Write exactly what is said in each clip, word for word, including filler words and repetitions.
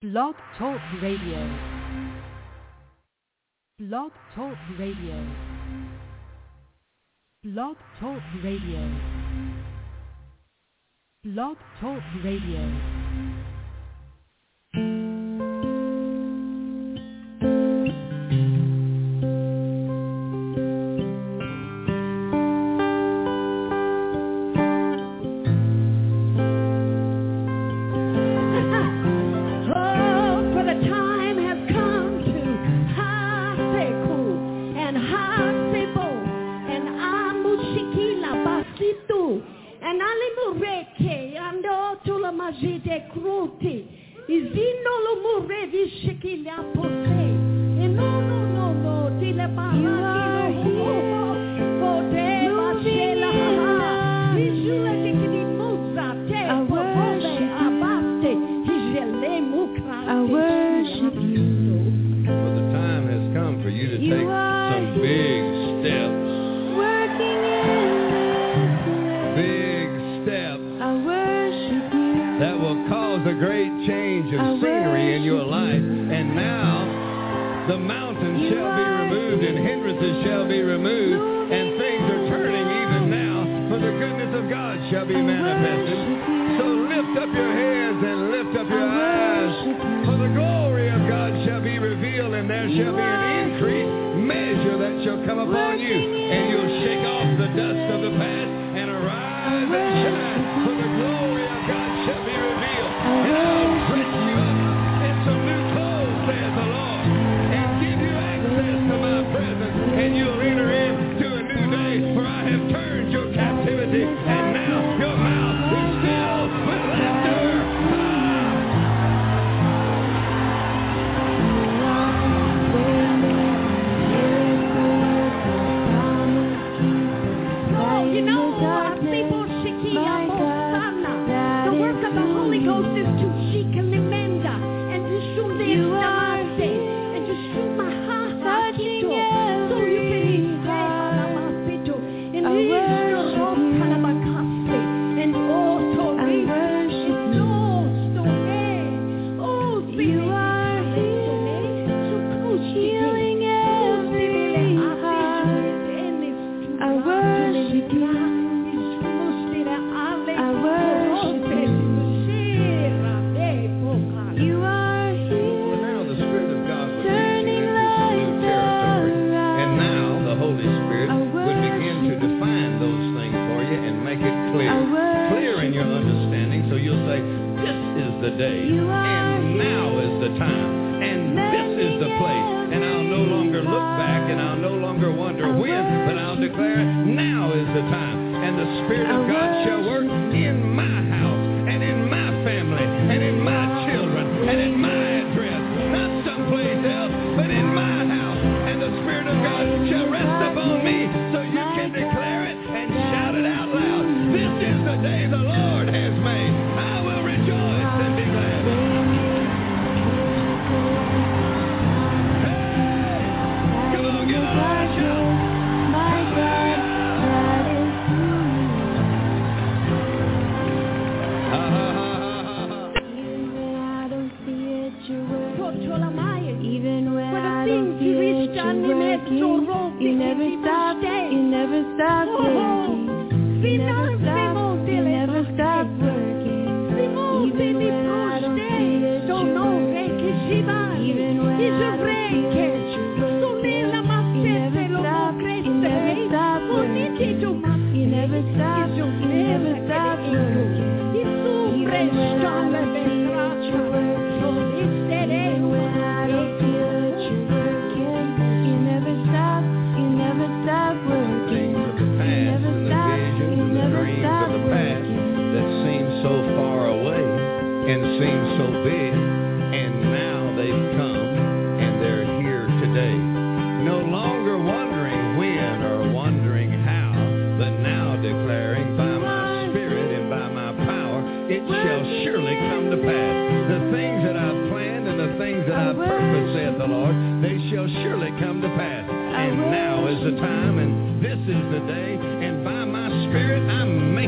Blog Talk Radio. Blog Talk Radio. Blog Talk Radio. Blog Talk Radio.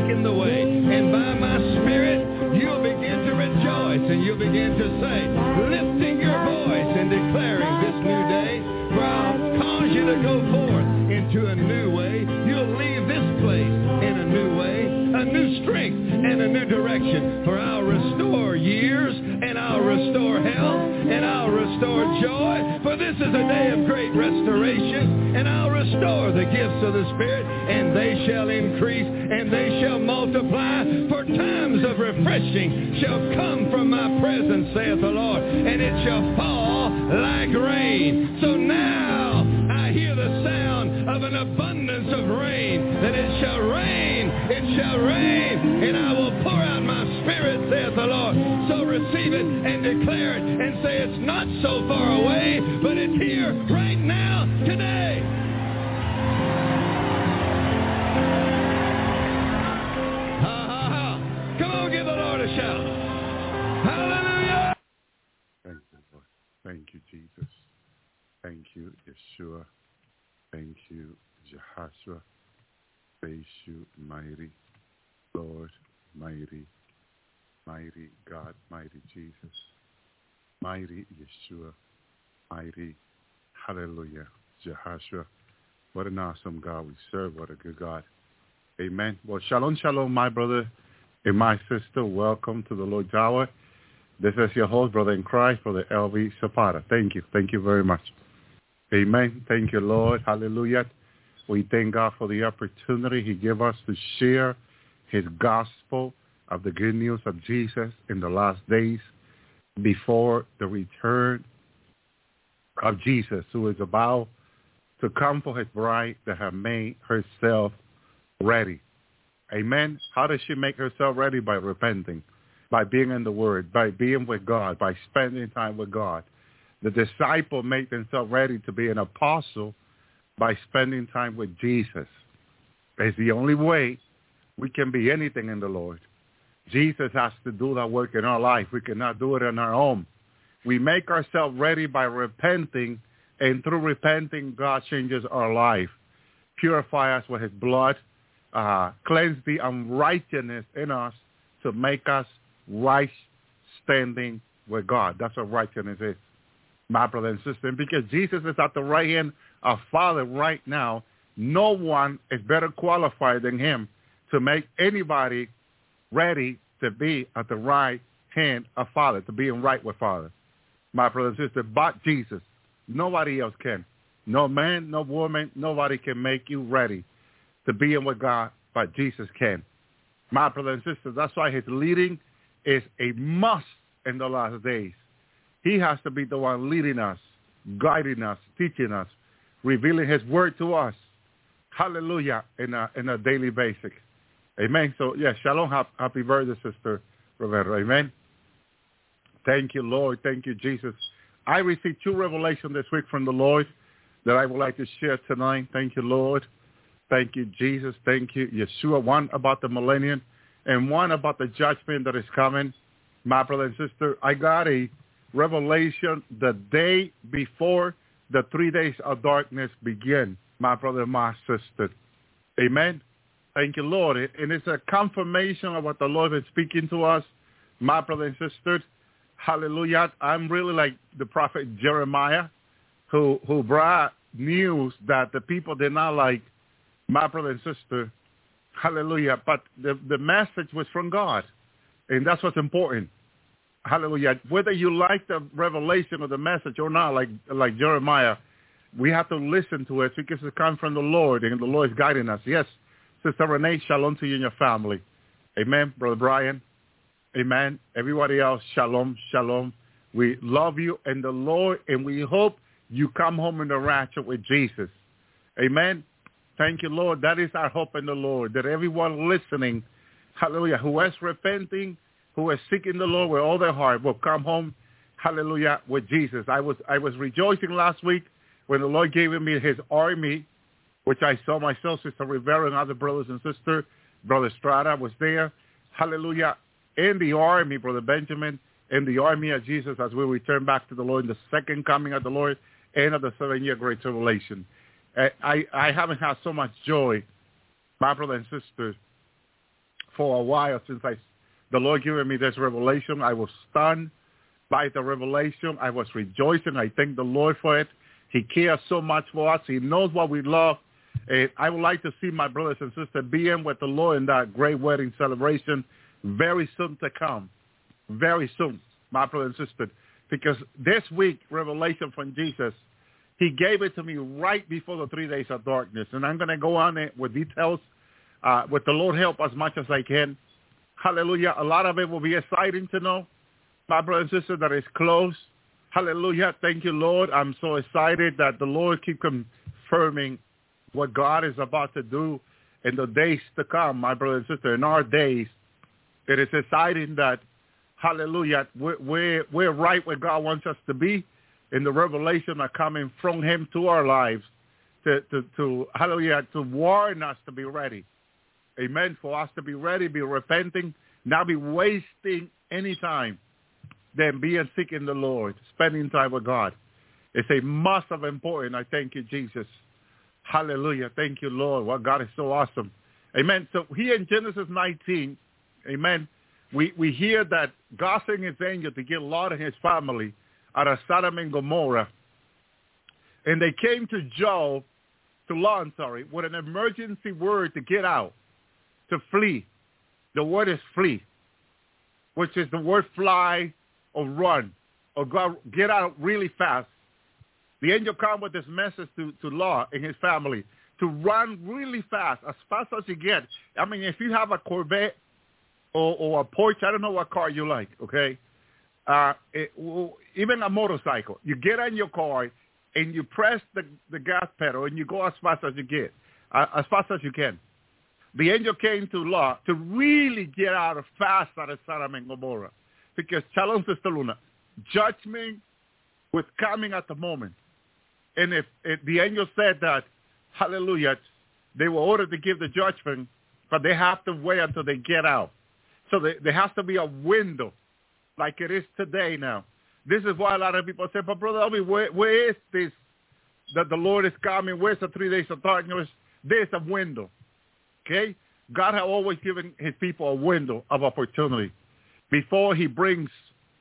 And by my spirit, you'll begin to rejoice and you'll begin to say, restoration. For I'll restore years, and I'll restore health, and I'll restore joy. For this is a day of great restoration, and I'll restore the gifts of the Spirit, and they shall increase, and they shall multiply. For times of refreshing shall come from my presence, saith the Lord, and it shall fall like rain. So now I hear the sound of an abundance of rain, that it shall rain, it shall rain, and I will pour out my Spirit, saith the Lord. So receive it and declare it and say it's not so far away, but it's here right now, today. Ha, ha, ha. Come on, give the Lord a shout. Hallelujah. Thank you, Lord. Thank you, Jesus. Thank you, Yeshua. Thank you, Jehoshua. Praise you, mighty Lord, mighty, mighty God, mighty Jesus, mighty Yeshua, mighty, hallelujah, Jehoshua. What an awesome God we serve. What a good God. Amen. Well, shalom, shalom, my brother and my sister. Welcome to the Lord's Hour. This is your host, brother in Christ, Brother L V Zapata. Thank you. Thank you very much. Amen. Thank you, Lord. Hallelujah. We thank God for the opportunity he gave us to share his gospel of the good news of Jesus in the last days before the return of Jesus, who is about to come for his bride that has made herself ready. Amen. How does she make herself ready? By repenting, by being in the Word, by being with God, by spending time with God. The disciple made themselves ready to be an apostle by spending time with Jesus. It's the only way we can be anything in the Lord. Jesus has to do that work in our life. We cannot do it on our own. We make ourselves ready by repenting, and through repenting, God changes our life, purify us with his blood, uh, cleanse the unrighteousness in us to make us right standing with God. That's what righteousness is, my brother and sister. And because Jesus is at the right hand of Father right now, no one is better qualified than him to make anybody ready to be at the right hand of Father, to be in right with Father. My brother and sister, but Jesus. Nobody else can. No man, no woman, nobody can make you ready to be in with God, but Jesus can. My brother and sister, that's why his leading is a must in the last days. He has to be the one leading us, guiding us, teaching us, revealing his word to us. Hallelujah, in a, in a daily basis. Amen. So, yeah, shalom, happy birthday, Sister Roberta. Amen. Thank you, Lord. Thank you, Jesus. I received two revelations this week from the Lord that I would like to share tonight. Thank you, Lord. Thank you, Jesus. Thank you, Yeshua. One about the millennium and one about the judgment that is coming. My brother and sister, I got a revelation the day before the three days of darkness begin, my brother and my sister. Amen. Thank you, Lord. And it's a confirmation of what the Lord is speaking to us, my brother and sister. Hallelujah. I'm really like the prophet Jeremiah, who, who brought news that the people did not like, my brother and sister. Hallelujah. But the, the message was from God. And that's what's important. Hallelujah. Whether you like the revelation of the message or not, like like Jeremiah, we have to listen to it because it comes from the Lord, and the Lord is guiding us. Yes, Sister Renee, shalom to you and your family. Amen. Brother Brian, amen. Everybody else, shalom, shalom. We love you in the Lord, and we hope you come home in the rapture with Jesus. Amen. Thank you, Lord. That is our hope in the Lord, that everyone listening, hallelujah, who is repenting, who is seeking the Lord with all their heart, will come home, hallelujah, with Jesus. I was I was rejoicing last week when the Lord gave me his army, which I saw myself, Sister Rivera and other brothers and sisters. Brother Strada was there, hallelujah, in the army, Brother Benjamin, in the army of Jesus as we return back to the Lord in the second coming of the Lord and of the seven-year Great Tribulation. I, I haven't had so much joy, my brother and sisters, for a while since I, the Lord gave me this revelation. I was stunned by the revelation. I was rejoicing. I thank the Lord for it. He cares so much for us. He knows what we love. And I would like to see my brothers and sisters being with the Lord in that great wedding celebration very soon to come. Very soon, my brother and sister. Because this week, revelation from Jesus, he gave it to me right before the three days of darkness. And I'm going to go on it with details, uh, with the Lord help as much as I can. Hallelujah. A lot of it will be exciting to know, my brother and sister, that it's close. Hallelujah. Thank you, Lord. I'm so excited that the Lord keep confirming what God is about to do in the days to come, my brother and sister. In our days, it is exciting that, hallelujah, we're, we're, we're right where God wants us to be in the revelation are coming from him to our lives to, to, to, hallelujah, to warn us to be ready. Amen. For us to be ready, be repenting, not be wasting any time, then being seeking the Lord, spending time with God. It's a must of important. I thank you, Jesus. Hallelujah. Thank you, Lord. Well, God is so awesome. Amen. So here in Genesis nineteen, amen, we, we hear that God sent his angel to get Lot and his family out of Sodom and Gomorrah. And they came to Joe, to Lot, I'm sorry, with an emergency word to get out, to flee. The word is flee, which is the word fly or run or go, get out really fast. The angel come with this message to, to Lot and his family to run really fast, as fast as you get. I mean, if you have a Corvette or, or a Porsche, I don't know what car you like, okay? Uh, it, even a motorcycle, you get on your car and you press the, the gas pedal and you go as fast as you get, uh, as fast as you can. The angel came to Lot to really get out of fast out of Sodom and Gomorrah, because Shalom, Sister Luna, judgment was coming at the moment. And if, if the angel said that, hallelujah, they were ordered to give the judgment, but they have to wait until they get out. So they, there has to be a window like it is today now. This is why a lot of people say, but Brother Elvi, where, where is this that the Lord is coming? Where's the three days of darkness? There's a window, okay? God has always given his people a window of opportunity before he brings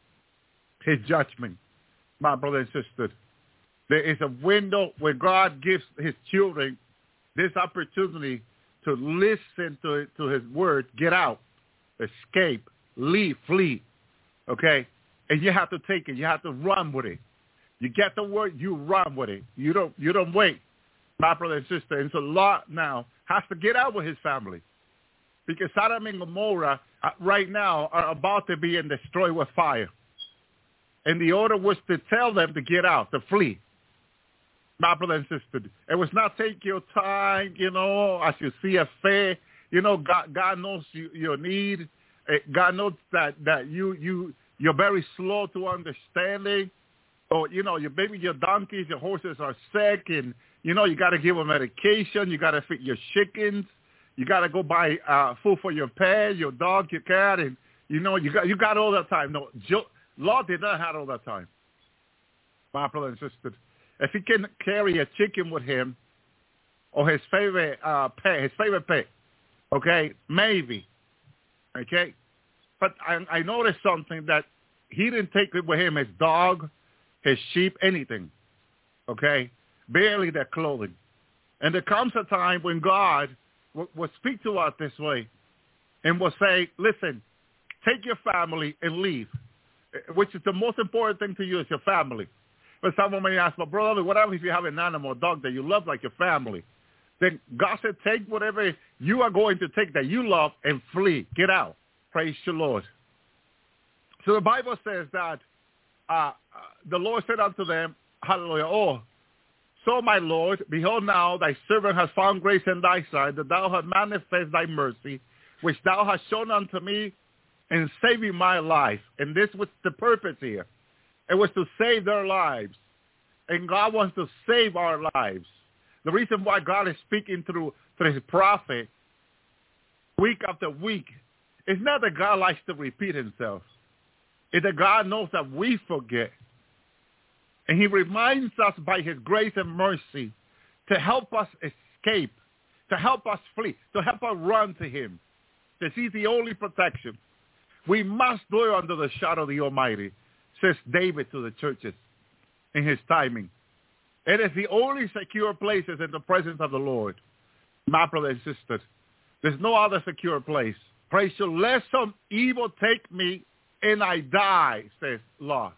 his judgment, my brother and sister. There is a window where God gives his children this opportunity to listen to, to his word, get out, escape, leave, flee. Okay, and you have to take it. You have to run with it. You get the word, you run with it. You don't, you don't wait, my brother and sister. And so Lot now has to get out with his family, because Sodom and Gomorrah uh, right now are about to be destroyed with fire. And the order was to tell them to get out, to flee, my brother and sister. It was not take your time, you know, as you see a fair. You know, God, God knows you, your need. God knows that, that you, you, you're very slow to understanding. Or, you know, your maybe your donkeys, your horses are sick, and, you know, you got to give them medication. You got to feed your chickens. You got to go buy uh, food for your pet, your dog, your cat, and, you know, you got you got all that time. No, Joe, Lot did not have all that time, my brother and sister. If he can carry a chicken with him or his favorite uh, pet, his favorite pet, okay, maybe. Okay, but I, I noticed something, that he didn't take with him his dog, his sheep, anything. Okay, barely their clothing. And there comes a time when God will, will speak to us this way and will say, listen, take your family and leave, which is the most important thing to you is your family. But someone may ask, but brother, whatever if you have an animal, a dog that you love like your family? Then God said, take whatever you are going to take that you love and flee. Get out. Praise the Lord. So the Bible says that uh, the Lord said unto them, hallelujah, oh, so my Lord, behold now, thy servant has found grace in thy sight, that thou hast manifested thy mercy, which thou hast shown unto me in saving my life. And this was the purpose here. It was to save their lives. And God wants to save our lives. The reason why God is speaking through, through his prophet week after week is not that God likes to repeat himself. It's that God knows that we forget. And he reminds us by his grace and mercy to help us escape, to help us flee, to help us run to him. Because he's the only protection. We must dwell under the shadow of the Almighty, says David to the churches in his timing. It is the only secure places in the presence of the Lord. My brother and sisters, there's no other secure place. Praise you. Lest some evil take me and I die, says Lot.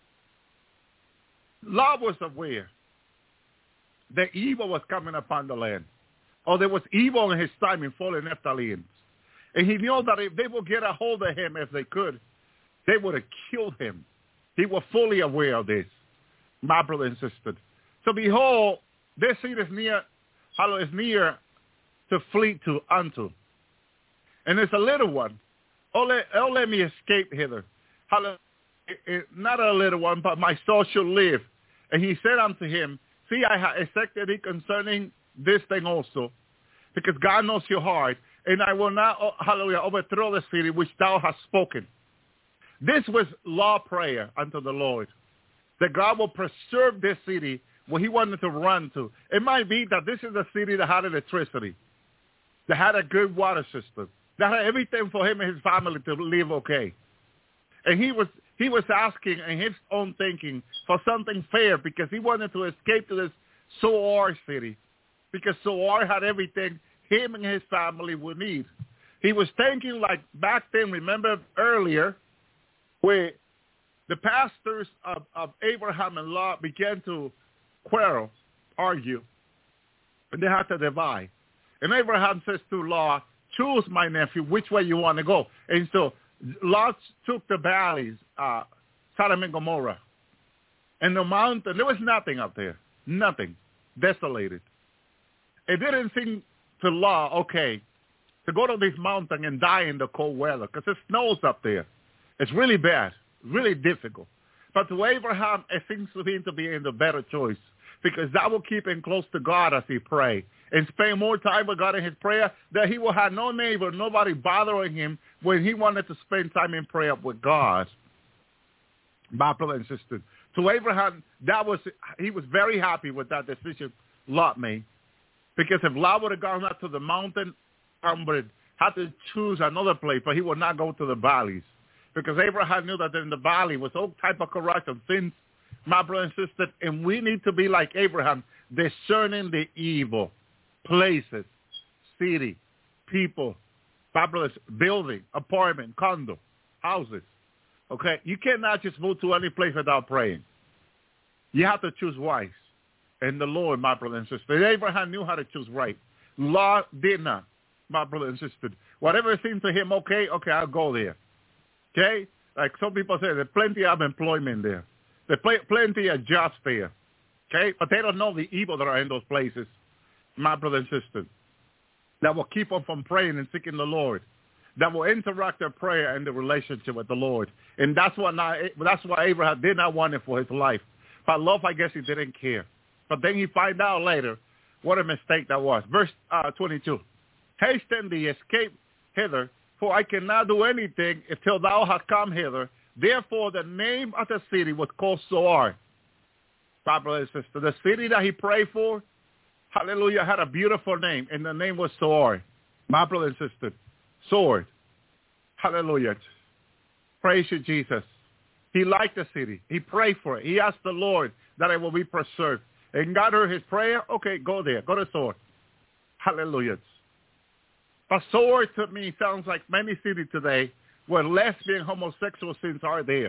Lot was aware that evil was coming upon the land. Or there was evil in his time in fallen Nephilims. And he knew that if they would get a hold of him if they could, they would have killed him. He was fully aware of this, my brother and sister. So behold, this seed is near, hallelujah, is near to flee to unto. And it's a little one. Oh, let, oh, let me escape hither. Hallelujah. Not a little one, but my soul shall live. And he said unto him, see, I have accepted thee concerning this thing also, because God knows your heart, and I will not, hallelujah, overthrow the city which thou hast spoken. This was law prayer unto the Lord, that God will preserve this city where he wanted to run to. It might be that this is a city that had electricity, that had a good water system, that had everything for him and his family to live okay. And he was he was asking in his own thinking for something fair because he wanted to escape to this Zoar city, because Zoar had everything him and his family would need. He was thinking like back then, remember earlier, where the pastors of, of Abraham and Lot began to quarrel, argue, and they had to divide. And Abraham says to Lot, choose, my nephew, which way you want to go. And so Lot took the valleys, uh, Sodom and Gomorrah. And the mountain, there was nothing up there, nothing, desolated. It didn't seem to Lot, okay, to go to this mountain and die in the cold weather, because it snows up there. It's really bad, really difficult. But to Abraham, it seems to him to be in the better choice, because that will keep him close to God as he pray and spend more time with God in his prayer, that he will have no neighbor, nobody bothering him when he wanted to spend time in prayer with God. My brother and sister, to Abraham, that was he was very happy with that decision Lot made, because if Lot would have gone up to the mountain, um, would have to choose another place, but he would not go to the valleys, because Abraham knew that in the valley was all type of corruption, sins, my brother and sister, and we need to be like Abraham, discerning the evil places, city, people, my brothers, building, apartment, condo, houses. Okay, you cannot just move to any place without praying. You have to choose wise. And the Lord, my brother and sister, Abraham knew how to choose right. Lot did not, my brother and sister. Whatever seemed to him, okay, okay, I'll go there. Okay, like some people say, there's plenty of employment there. There's pl- plenty of jobs there. Okay, but they don't know the evil that are in those places, my brother and sister, that will keep them from praying and seeking the Lord, that will interrupt their prayer and the relationship with the Lord. And that's what not, that's why Abraham did not want it for his life. But love, I guess he didn't care. But then he find out later what a mistake that was. Verse uh, twenty-two. Hasten thee, escape hither, for I cannot do anything until thou hast come hither. Therefore the name of the city was called Zoar. My brother and sister, the city that he prayed for, hallelujah, had a beautiful name, and the name was Zoar. My brother and sister, sword. Hallelujah. Praise you, Jesus. He liked the city. He prayed for it. He asked the Lord that it will be preserved. And God heard his prayer. Okay, go there. Go to Zoar. Hallelujah. But Zoar to me sounds like many cities today where lesbian, homosexual sins are there.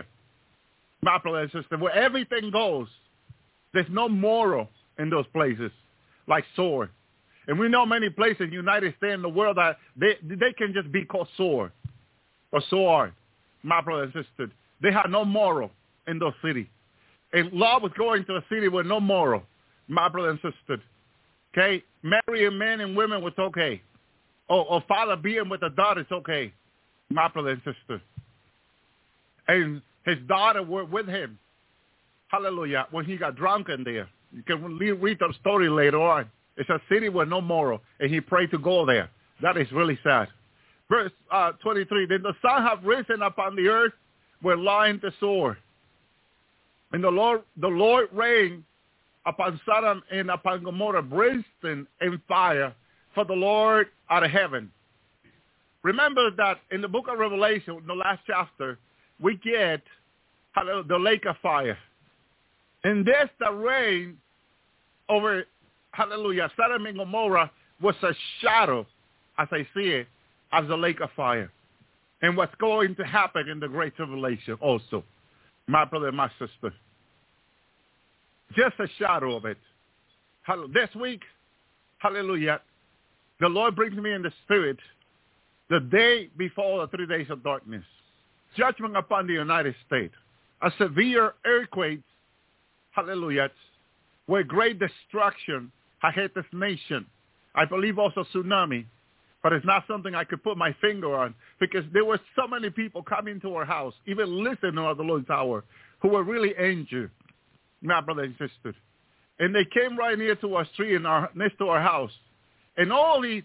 My brother and sister, where everything goes. There's no moral in those places like Zoar. And we know many places in the United States in the world that they, they can just be called Zoar or Zoar. My brother and sister, they had no moral in those cities. And Lot was going to a city with no moral, my brother and sister. Okay? Marrying men and women was okay. Or, or father being with a daughter is okay, my brother and sister. And his daughter were with him. Hallelujah. When he got drunk in there. You can read the story later on. It's a city with no moral, and he prayed to go there. That is really sad. Verse uh, twenty-three, then the sun have risen upon the earth where lying the sword. And the Lord, the Lord rained upon Sodom and upon Gomorrah brimstone and fire for the Lord out of heaven. Remember that in the book of Revelation, in the last chapter, we get the lake of fire. And this, the rain over, hallelujah, Sodom and Gomorrah was a shadow, as I see it, of the lake of fire. and what's going to happen in the Great Tribulation also, my brother and my sister. Just a shadow of it. This week, hallelujah, the Lord brings me in the spirit the day before the three days of darkness. Judgment upon the United States. A severe earthquake, hallelujah, where great destruction has hit this nation. I believe also tsunami, but it's not something I could put my finger on because there were so many people coming to our house, even listening to the Lord's hour, who were really injured, my brother and sister. And they came right near to our street and our, next to our house. And all these,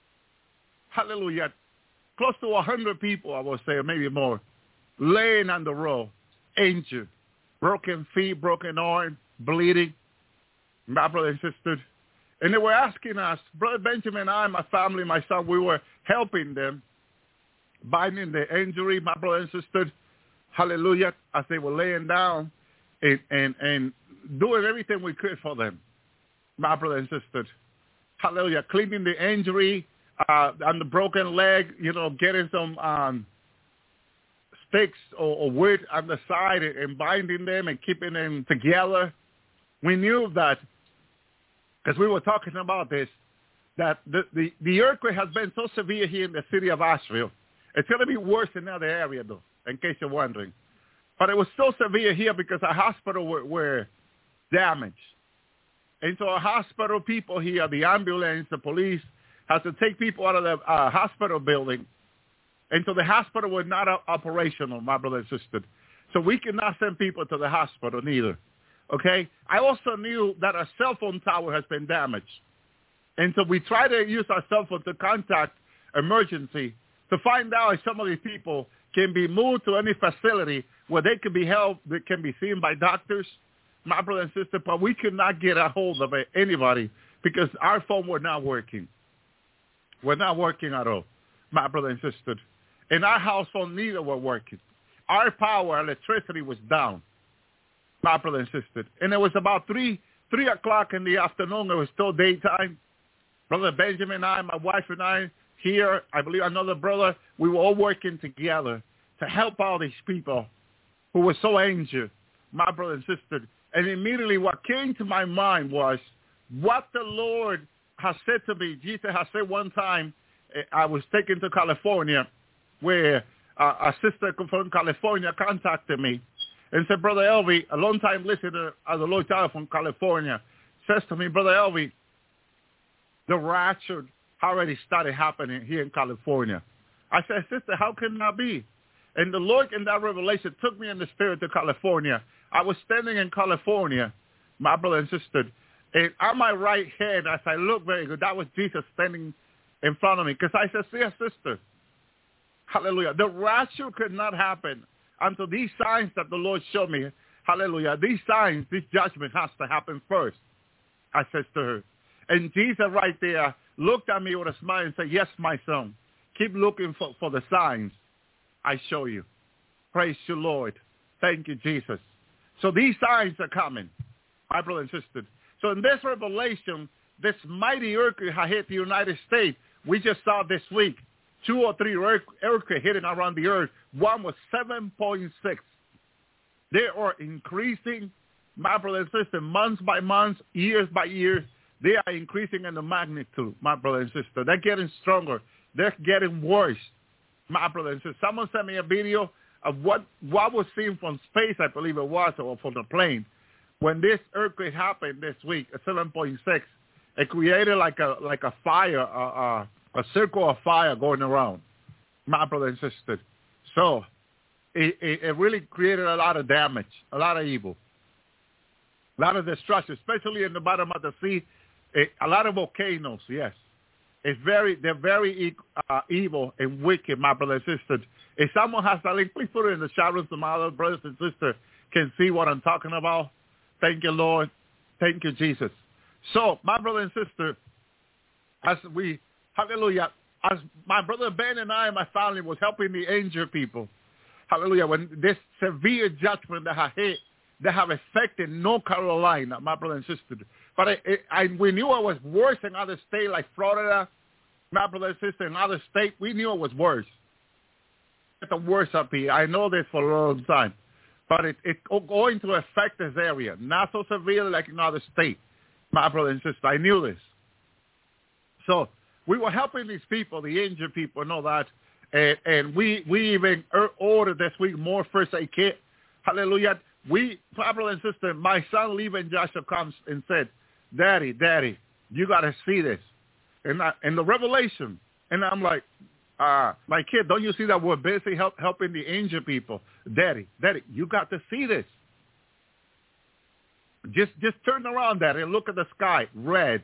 hallelujah, close to one hundred people, I would say, or maybe more, laying on the road, injured, broken feet, broken arm, bleeding, my brother and sister. And they were asking us, Brother Benjamin and I, my family, my son, we were helping them, binding the injury, my brother and sister, hallelujah, as they were laying down and, and, and doing everything we could for them, my brother and sister. Hallelujah, cleaning the injury uh, on the broken leg, you know, getting some um, sticks or, or wood on the side and, and binding them and keeping them together. We knew that, because we were talking about this, that the, the, the earthquake has been so severe here in the city of Asheville. It's going to be worse in other area, though, in case you're wondering. But it was so severe here because our hospital were, were damaged. And so our hospital people here, the ambulance, the police, has to take people out of the uh, hospital building. And so the hospital was not uh, operational, my brother and sister. So we cannot send people to the hospital neither. Okay? I also knew that our cell phone tower has been damaged. And so we try to use our cell phone to contact emergency to find out if some of these people can be moved to any facility where they can be held, they can be seen by doctors, my brother and sister, but we could not get a hold of anybody because our phone were not working. We're not working at all, my brother and sister. And our house phone neither were working. Our power, electricity was down, my brother and sister. And it was about three, three o'clock in the afternoon. It was still daytime. Brother Benjamin and I, my wife and I, here, I believe another brother, we were all working together to help all these people who were so injured, my brother and sister. And immediately what came to my mind was what the Lord has said to me. Jesus has said one time, I was taken to California, where uh, a sister from California contacted me and said, Brother Elvi, a long-time listener of the Lord's Hour from California, says to me, Brother Elvi, the rapture already started happening here in California. I said, sister, how can that be? And the Lord in that revelation took me in the spirit to California. I was standing in California, my brother and sister, and on my right hand, as I looked very good, that was Jesus standing in front of me. Because I said, see, sister, hallelujah, the rapture could not happen until these signs that the Lord showed me, hallelujah, these signs, this judgment has to happen first, I said to her. And Jesus right there looked at me with a smile and said, yes, my son, keep looking for, for the signs I show you. Praise you, Lord. Thank you, Jesus. So these signs are coming, my brother and sister. So in this revelation, this mighty earthquake has hit the United States. We just saw this week two or three earthquakes hitting around the earth. One was seven point six. They are increasing, my brother and sister, months by months, years by years. They are increasing in the magnitude, my brother and sister. They're getting stronger. They're getting worse, my brother and sister. Someone sent me a video of what, what was seen from space, I believe it was, or from the plane. When this earthquake happened this week, a seven point six, it created like a like a fire, a, a, a circle of fire going around, my brother and sister. So it, it, it really created a lot of damage, a lot of evil, a lot of destruction, especially in the bottom of the sea. It, a lot of volcanoes, yes. It's very, they're very uh, evil and wicked, my brother and sister. If someone has a link, please put it in the chat room so my other brothers and sisters can see what I'm talking about. Thank you, Lord. Thank you, Jesus. So, my brother and sister, as we, hallelujah, as my brother Ben and I and my family was helping the injured people, hallelujah, when this severe judgment that have hit, that have affected North Carolina, my brother and sister. But it, it, I, we knew it was worse in other states like Florida, my brother and sister, in other states. We knew it was worse. the worst up here. I know this for a long time. But it's it going to affect this area. Not so severely like in other states, my brother and sister. I knew this. So we were helping these people, the injured people, and all that. And, and we, we even ordered this week more first aid kit. Hallelujah. We, my brother and sister, my son, Levi Joshua, comes and said, Daddy, Daddy, you got to see this. And, I, and the revelation. And I'm like, uh, my kid, don't you see that we're busy help, helping the injured people? Daddy, Daddy, you got to see this. Just just turn around, Daddy, and look at the sky, red.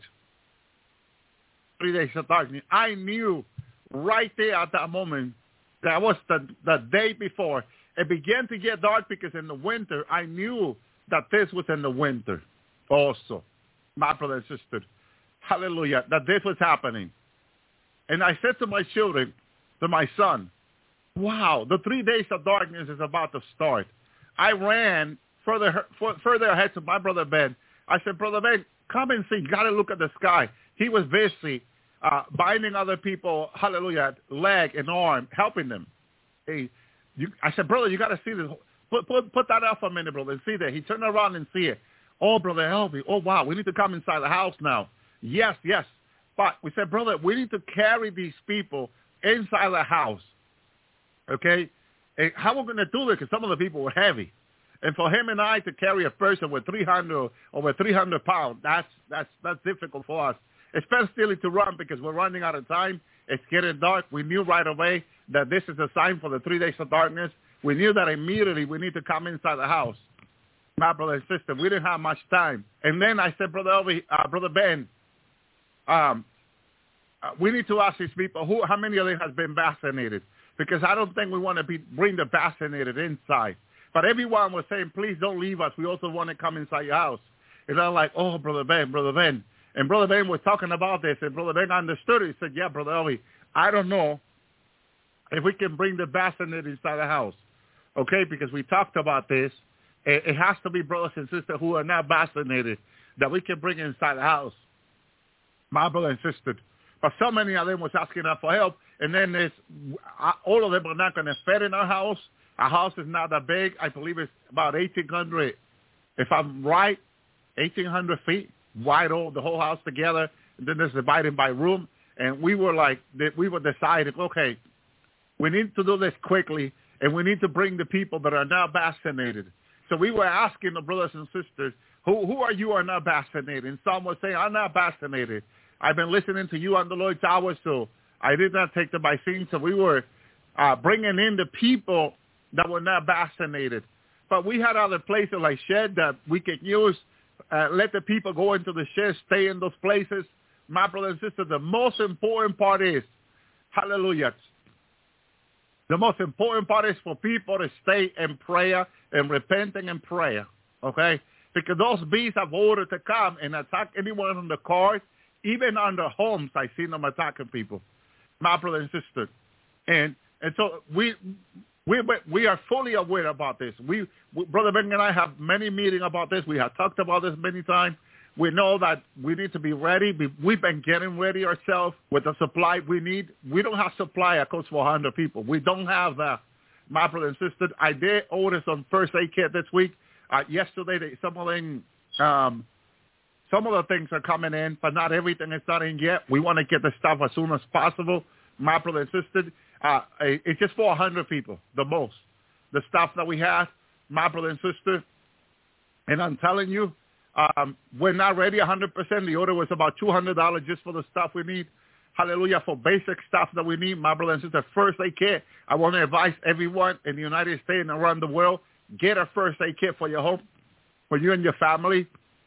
Three days of darkness. I knew right there at that moment, that was the, the day before. It began to get dark because in the winter, I knew that this was in the winter also. My brother and sister, hallelujah, that this was happening. And I said to my children, to my son, wow, the three days of darkness is about to start. I ran further further ahead to my brother Ben. I said, Brother Ben, come and see. You got to look at the sky. He was busy uh, binding other people, hallelujah, leg and arm, helping them. Hey, you, I said, brother, you got to see this. Put, put, put that out for a minute, brother, and see that. He turned around and see it. Oh, brother, help me. Oh, wow, we need to come inside the house now. Yes, yes. But we said, brother, we need to carry these people inside the house. Okay? And how are we going to do this? Because some of the people were heavy. And for him and I to carry a person with three hundred, over three hundred pounds, that's, that's, that's difficult for us. Especially to run because we're running out of time. It's getting dark. We knew right away that this is a sign for the three days of darkness. We knew that immediately we need to come inside the house. My brother and sister, we didn't have much time. And then I said, Brother Elvi, uh, Brother Ben, um, uh, we need to ask these people, who, how many of them has been vaccinated? Because I don't think we want to be bring the vaccinated inside. But everyone was saying, please don't leave us. We also want to come inside your house. And I'm like, oh, Brother Ben, Brother Ben. And Brother Ben was talking about this, and Brother Ben understood it. He said, yeah, Brother Elvi, I don't know if we can bring the vaccinated inside the house. Okay, because we talked about this. It, it has to be brothers and sisters who are not vaccinated that we can bring inside the house. My brother and sister. But so many of them was asking us for help. And then there's, all of them are not going to fit in our house. Our house is not that big. I believe it's about eighteen hundred, if I'm right, eighteen hundred feet wide, all the whole house together. And then it's divided by room. And we were like, we were deciding, okay, we need to do this quickly, and we need to bring the people that are not vaccinated. So we were asking the brothers and sisters, who who are you are not vaccinated? And some were saying, I'm not vaccinated. I've been listening to you on the Lord's Hour, so I did not take the vaccine. So we were uh, bringing in the people that were not vaccinated. But we had other places like shed that we could use. Uh, let the people go into the shed, stay in those places. My brother and sister, the most important part is, hallelujah, the most important part is for people to stay in prayer and repenting in prayer, okay? Because those beasts have ordered to come and attack anyone on the cars, even on the homes. I've seen them attacking people, my brother and sister. And and so we we we are fully aware about this. We, we Brother Ben and I have many meetings about this. We have talked about this many times. We know that we need to be ready. We've been getting ready ourselves with the supply we need. We don't have supply that goes for one hundred people. We don't have that, my brother and sister. I did order some first aid kit this week. Uh, yesterday, they, some of them, um, some of the things are coming in, but not everything is not in yet. We want to get the stuff as soon as possible, my brother and sister. Uh, it's just for one hundred people, the most. The stuff that we have, my brother and sister. And I'm telling you, Um, we're not ready one hundred percent. The order was about two hundred dollars just for the stuff we need. Hallelujah. For basic stuff that we need, my brother and sister, first aid kit. I want to advise everyone in the United States and around the world, get a first aid kit for your home, for you and your family.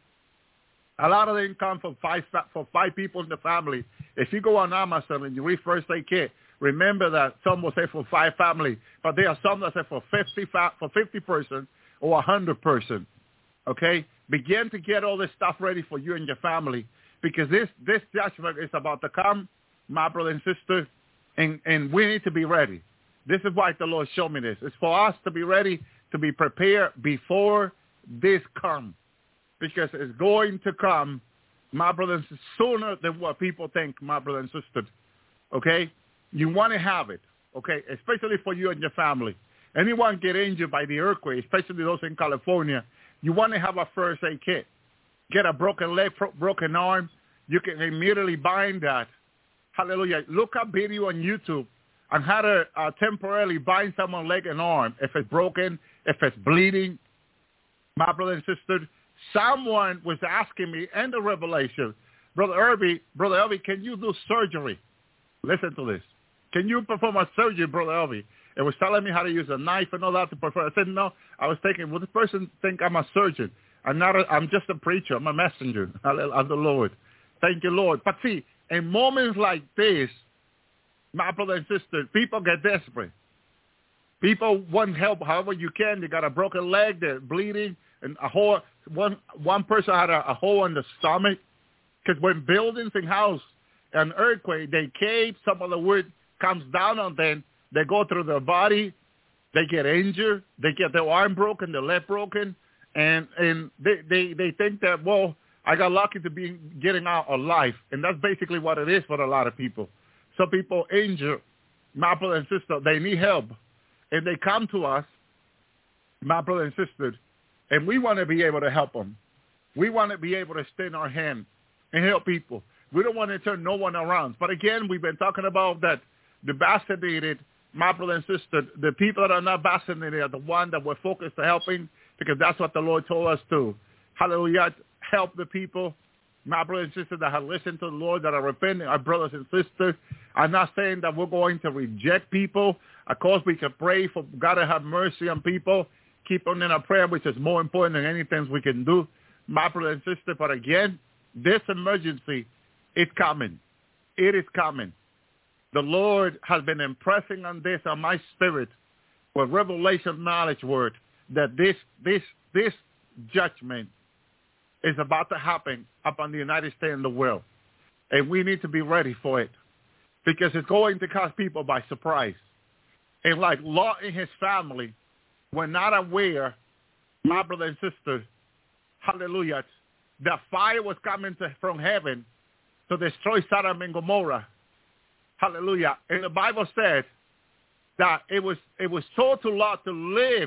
A lot of them come for five, for five people in the family. If you go on Amazon and you read first aid kit, remember that some will say for five family, but there are some that say for fifty, for fifty person or one hundred person. Okay? Begin to get all this stuff ready for you and your family, because this, this judgment is about to come, my brother and sister, and, and we need to be ready. This is why the Lord showed me this. It's for us to be ready, to be prepared before this comes, because it's going to come, my brother and sister, sooner than what people think, my brother and sister. Okay? You want to have it. okay, especially for you and your family. Anyone get injured by the earthquake, especially those in California, you want to have a first aid kit. Get a broken leg, broken arm. You can immediately bind that. Hallelujah. Look up video on YouTube on how to uh, temporarily bind someone's leg and arm if it's broken, if it's bleeding. My brother and sister, someone was asking me in the Revelation, Brother Irby, Brother Irby, can you do surgery? Listen to this. Can you perform a surgery, Brother Irby? It was telling me how to use a knife and all that to perform. I said, no. I was thinking, well, this person think I'm a surgeon. I'm not. A, I'm just a preacher. I'm a messenger of the Lord. Thank you, Lord. But see, in moments like this, my brother and sister, people get desperate. People want help however you can. They got a broken leg. They're bleeding. And a hole. One, one person had a, a hole in the stomach. Because when buildings and houses, an earthquake, they cave. Some of the wood comes down on them. They go through their body. They get injured. They get their arm broken, their leg broken. And and they, they, they think that, well, I got lucky to be getting out alive. And that's basically what it is for a lot of people. Some people injure, my brother and sister, they need help. And they come to us, my brother and sister, and we want to be able to help them. We want to be able to extend our hand and help people. We don't want to turn no one around. But again, we've been talking about that the vaccinated, my brother and sister, the people that are not vaccinated are the one that we're focused on helping because that's what the Lord told us to. Hallelujah. Help the people, my brothers and sisters that have listened to the Lord, that are repenting, our brothers and sisters. I'm not saying that we're going to reject people. Of course, we can pray for God to have mercy on people. Keep them in our prayer, which is more important than anything we can do, my brothers and sisters. But again, this emergency is coming. It is coming. The Lord has been impressing on this on my spirit with revelation knowledge word that this this this judgment is about to happen upon the United States and the world. And we need to be ready for it because it's going to catch people by surprise. And like Lot and his family were not aware, my brother and sister, hallelujah, that fire was coming to, from heaven to destroy Sodom and Gomorrah. Hallelujah. And the Bible said that it was it was told to Lot to live,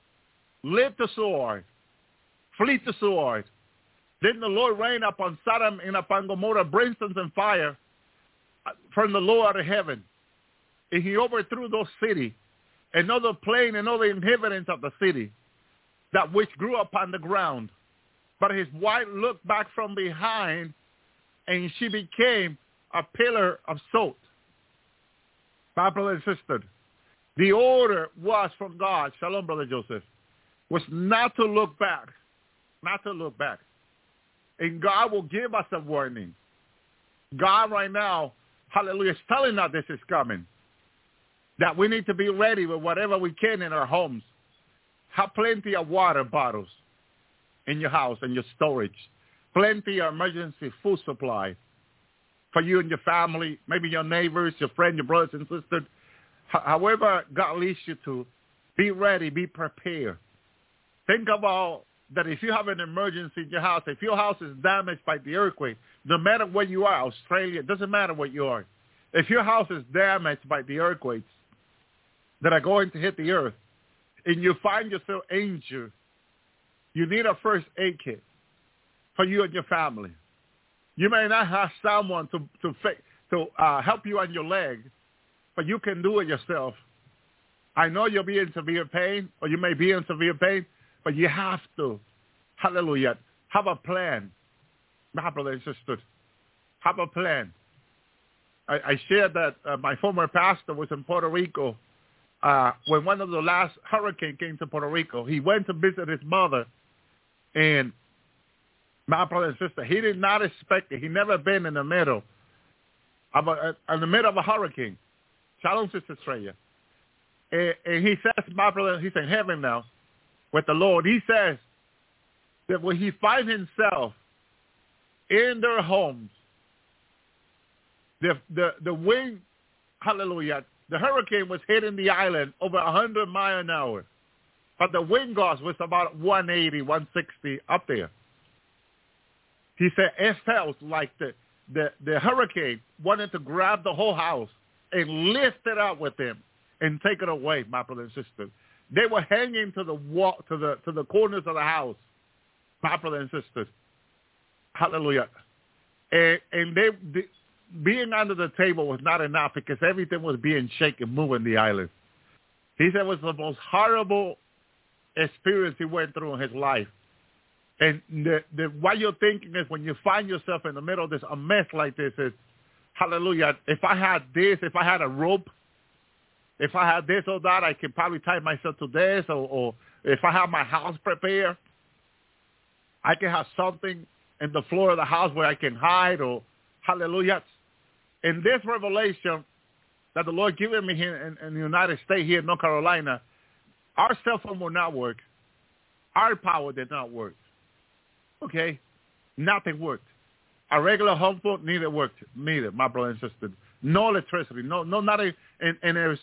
live the sword, flee the sword. Then the Lord rained upon Sodom and upon Gomorrah brimstone and fire from the Lord out of heaven. And he overthrew those cities, and all the plain and all the inhabitants of the city, that which grew upon the ground. But his wife looked back from behind, and she became a pillar of salt. My brother and sister, the order was from God, shalom, Brother Joseph, was not to look back, not to look back. And God will give us a warning. God right now, hallelujah, is telling us this is coming. That we need to be ready with whatever we can in our homes. Have plenty of water bottles in your house and your storage. Plenty of emergency food supply for you and your family, maybe your neighbors, your friends, your brothers and sisters. However God leads you to, be ready, be prepared. Think about that if you have an emergency in your house, if your house is damaged by the earthquake, no matter where you are, Australia, it doesn't matter where you are. If your house is damaged by the earthquakes that are going to hit the earth, and you find yourself injured, you need a first aid kit for you and your family. You may not have someone to to to uh, help you on your leg, but you can do it yourself. I know you'll be in severe pain, or you may be in severe pain, but you have to, hallelujah, have a plan. My brother and sister, have a plan. I, I shared that uh, my former pastor was in Puerto Rico uh, when one of the last hurricanes came to Puerto Rico. He went to visit his mother, and my brother and sister, he did not expect it. He never been in the middle of a, in the middle of a hurricane. Shalom, Sister Estrella. And, and he says, my brother, he's in heaven now with the Lord. He says that when he finds himself in their homes, the the the wind, hallelujah, the hurricane was hitting the island over one hundred miles an hour, but the wind gust was about one eighty, one sixty up there. He said it felt like the, the, the hurricane wanted to grab the whole house and lift it out with him and take it away, my brother and sister. They were hanging to the wall, to the to the corners of the house, my brother and sister. Hallelujah. And, and they, they being under the table was not enough because everything was being shaken, moving the island. He said it was the most horrible experience he went through in his life. And the, the, what you're thinking is when you find yourself in the middle of this, a mess like this is, hallelujah, if I had this, if I had a rope, if I had this or that, I could probably tie myself to this, or, or if I have my house prepared, I can have something in the floor of the house where I can hide, or hallelujah. In this revelation that the Lord given me here in, in the United States, here in North Carolina, our cell phone will not work. Our power did not work. Okay? Nothing worked. Our regular home phone, neither worked. Neither, my brother and sister. No electricity. No, no, not a, and, and it was,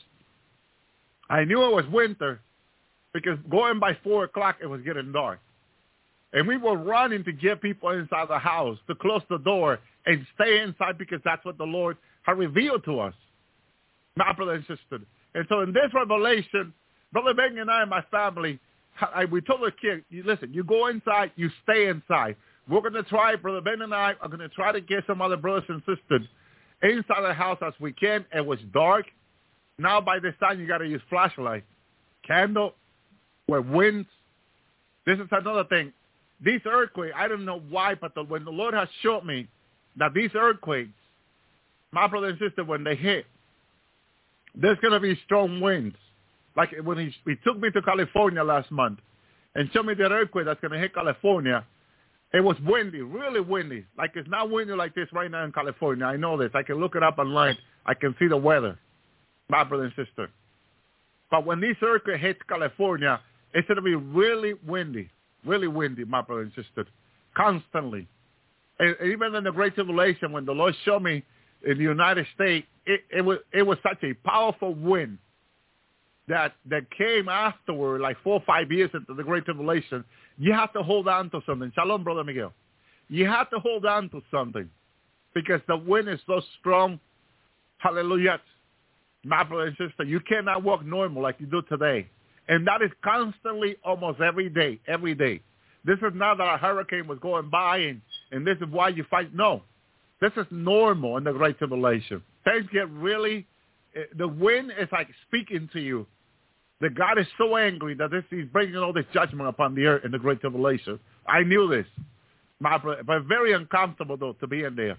I knew it was winter because going by four o'clock, it was getting dark. And we were running to get people inside the house, to close the door and stay inside because that's what the Lord had revealed to us, my brother and sister. And so in this revelation, Brother Ben and I and my family, I, we told the kid, you, listen, you go inside, you stay inside. We're going to try, Brother Ben and I are going to try to get some other brothers and sisters inside the house as we can. It was dark. Now by this time, you got to use flashlight, candle, where winds. This is another thing. These earthquakes, I don't know why, but the, when the Lord has showed me that these earthquakes, my brother and sister, when they hit, there's going to be strong winds. Like when he, he took me to California last month and showed me the earthquake that's going to hit California, it was windy, really windy. Like it's not windy like this right now in California. I know this. I can look it up online. I can see the weather, my brother and sister. But when this earthquake hits California, it's going to be really windy, really windy, my brother and sister, constantly. And even in the Great Tribulation, when the Lord showed me in the United States, it, it was it was such a powerful wind that that came afterward, like four or five years into the Great Tribulation. You have to hold on to something. Shalom, Brother Miguel. You have to hold on to something because the wind is so strong. Hallelujah. My brother and sister, you cannot walk normal like you do today. And that is constantly, almost every day, every day. This is not that a hurricane was going by and, and this is why you fight. No. This is normal in the Great Tribulation. Things get really, the wind is like speaking to you. That God is so angry that this, he's bringing all this judgment upon the earth in the Great Tribulation. I knew this. My, but very uncomfortable, though, to be in there.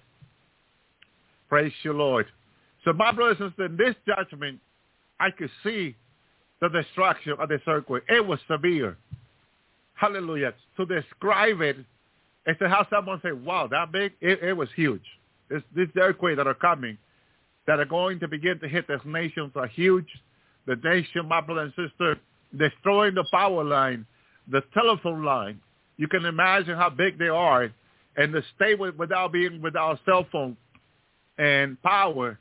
Praise you, Lord. So, my brothers and sisters, in this judgment, I could see the destruction of this earthquake. It was severe. Hallelujah. To describe it, it's to have someone say, wow, that big? It, it was huge. This, these earthquakes that are coming, that are going to begin to hit these nations are huge. The nation, my brother and sister, destroying the power line, the telephone line. You can imagine how big they are. And to stay with, without being without cell phone and power,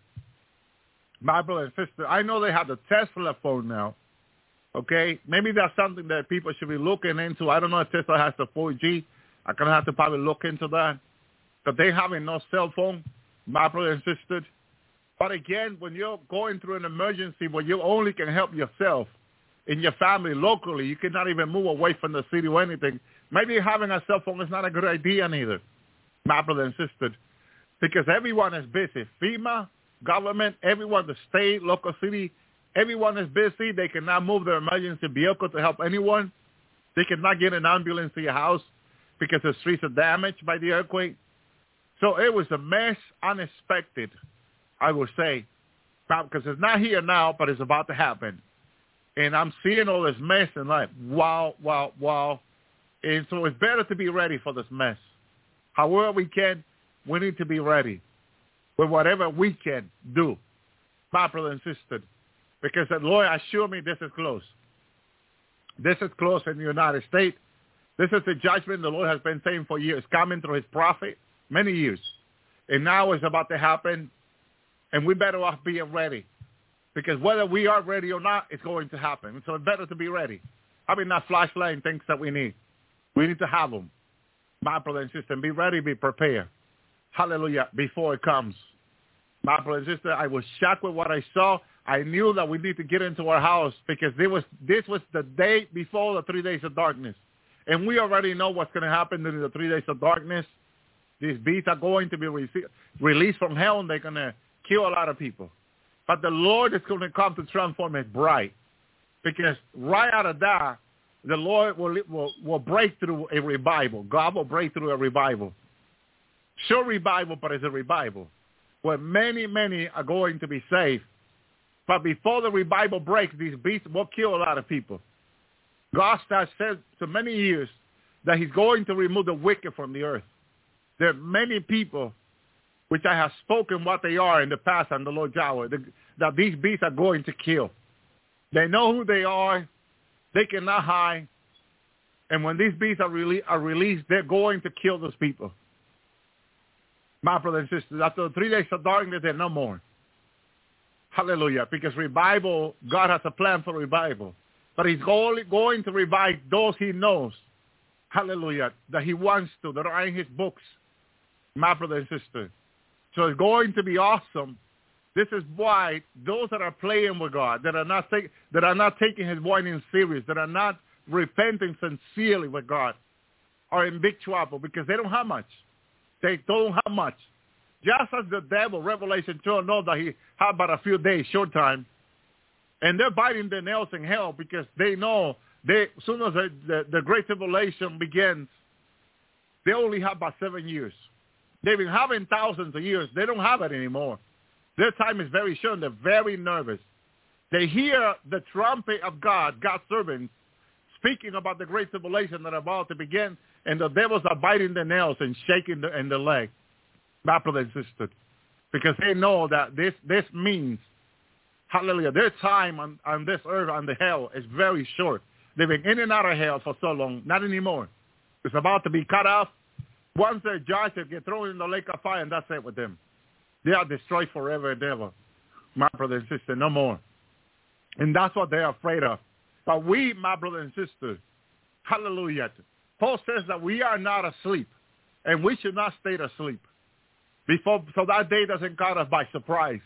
my brother and sister, I know they have the Tesla phone now. Okay? Maybe that's something that people should be looking into. I don't know if Tesla has the four G. I'm going to have to probably look into that. But they having no cell phone, my brother and sister. But again, when you're going through an emergency where you only can help yourself in your family locally, you cannot even move away from the city or anything. Maybe having a cell phone is not a good idea neither, my brother and sister, because everyone is busy. FEMA, government, everyone, the state, local city, everyone is busy. They cannot move their emergency vehicle to help anyone. They cannot get an ambulance to your house because the streets are damaged by the earthquake. So it was a mess, unexpected, I would say, because it's not here now, but it's about to happen. And I'm seeing all this mess and like, wow, wow, wow. And so it's better to be ready for this mess. However we can, we need to be ready with whatever we can do, my brother and sister, because the Lord assured me this is close. This is close in the United States. This is the judgment the Lord has been saying for years, coming through his prophet, many years. And now it's about to happen. And we better off being ready. Because whether we are ready or not, it's going to happen. So it's better to be ready. I mean, not flashlight and things that we need. We need to have them. My brother and sister, be ready, be prepared. Hallelujah, before it comes. My brother and sister, I was shocked with what I saw. I knew that we need to get into our house because there was, this was the day before the three days of darkness. And we already know what's going to happen during the three days of darkness. These beasts are going to be re- released from hell, and they're going to kill a lot of people. But the Lord is going to come to transform His bride. Because right out of that, the Lord will, will, will break through a revival. God will break through a revival. Sure revival, but it's a revival. Where many, many are going to be saved. But before the revival breaks, these beasts will kill a lot of people. God has said for many years that He's going to remove the wicked from the earth. There are many people which I have spoken what they are in the past on the Lord Yahweh, that these beasts are going to kill. They know who they are. They cannot hide. And when these beasts are, rele- are released, they're going to kill those people. My brothers and sisters, after the three days of darkness, they're no more. Hallelujah. Because revival, God has a plan for revival. But He's only going to revive those He knows. Hallelujah. That He wants to, that are in His books. My brothers and sisters. So it's going to be awesome. This is why those that are playing with God, that are not take, that are not taking His warning serious, that are not repenting sincerely with God, are in big trouble because they don't have much. They don't have much. Just as the devil, Revelation two, knows that he had but a few days, short time, and they're biting their nails in hell because they know they, as soon as the, the, the great tribulation begins, they only have about seven years. They've been having thousands of years. They don't have it anymore. Their time is very short. They're very nervous. They hear the trumpet of God, God's servants, speaking about the great tribulation that are about to begin, and the devils are biting their nails and shaking the, in the leg. My brother and sister, because they know that this this means, hallelujah, their time on, on this earth, on the hell, is very short. They've been in and out of hell for so long, not anymore. It's about to be cut off. Once they're judged, they get thrown in the lake of fire, and that's it with them. They are destroyed forever and ever, my brother and sister, no more. And that's what they're afraid of. But we, my brother and sister, hallelujah, Paul says that we are not asleep, and we should not stay asleep. Before, so that day doesn't caught us by surprise.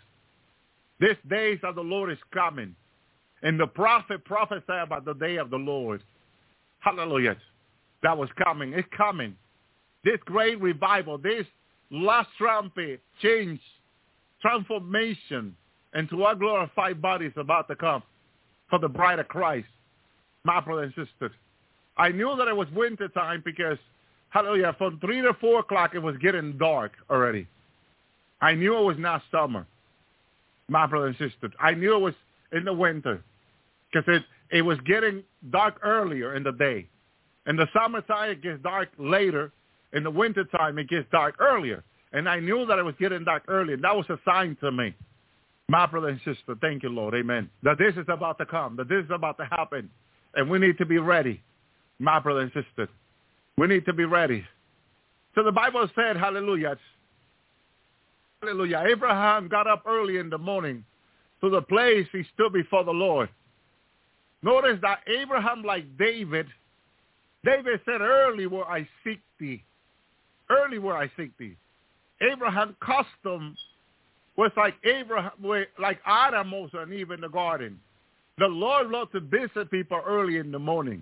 This days of the Lord is coming. And the prophet prophesied about the day of the Lord. Hallelujah. That was coming. It's coming. This great revival, this last trumpet change, transformation into our glorified body is about to come for the bride of Christ. My brothers and sisters, I knew that it was winter time because, hallelujah, from three to four o'clock it was getting dark already. I knew it was not summer, my brothers and sisters. I knew it was in the winter because it, it was getting dark earlier in the day. In the summertime, it gets dark later. In the wintertime, it gets dark earlier. And I knew that it was getting dark earlier. That was a sign to me. My brother and sister, thank you, Lord. Amen. That this is about to come. That this is about to happen. And we need to be ready. My brother and sister. We need to be ready. So the Bible said, hallelujah. Hallelujah. Abraham got up early in the morning to the place he stood before the Lord. Notice that Abraham, like David, David said, early will I seek thee. Early will I seek thee. Abraham's custom was like Abraham, like Adam, Moses, and Eve in the garden. The Lord loved to visit people early in the morning.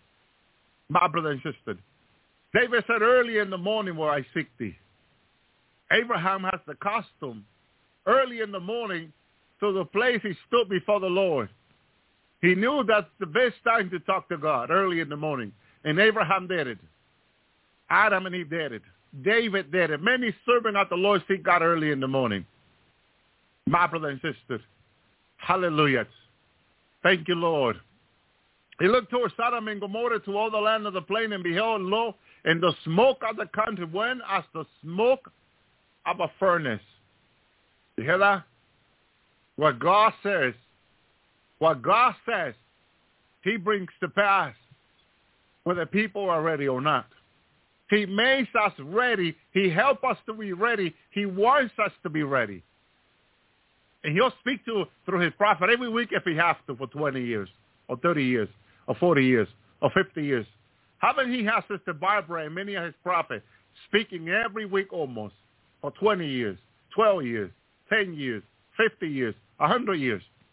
My brother and sister. David said, early in the morning will I seek thee. Abraham has the custom early in the morning to the place he stood before the Lord. He knew that's the best time to talk to God, early in the morning. And Abraham did it. Adam and Eve did it. David did it. Many servants of the Lord seek God early in the morning. My brother and sister. Hallelujah. Thank you, Lord. He looked towards Sodom and Gomorrah, to all the land of the plain, and behold, lo, and the smoke of the country went as the smoke of a furnace. You hear that? What God says, what God says, He brings to pass, whether people are ready or not. He makes us ready. He helps us to be ready. He wants us to be ready. And He'll speak to through His prophet every week if He has to for twenty years or thirty years or forty years or fifty years. Haven't He had Sister Barbara and many of His prophets speaking every week almost for twenty years, twelve years, ten years, fifty years, one hundred years?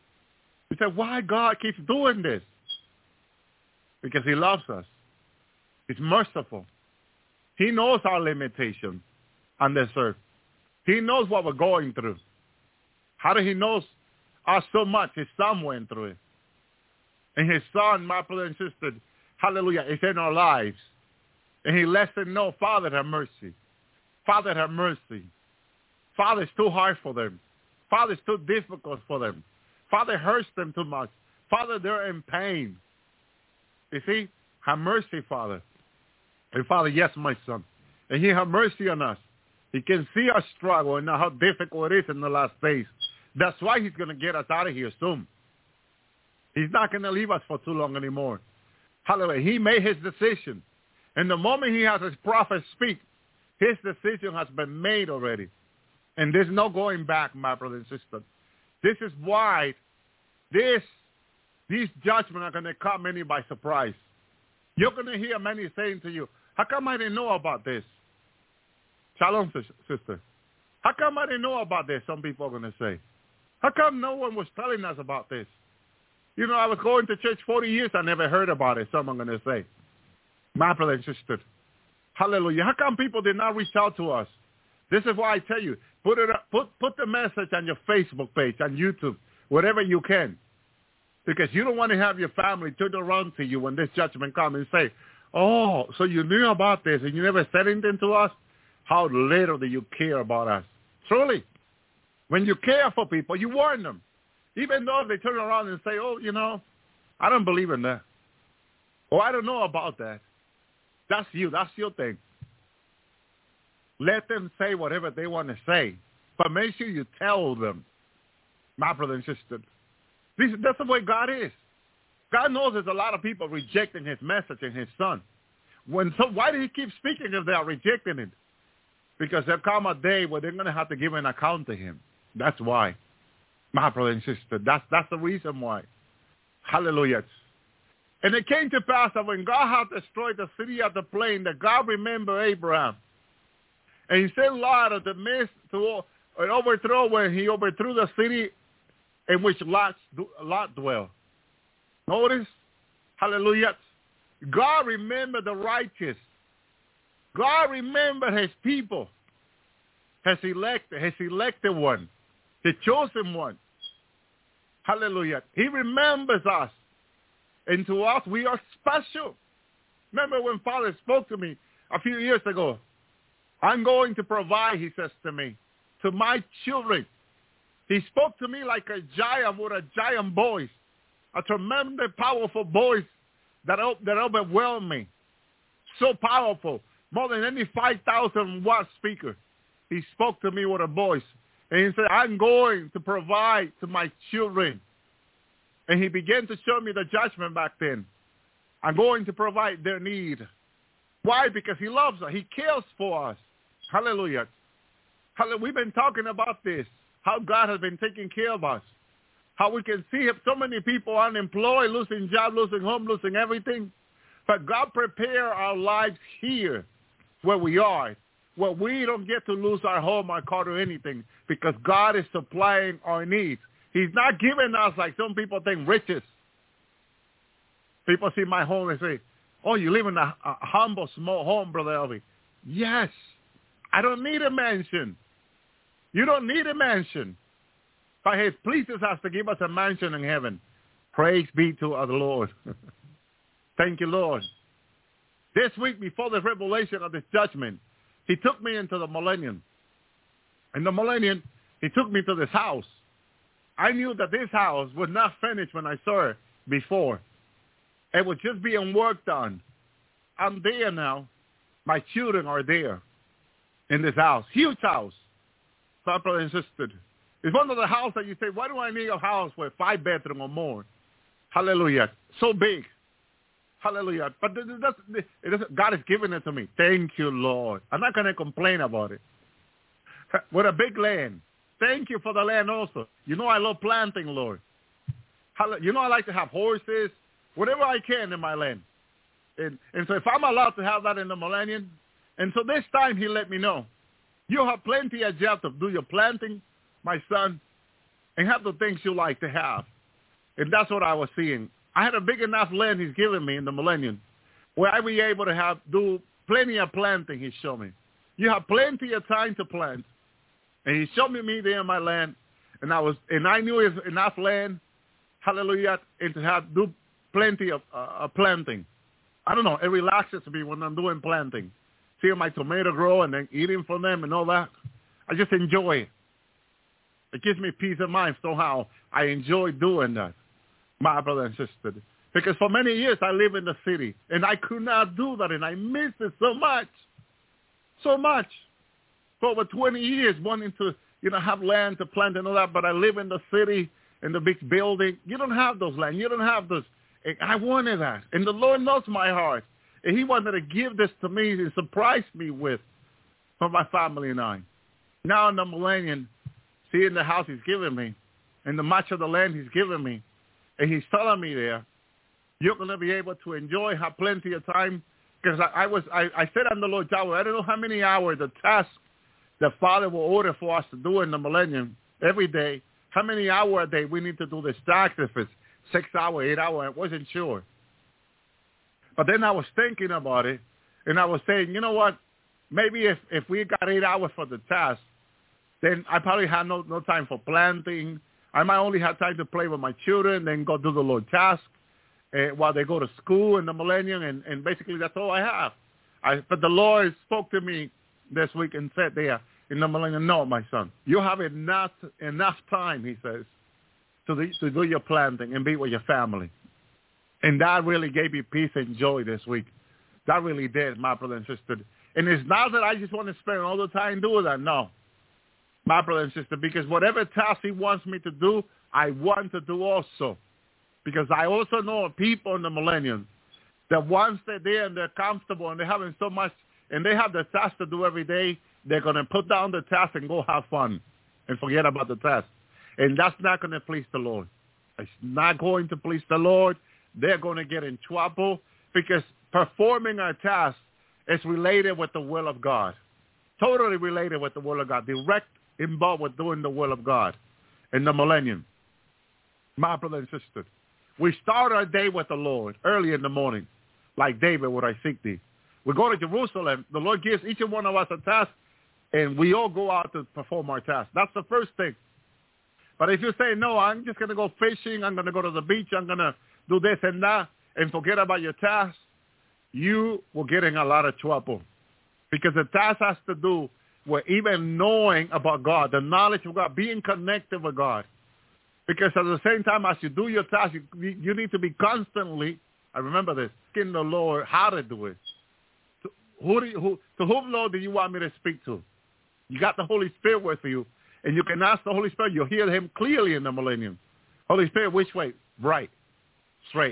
We say, why God keeps doing this? Because he loves us. He's merciful. He knows our limitations on this earth. He knows what we're going through. How do he know us so much? His son went through it. And his son, my brother and sister, hallelujah, is in our lives. And he lets them know, Father, have mercy. Father, have mercy. Father, it's too hard for them. Father, it's too difficult for them. Father, hurts them too much. Father, they're in pain. You see? Have mercy, Father. And Father, yes, my son. And he have mercy on us. He can see our struggle and know how difficult it is in the last days. That's why he's going to get us out of here soon. He's not going to leave us for too long anymore. Hallelujah. He made his decision. And the moment he has his prophet speak, his decision has been made already. And there's no going back, my brother and sister. This is why this, these judgments are going to come many by surprise. You're going to hear many saying to you, how come I didn't know about this? Shalom, sister. How come I didn't know about this? Some people are going to say. How come no one was telling us about this? You know, I was going to church forty years. I never heard about it. Some are going to say. My brother and sister. Hallelujah. How come people did not reach out to us? This is why I tell you, put it up, put put the message on your Facebook page, on YouTube, whatever you can. Because you don't want to have your family turn around to you when this judgment comes and say, oh, so you knew about this and you never said anything to us? How little do you care about us? Truly. When you care for people, you warn them. Even though they turn around and say, oh, you know, I don't believe in that. Or I don't know about that. That's you. That's your thing. Let them say whatever they want to say. But make sure you tell them, my brother and sister. This, that's the way God is. God knows there's a lot of people rejecting his message and his son. When so, why do he keep speaking if they are rejecting it? Because there'll come a day where they're going to have to give an account to him. That's why. My brother and sister, that's, that's the reason why. Hallelujah. And it came to pass that when God had destroyed the city of the plain, that God remembered Abraham. And he sent Lot of the midst to an overthrow where he overthrew the city in which Lot, Lot dwelled. Notice, hallelujah. God remembered the righteous. God remembered his people, his elected, his elected one, the chosen one. Hallelujah. He remembers us. And to us, we are special. Remember when Father spoke to me a few years ago? I'm going to provide, he says to me, to my children. He spoke to me like a giant with a giant voice, a tremendous, powerful voice that, that overwhelmed me. So powerful, more than any five thousand watt speaker. He spoke to me with a voice. And he said, I'm going to provide to my children. And he began to show me the judgment back then. I'm going to provide their need. Why? Because he loves us. He cares for us. Hallelujah. Hallelujah. We've been talking about this, how God has been taking care of us, how we can see so many people unemployed, losing jobs, losing home, losing everything. But God prepared our lives here where we are, where we don't get to lose our home, our car, or anything, because God is supplying our needs. He's not giving us, like some people think, riches. People see my home and say, oh, you live in a, a humble, small home, Brother Elvi. Yes. I don't need a mansion. You don't need a mansion. But he pleases us to give us a mansion in heaven. Praise be to our Lord. Thank you, Lord. This week before the revelation of this judgment, he took me into the millennium. In the millennium, he took me to this house. I knew that this house was not finished when I saw it before. It was just being worked on. I'm there now. My children are there in this house. Huge house. My brother and sister. It's one of the houses that you say, why do I need a house with five bedrooms or more? Hallelujah. So big. Hallelujah. But that's, it doesn't, God has given it to me. Thank you, Lord. I'm not going to complain about it. With a big land. Thank you for the land also. You know I love planting, Lord. You know I like to have horses, whatever I can in my land. And, and so if I'm allowed to have that in the millennium, and so this time he let me know, you have plenty of job to do your planting, my son, and have the things you like to have. And that's what I was seeing. I had a big enough land he's given me in the millennium where I be able to have do plenty of planting, he showed me. You have plenty of time to plant. And he showed me me there in my land. And I was, and I knew it was enough land, hallelujah, and to have do plenty of uh, planting. I don't know, it relaxes me when I'm doing planting. Seeing my tomato grow and then eating from them and all that. I just enjoy it. It gives me peace of mind somehow. I enjoy doing that, my brother and sister. Because for many years I live in the city, and I could not do that, and I miss it so much. So much. For over twenty years wanting to, you know, have land to plant and all that, but I live in the city, in the big building. You don't have those land. You don't have those. And I wanted that. And the Lord knows my heart. And he wanted to give this to me and surprise me with for my family and I. Now in the millennium, seeing the house he's given me and the much of the land he's given me, and he's telling me there, you're going to be able to enjoy, have plenty of time. Because I, I was, I, I said on the Lord Yahweh, I don't know how many hours the task the Father will order for us to do in the millennium every day. How many hours a day we need to do this task, if it's six hours, eight hours, I wasn't sure. But then I was thinking about it, and I was saying, you know what, maybe if, if we got eight hours for the task, then I probably have no, no time for planting. I might only have time to play with my children, then go do the Lord task uh, while they go to school in the millennium, and, and basically that's all I have. I, but the Lord spoke to me this week and said there in the millennium, no, my son, you have enough, enough time, he says, to, the, to do your planting and be with your family. And that really gave me peace and joy this week. That really did, my brother and sister. And it's not that I just want to spend all the time doing that. No, my brother and sister, because whatever task he wants me to do, I want to do also. Because I also know people in the millennium that once they're there and they're comfortable and they're having so much, and they have the task to do every day, they're going to put down the task and go have fun and forget about the task. And that's not going to please the Lord. It's not going to please the Lord. They're going to get in trouble because performing our task is related with the will of God. Totally related with the will of God. Direct involved with doing the will of God in the millennium. My brother and sister, we start our day with the Lord early in the morning, like David, would I seek thee. We go to Jerusalem. The Lord gives each and one of us a task, and we all go out to perform our task. That's the first thing. But if you say, no, I'm just going to go fishing, I'm going to go to the beach, I'm going to do this and that, and forget about your task, you will get in a lot of trouble. Because the task has to do with even knowing about God, the knowledge of God, being connected with God. Because at the same time as you do your task, you, you need to be constantly, I remember this, asking the Lord how to do it. To, who do you, who, to whom, Lord, do you want me to speak to? You got the Holy Spirit with you, and you can ask the Holy Spirit. You'll hear him clearly in the millennium. Holy Spirit, which way? Right. Straight.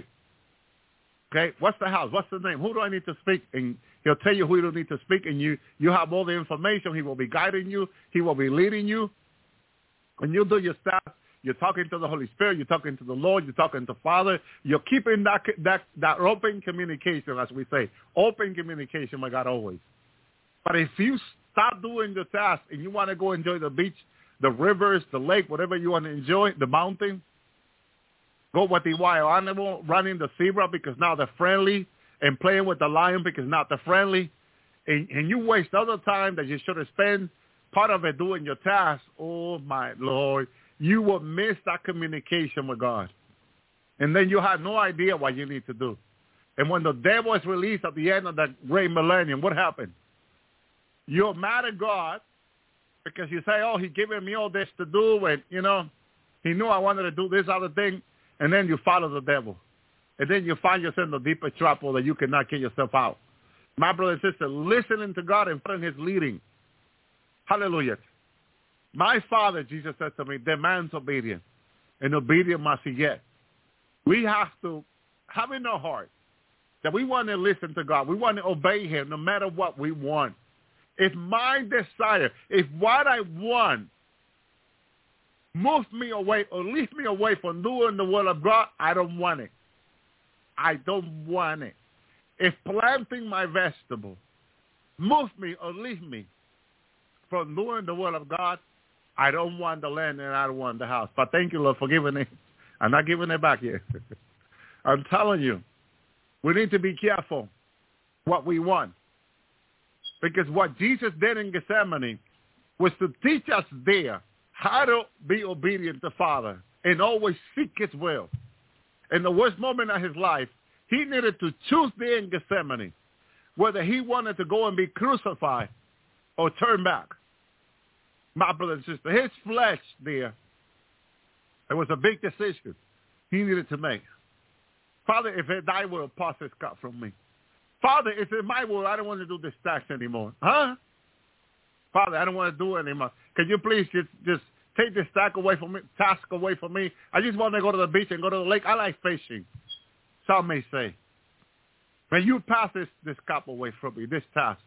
Okay, what's the house? What's the name? Who do I need to speak? And he'll tell you who you need to speak, and you, you have all the information. He will be guiding you. He will be leading you. When you do your stuff, you're talking to the Holy Spirit. You're talking to the Lord. You're talking to Father. You're keeping that, that, that open communication, as we say. Open communication with God always. But if you stop doing the task and you want to go enjoy the beach, the rivers, the lake, whatever you want to enjoy, the mountain, go with the wild animal, running the zebra because now they're friendly, and playing with the lion because now they're friendly, and, and you waste other time that you should have spent part of it doing your task, oh my Lord, you will miss that communication with God. And then you have no idea what you need to do. And when the devil is released at the end of that great millennium, what happened? You're mad at God because you say, oh, he given me all this to do, and, you know, he knew I wanted to do this other thing, and then you follow the devil. And then you find yourself in the deeper trouble that you cannot get yourself out. My brother and sister, listening to God and following his leading. Hallelujah. My Father, Jesus said to me, demands obedience, and obedience must he get. We have to have in our heart that we want to listen to God. We want to obey him no matter what we want. If my desire, if what I want moves me away or leads me away from doing the will of God, I don't want it. I don't want it. If planting my vegetable moves me or leaves me from doing the will of God, I don't want the land and I don't want the house. But thank you, Lord, for giving me I'm not giving it back yet. I'm telling you, we need to be careful what we want. Because what Jesus did in Gethsemane was to teach us there how to be obedient to Father and always seek his will. In the worst moment of his life, he needed to choose there in Gethsemane whether he wanted to go and be crucified or turn back. My brother and sister, his flesh there, it was a big decision he needed to make. Father, if it thy will, pass this cup from me. Father, if it's my will, I don't want to do this task anymore. Huh? Father, I don't want to do it anymore. Can you please just, just take this task away from me, task away from me? I just want to go to the beach and go to the lake. I like fishing. Some may say. When you pass this, this cup away from me, this task,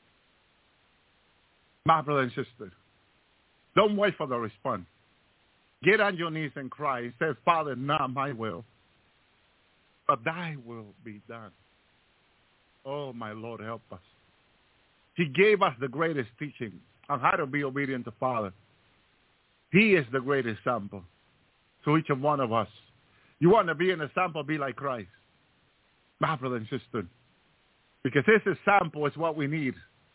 my brother and sister, don't wait for the response. Get on your knees and cry and say, Father, not my will, but thy will be done. Oh, my Lord, help us. He gave us the greatest teaching on how to be obedient to Father. He is the great example to each and one of us. You want to be an example, be like Christ. My brother and sister, because this example is what we need.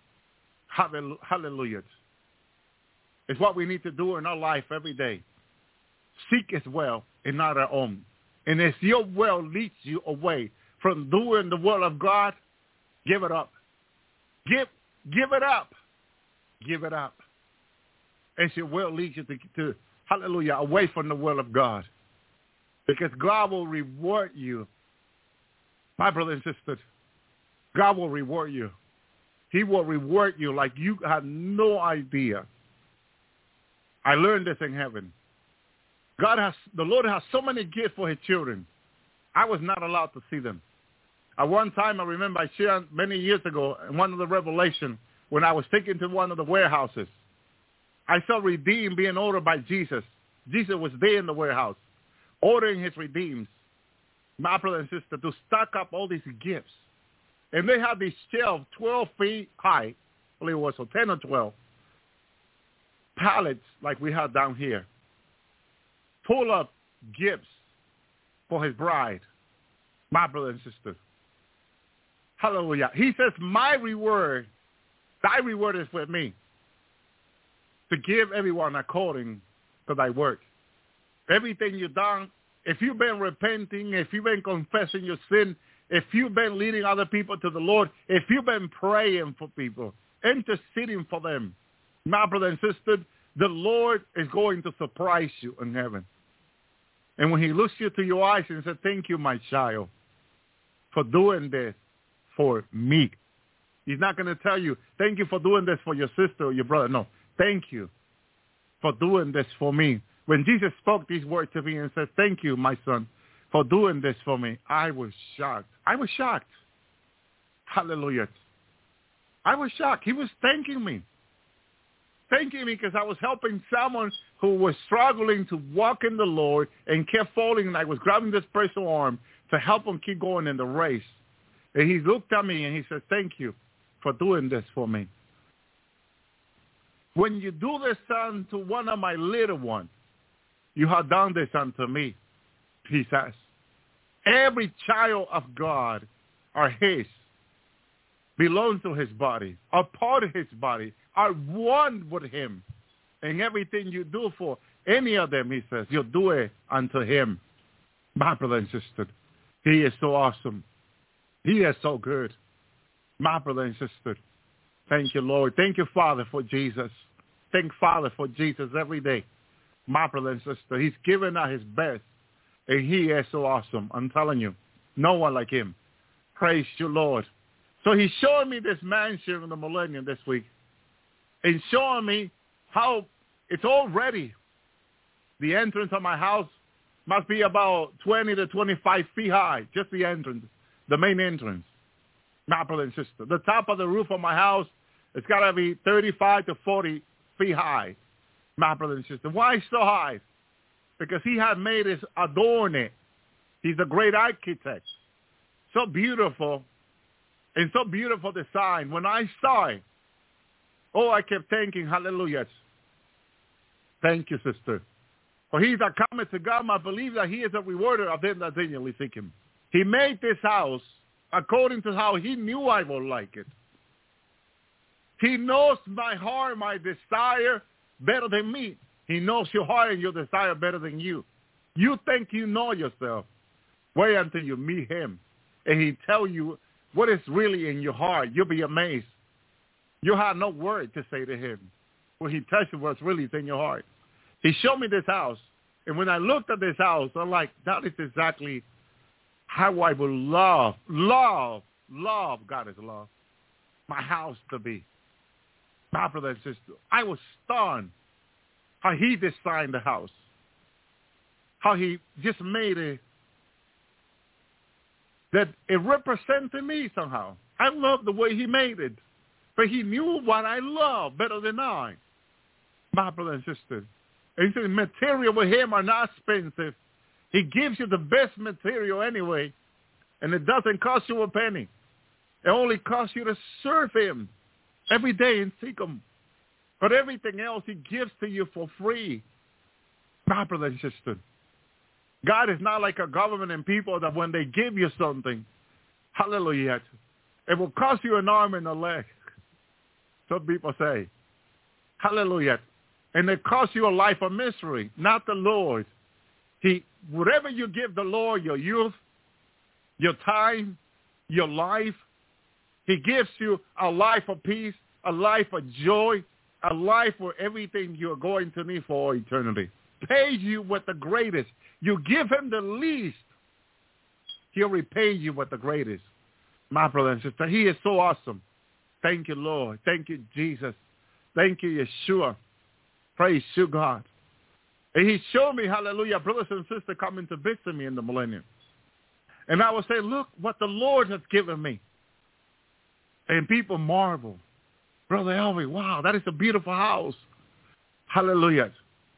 Hallelujah. It's what we need to do in our life every day. Seek his will and not our own. And if your will leads you away from doing the will of God, give it up. Give, give it up. Give it up. As your will leads you to, to, hallelujah, away from the will of God. Because God will reward you. My brother and sister, God will reward you. He will reward you like you have no idea. I learned this in heaven. God has, the Lord has so many gifts for his children. I was not allowed to see them. At one time, I remember I shared many years ago in one of the Revelation when I was taken to one of the warehouses. I saw redeemed being ordered by Jesus. Jesus was there in the warehouse, ordering his redeemed, my brother and sister, to stock up all these gifts. And they had these shelves twelve feet high, I believe it was, so ten or twelve, pallets like we have down here, full of gifts for his bride, my brother and sister. Hallelujah. He says, my reward, thy reward is with me, to give everyone according to thy work. Everything you've done, if you've been repenting, if you've been confessing your sin, if you've been leading other people to the Lord, if you've been praying for people, interceding for them, my brother and sister, the Lord is going to surprise you in heaven. And when he looks you to your eyes and says, thank you, my child, for doing this for me. He's not going to tell you, thank you for doing this for your sister or your brother. No, thank you for doing this for me. When Jesus spoke these words to me and said, thank you, my son, for doing this for me, I was shocked. I was shocked. Hallelujah. I was shocked. He was thanking me. Thanking me because I was helping someone who was struggling to walk in the Lord and kept falling, and I was grabbing this person's arm to help him keep going in the race. And he looked at me and he said, thank you for doing this for me. When you do this unto one of my little ones, you have done this unto me, he says. Every child of God are his, belongs to his body, are part of his body, are one with him. And everything you do for any of them, he says, you'll do it unto him. My brother and sister, he is so awesome. He is so good. My brother and sister, thank you, Lord. Thank you, Father, for Jesus. Thank Father for Jesus every day. My brother and sister, he's given us his best. And he is so awesome. I'm telling you, no one like him. Praise you, Lord. So he's showing me this mansion in the millennium this week. And showing me how it's all ready. The entrance of my house must be about twenty to twenty-five feet high. Just the entrance, the main entrance. My brother and sister. The top of the roof of my house, it's got to be thirty-five to forty feet high. My brother and sister. Why so high? Because he had made it, adorn it. He's a great architect. So beautiful. And so beautiful design. When I saw it, oh, I kept thinking, hallelujah. Thank you, sister. For he that cometh to God must believe that he is a rewarder of them that diligently seek him. He made this house according to how he knew I would like it. He knows my heart, my desire better than me. He knows your heart and your desire better than you. You think you know yourself. Wait until you meet him and he tell you what is really in your heart. You'll be amazed. You have no word to say to him when he tells you what's really in your heart. He showed me this house, and when I looked at this house, I'm like, that is exactly how I would love, love, love, God is love, my house to be. My brother and sister, I was stunned how he designed the house, how he just made it, that it represented me somehow. I love the way he made it, but he knew what I love better than I. My brother and sister, and he said material with him are not expensive. He gives you the best material anyway, and it doesn't cost you a penny. It only costs you to serve him every day and seek him. But everything else he gives to you for free. My brother and sister, God is not like a government and people that when they give you something, hallelujah, it will cost you an arm and a leg. Some people say, hallelujah. And it costs you a life of misery, not the Lord. He, whatever you give the Lord, your youth, your time, your life, he gives you a life of peace, a life of joy, a life where everything you're going to need for eternity. Pays you with the greatest. You give him the least, he'll repay you with the greatest. My brother and sister, he is so awesome. Thank you, Lord. Thank you, Jesus. Thank you, Yeshua. Praise you, God. And he showed me, hallelujah, brothers and sisters coming to visit me in the millennium. And I would say, look what the Lord has given me. And people marvel. Brother Elvie, wow, that is a beautiful house. Hallelujah.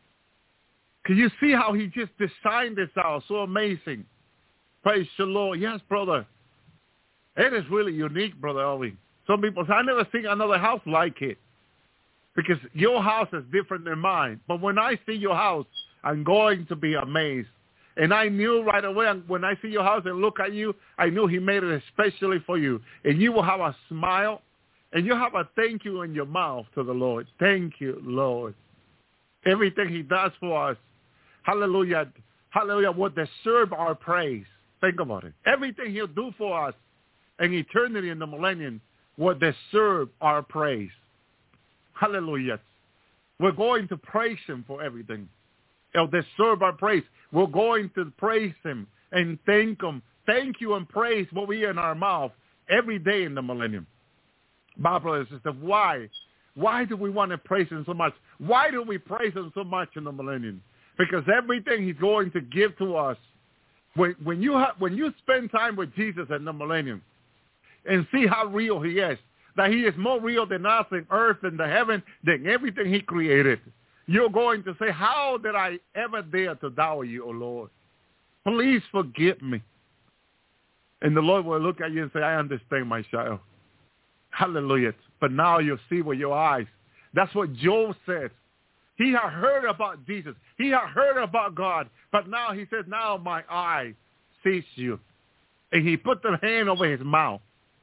Can you see how he just designed this house? So amazing. Praise the Lord. Yes, brother. It is really unique, Brother Elvie. Some people say, I never seen another house like it. Because your house is different than mine. But when I see your house, I'm going to be amazed. And I knew right away when I see your house and look at you, I knew he made it especially for you. And you will have a smile, and you have a thank you in your mouth to the Lord. Thank you, Lord. Everything he does for us, hallelujah, hallelujah, will deserve our praise. Think about it. Everything he'll do for us in eternity in the millennium will deserve our praise. Hallelujah. We're going to praise him for everything. It'll deserve our praise. We're going to praise him and thank him. Thank you and praise will be in our mouth every day in the millennium. My brothers and sisters, why? Why do we want to praise him so much? Why do we praise him so much in the millennium? Because everything he's going to give to us, when, when, you, ha- when you spend time with Jesus in the millennium and see how real he is, that he is more real than us in earth and the heaven than everything he created, you're going to say, how did I ever dare to doubt you, O Lord? Please forgive me. And the Lord will look at you and say, I understand, my child. Hallelujah. But now you'll see with your eyes. That's what Job said. He had heard about Jesus. He had heard about God. But now he said, now my eye sees you. And he put the hand over his mouth.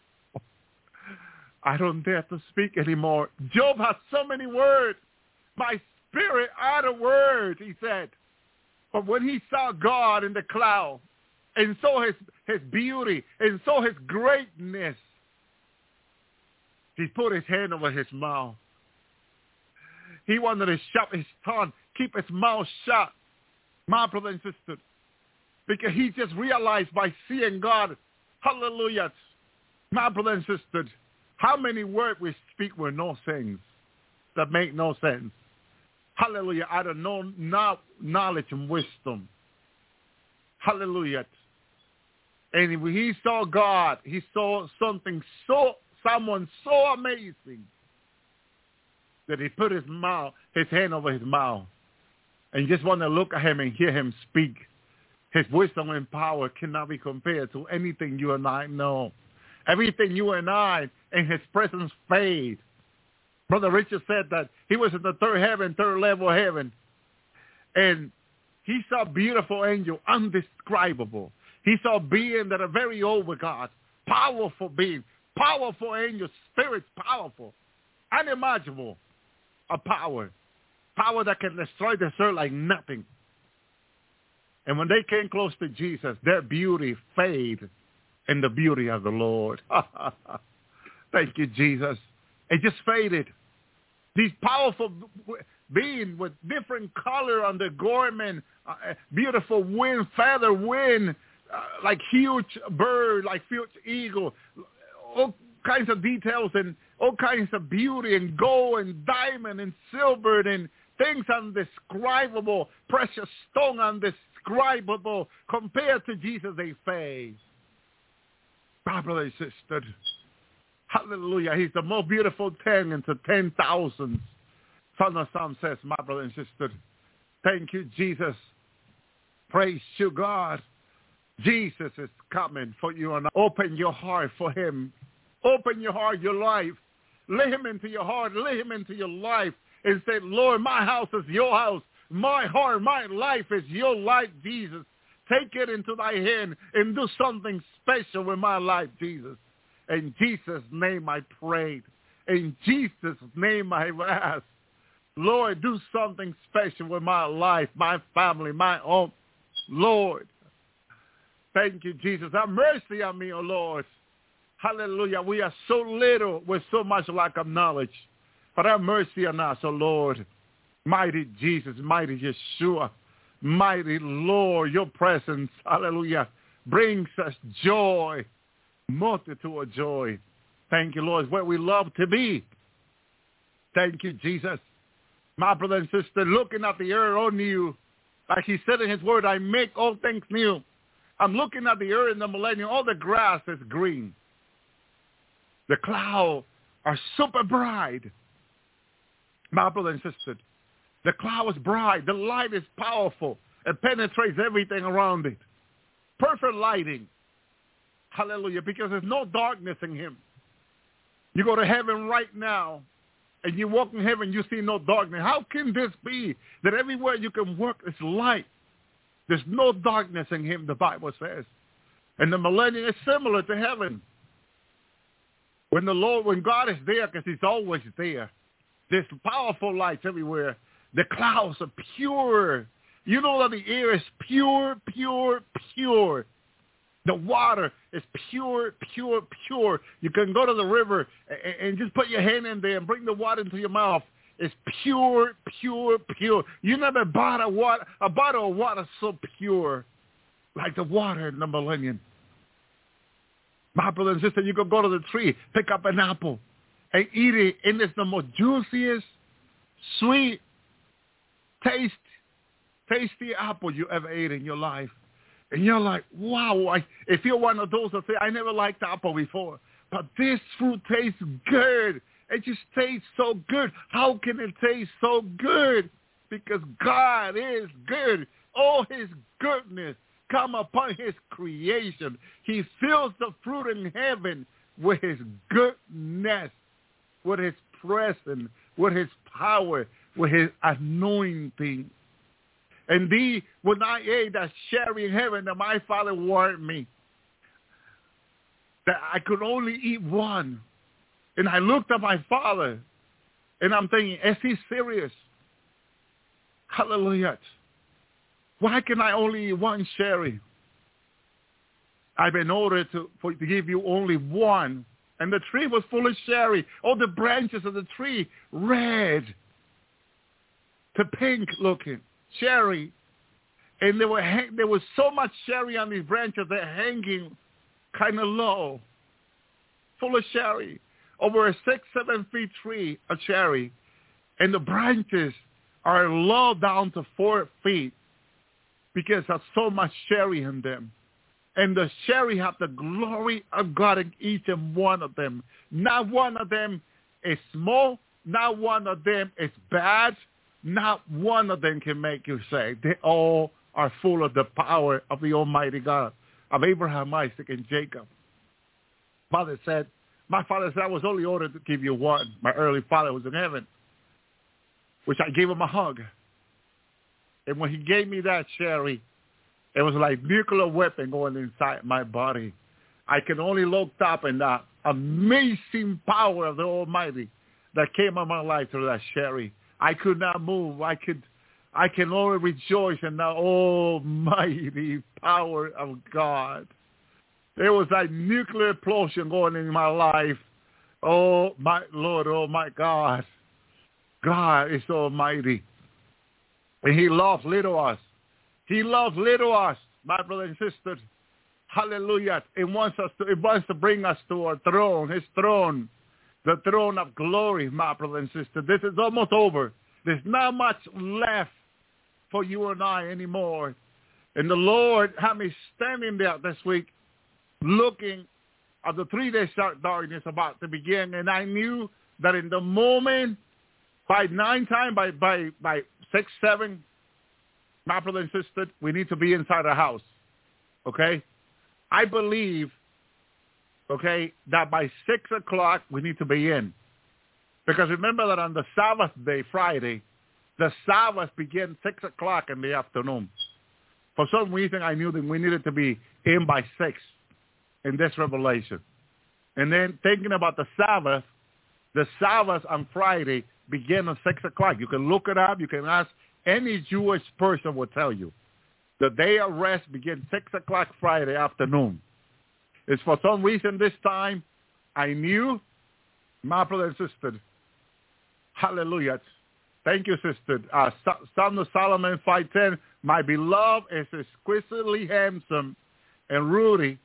I don't dare to speak anymore. Job has so many words. My spirit out of words, he said. But when he saw God in the cloud and saw his, his beauty and saw his greatness, he put his hand over his mouth. He wanted to shut his tongue, keep his mouth shut, my brother and sister, because he just realized by seeing God, hallelujah, my brother and sister, how many words we speak with no sense, that make no sense. Hallelujah, out of no knowledge and wisdom. Hallelujah. And when he saw God, he saw something so, someone so amazing that he put his mouth, his hand over his mouth, and just want to look at him and hear him speak. His wisdom and power cannot be compared to anything you and I know. Everything you and I in his presence fade. Brother Richard said that he was in the third heaven, third level of heaven. And he saw a beautiful angel, undescribable. He saw a being that are very old with God, powerful being, powerful angel, spirits powerful, unimaginable, a power, power that can destroy this earth like nothing. And when they came close to Jesus, their beauty faded in the beauty of the Lord. Thank you, Jesus. It just faded. These powerful beings with different color on their garment, uh, beautiful wing, feather wing, uh, like huge bird, like huge eagle, all kinds of details and all kinds of beauty and gold and diamond and silver and things undescribable, precious stone undescribable. Compared to Jesus, they fade. My brother and sister, hallelujah. He's the most beautiful ten into ten thousands. Son of Psalm says, my brother and sister, thank you, Jesus. Praise you, God. Jesus is coming for you, and open your heart for him. Open your heart, your life. Let him into your heart. Let him into your life and say, Lord, my house is your house. My heart, my life is your life, Jesus. Take it into thy hand and do something special with my life, Jesus. In Jesus' name I prayed. In Jesus' name I ask. Lord, do something special with my life, my family, my home. Lord, thank you, Jesus. Have mercy on me, O Lord. Hallelujah. We are so little with so much lack of knowledge. But have mercy on us, O Lord. Mighty Jesus, mighty Yeshua, mighty Lord, your presence, hallelujah, brings us joy, multitude of joy. Thank you, Lord. It's where we love to be. Thank you, Jesus. My brother and sister, looking at the earth all new, like he said in his word, I make all things new. I'm looking at the earth in the millennium. All the grass is green. The clouds are super bright. My brother and sister, the cloud is bright. The light is powerful. It penetrates everything around it. Perfect lighting. Hallelujah. Because there's no darkness in him. You go to heaven right now, and you walk in heaven, you see no darkness. How can this be that everywhere you can work is light? There's no darkness in him, the Bible says. And the millennium is similar to heaven. When the Lord, when God is there, because he's always there, there's powerful lights everywhere. The clouds are pure. You know that the air is pure, pure, pure. The water is pure, pure, pure. You can go to the river and, and just put your hand in there and bring the water into your mouth. It's pure, pure, pure. You never bought a, water, a bottle of water so pure like the water in the millennium. My brother and sister, you can go to the tree, pick up an apple, and eat it, and it's the most juiciest, sweet, taste, tasty apple you ever ate in your life. And you're like, wow, I, if you're one of those that say, I never liked apple before, but this fruit tastes good. It just tastes so good. How can it taste so good? Because God is good. All his goodness come upon his creation. He fills the fruit in heaven with his goodness, with his presence, with his power, with his anointing. And thee, when I ate that cherry in heaven, that my Father warned me that I could only eat one. And I looked at my Father, and I'm thinking, is he serious? Hallelujah. Why can I only eat one cherry? I've been ordered to, for, to give you only one. And the tree was full of cherry. All the branches of the tree, red to pink looking. Cherry, and there were hang- there was so much cherry on these branches. They're hanging kind of low, full of cherry, over a six, seven feet tree of cherry, and the branches are low down to four feet because of so much cherry in them. And the cherry have the glory of God in each and one of them. Not one of them is small. Not one of them is bad. Not one of them can make you say. They all are full of the power of the Almighty God, of Abraham, Isaac, and Jacob. Father said, my father said, I was only ordered to give you one. My earthly father was in heaven, which I gave him a hug. And when he gave me that, Sherry, it was like nuclear weapon going inside my body. I can only look up and the amazing power of the Almighty that came on my life through that, Sherry. I could not move. I could, I can only rejoice in the almighty power of God. There was like nuclear explosion going in my life. Oh, my Lord, oh, my God. God is almighty. And he loves little us. He loves little us, my brothers and sisters. Hallelujah. It wants us to, it wants to bring us to our throne, his throne, the throne of glory, my brothers and sisters. This is almost over. There's not much left for you and I anymore. And the Lord had me standing there this week looking at the three days darkness about to begin. And I knew that in the moment, by nine time, by, by, by six, seven, my brother and sister, we need to be inside the house, okay? I believe, okay, that by six o'clock we need to be in. Because remember that on the Sabbath day, Friday, the Sabbath began six o'clock in the afternoon. For some reason, I knew that we needed to be in by six in this revelation. And then thinking about the Sabbath, the Sabbath on Friday began at six o'clock. You can look it up. You can ask. Any Jewish person will tell you the day of rest begins six o'clock Friday afternoon. It's for some reason this time I knew, my brother and sister, hallelujah. Thank you, sister. Uh, Psalm of Solomon five ten, my beloved is exquisitely handsome and Rudy,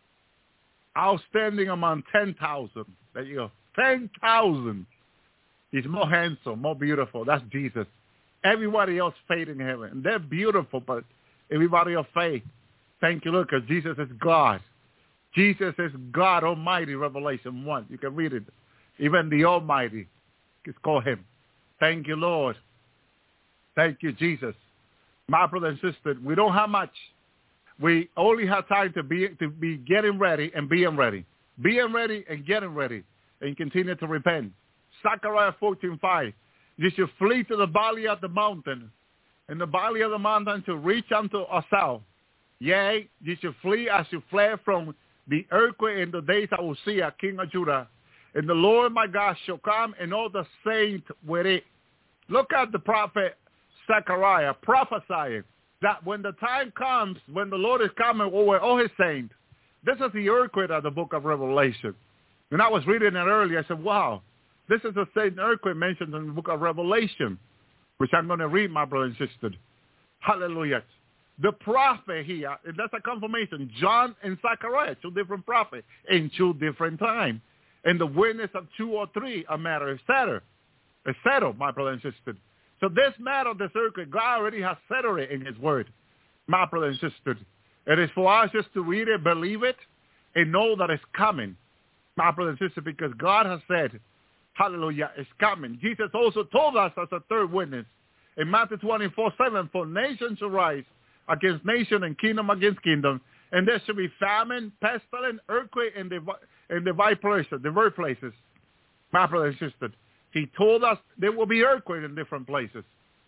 outstanding among ten thousand. There you go. ten thousand. He's more handsome, more beautiful. That's Jesus. Everybody else fade in heaven. And they're beautiful, but everybody else fade. Thank you, Lord, because Jesus is God. Jesus is God Almighty, Revelation one. You can read it. Even the Almighty is called him. Thank you, Lord. Thank you, Jesus. My brother and sister, we don't have much. We only have time to be to be getting ready and being ready. Being ready and getting ready. And continue to repent. Zechariah fourteen five. You should flee to the valley of the mountain, in the valley of the mountain to reach unto Asal. Yea, you should flee as you fled from the earthquake in the days of Uzziah, king of Judah. And the Lord my God shall come, and all the saints with it. Look at the prophet Zechariah prophesying that when the time comes, when the Lord is coming over all his saints, this is the earthquake of the book of Revelation. And I was reading it earlier. I said, wow. This is the same earthquake mentioned in the book of Revelation, which I'm going to read, my brother and sister. Hallelujah. The prophet here, and that's a confirmation, John and Zechariah, two different prophets in two different times. And the witness of two or three, a matter is settled. It's settled, my brother and sister. So this matter, this earthquake, God already has settled it in his word, my brother and sister. It is for us just to read it, believe it, and know that it's coming, my brother and sister, because God has said, hallelujah, it's coming. Jesus also told us as a third witness in Matthew twenty-four seven, for nation shall rise against nation and kingdom against kingdom, and there shall be famine, pestilence, earthquake in the, in the very places, the very places. My brother and sister, he told us there will be earthquake in different places.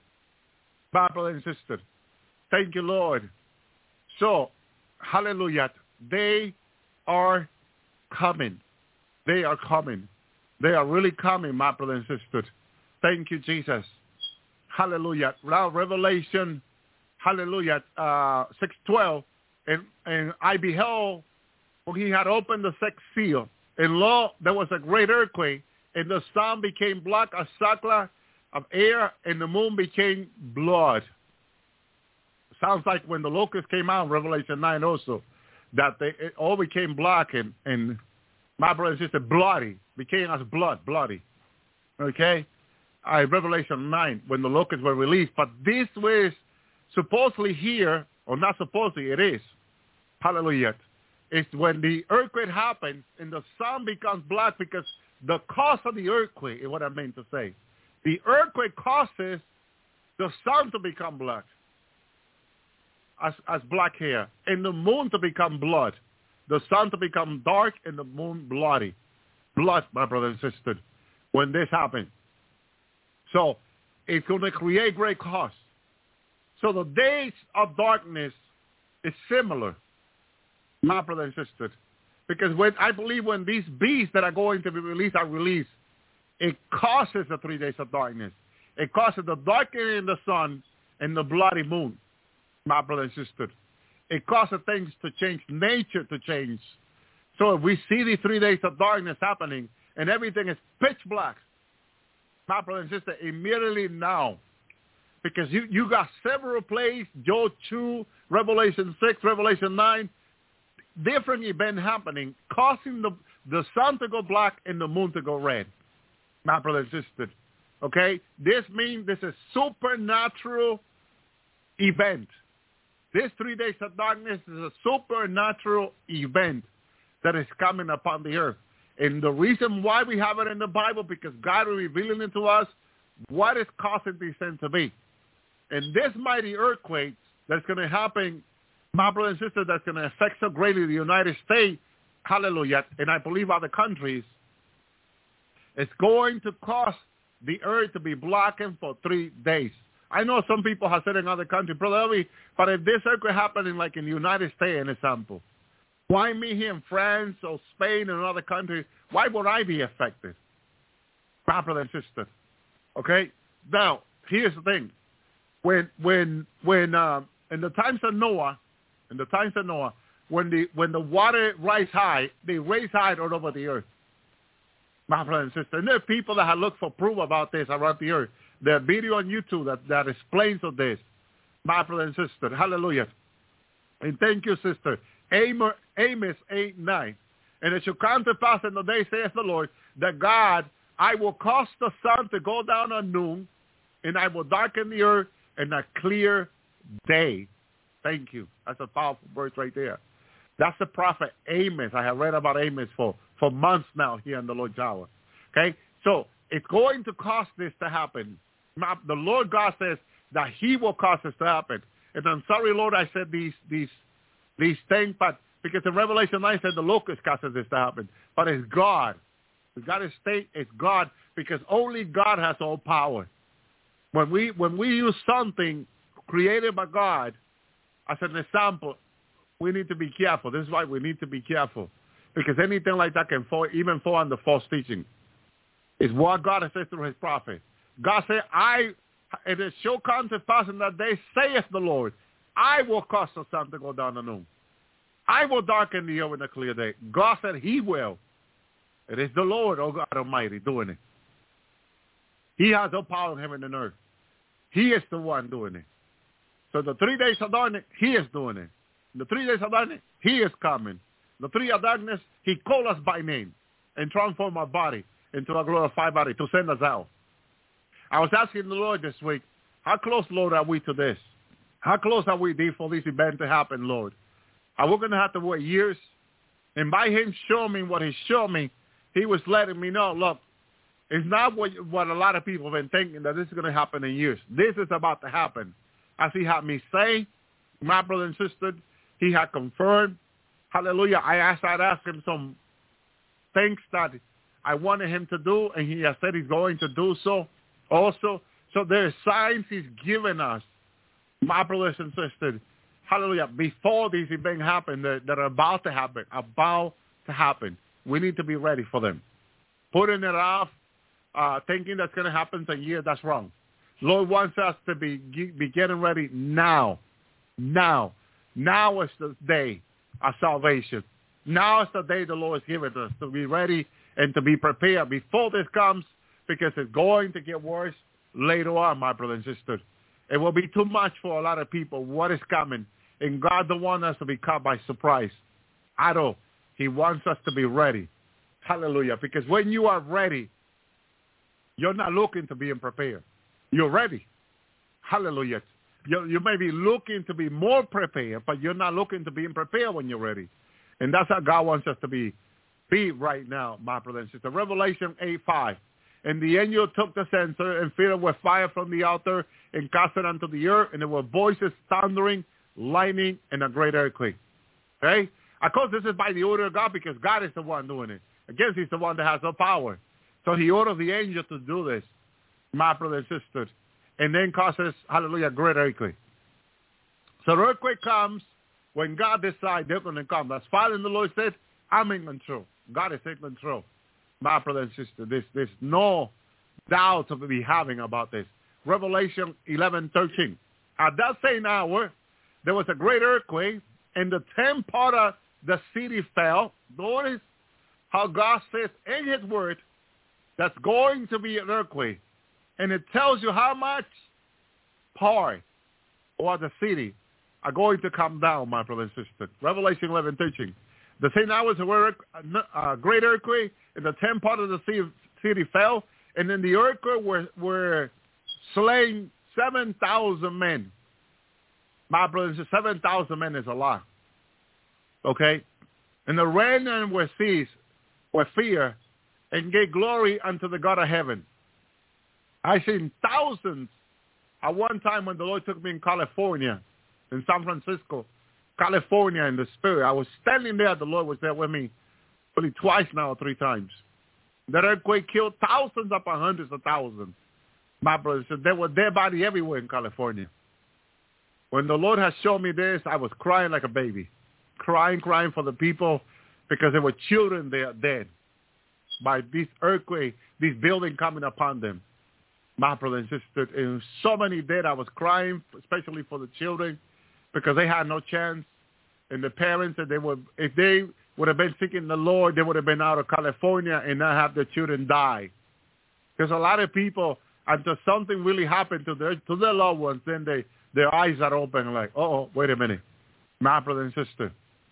My brother and sister, thank you, Lord. So, hallelujah, they are coming. They are coming. They are really coming, my brother and sister. Thank you, Jesus. Hallelujah. Now, Revelation, hallelujah, uh, six twelve, and, and I beheld when he had opened the sixth seal, and lo, there was a great earthquake, and the sun became black as sackcloth of air, and the moon became blood. Sounds like when the locusts came out in Revelation nine also, that they it all became black and, and my brother and sister, bloody, became as blood, bloody. Okay? I, Revelation nine, when the locusts were released. But this was supposedly here, or not supposedly, it is. Hallelujah. It's when the earthquake happens and the sun becomes black because the cause of the earthquake is what I meant to say. The earthquake causes the sun to become black, as, as black hair, and the moon to become blood. The sun to become dark and the moon bloody. Blood, my brother and sister, when this happens. So it's going to create great cause. So the days of darkness is similar, my brother and sister. Because when I believe when these beasts that are going to be released are released, it causes the three days of darkness. It causes the darkening in the sun and the bloody moon, my brother and sister. It causes things to change, nature to change. So if we see the three days of darkness happening and everything is pitch black, my brother and sister, immediately now, because you, you got several places, Joel two, Revelation six, Revelation nine, different event happening, causing the, the sun to go black and the moon to go red, my brother and sister. Okay? This means this is supernatural event. This three days of darkness is a supernatural event that is coming upon the earth. And the reason why we have it in the Bible, because God is revealing it to us what is causing these things to be. And this mighty earthquake that's going to happen, my brother and sister, that's going to affect so greatly the United States, hallelujah, and I believe other countries, it's going to cause the earth to be blackened for three days. I know some people have said in other countries, Brother Elvi, but if this earthquake happening like in the United States, an example, why me here in France or Spain and other countries, why would I be affected? My brother and sister. Okay? Now, here's the thing. When, when, when, uh, in the times of Noah, in the times of Noah, when the, when the water rise high, they raise high all over the earth. My brother and sister. And there are people that have looked for proof about this around the earth. There's a video on YouTube that, that explains of this. My brother and sister. Hallelujah. And thank you, sister. Amos eight nine. And it shall come to pass in the day, saith the Lord, that God, I will cause the sun to go down at noon, and I will darken the earth in a clear day. Thank you. That's a powerful verse right there. That's the prophet Amos. I have read about Amos for, for months now here in the Lord's hour. Okay? So it's going to cause this to happen. The Lord God says that he will cause this to happen. And I'm sorry, Lord, I said these these these things, but because in Revelation nine said the locust causes this to happen. But it's God. God is state, it's God, because only God has all power. When we when we use something created by God, as an example, we need to be careful. This is why we need to be careful. Because anything like that can fall, even fall under false teaching. It's what God has said through his prophet. God said, I, it shall come to pass in that day, saith the Lord, I will cause the sun to go down at noon. I will darken the earth in a clear day. God said he will. It is the Lord, oh God Almighty, doing it. He has all power in heaven and earth. He is the one doing it. So the three days of darkness, he is doing it. The three days of darkness, he is coming. The three of darkness, he called us by name and transformed our body into a glorified body to send us out. I was asking the Lord this week, how close, Lord, are we to this? How close are we for this event to happen, Lord? Are we going to have to wait years? And by him showing me what he showed me, he was letting me know, look, it's not what, what a lot of people have been thinking, that this is going to happen in years. This is about to happen. As he had me say, my brother and sister, he had confirmed. Hallelujah. I asked, I'd ask him some things that I wanted him to do, and he has said he's going to do so also. So there are signs he's given us, my brothers and sisters, hallelujah, before these events happen, that, that are about to happen, about to happen. We need to be ready for them. Putting it off, uh, thinking that's going to happen in a year, that's wrong. Lord wants us to be, be getting ready now. Now. Now is the day of salvation. Now is the day the Lord has given us to be ready and to be prepared before this comes, because it's going to get worse later on, my brothers and sisters. It will be too much for a lot of people what is coming, and God don't want us to be caught by surprise at all. He wants us to be ready. Hallelujah. Because when you are ready, you're not looking to being prepared. You're ready. Hallelujah. You, you may be looking to be more prepared, but you're not looking to being prepared when you're ready. And that's how God wants us to be, be right now, my brothers and sisters. Revelation eight five. And the angel took the censer and filled it with fire from the altar and cast it unto the earth, and there were voices thundering, lightning, and a great earthquake. Okay? Of course, this is by the order of God, because God is the one doing it. Again, he's the one that has the power. So he ordered the angel to do this, my brothers and sisters, and then causes, hallelujah, great earthquake. So the earthquake comes when God decides they're going to come. That's Father and the Lord said, I'm in control. God is in control. My brother and sister, there's, there's no doubt of me having about this. Revelation eleven thirteen. At that same hour, there was a great earthquake, and the tenth part of the city fell. Notice how God says in his word that's going to be an earthquake. And it tells you how much part of the city are going to come down, my brother and sister. Revelation eleven thirteen. The same hour was a great earthquake, and the tenth part of the city fell, and in the earthquake were, were slain seven thousand men. My brothers, seven thousand men is a lot. Okay? And the remnant were seized with fear and gave glory unto the God of heaven. I seen thousands at one time when the Lord took me in California, in San Francisco, California in the spirit. I was standing there. The Lord was there with me probably twice now, three times. That earthquake killed thousands upon hundreds of thousands. My brothers, there were dead bodies everywhere in California. When the Lord has shown me this, I was crying like a baby. Crying, crying for the people because there were children there dead by this earthquake, this building coming upon them. My brother and sister, and so many dead. I was crying, especially for the children, because they had no chance. And the parents, that they were, if they would have been seeking the Lord, they would have been out of California and not have their children die. Because a lot of people, until something really happened to their to their loved ones, then they their eyes are open like, oh, wait a minute, my brother and sister.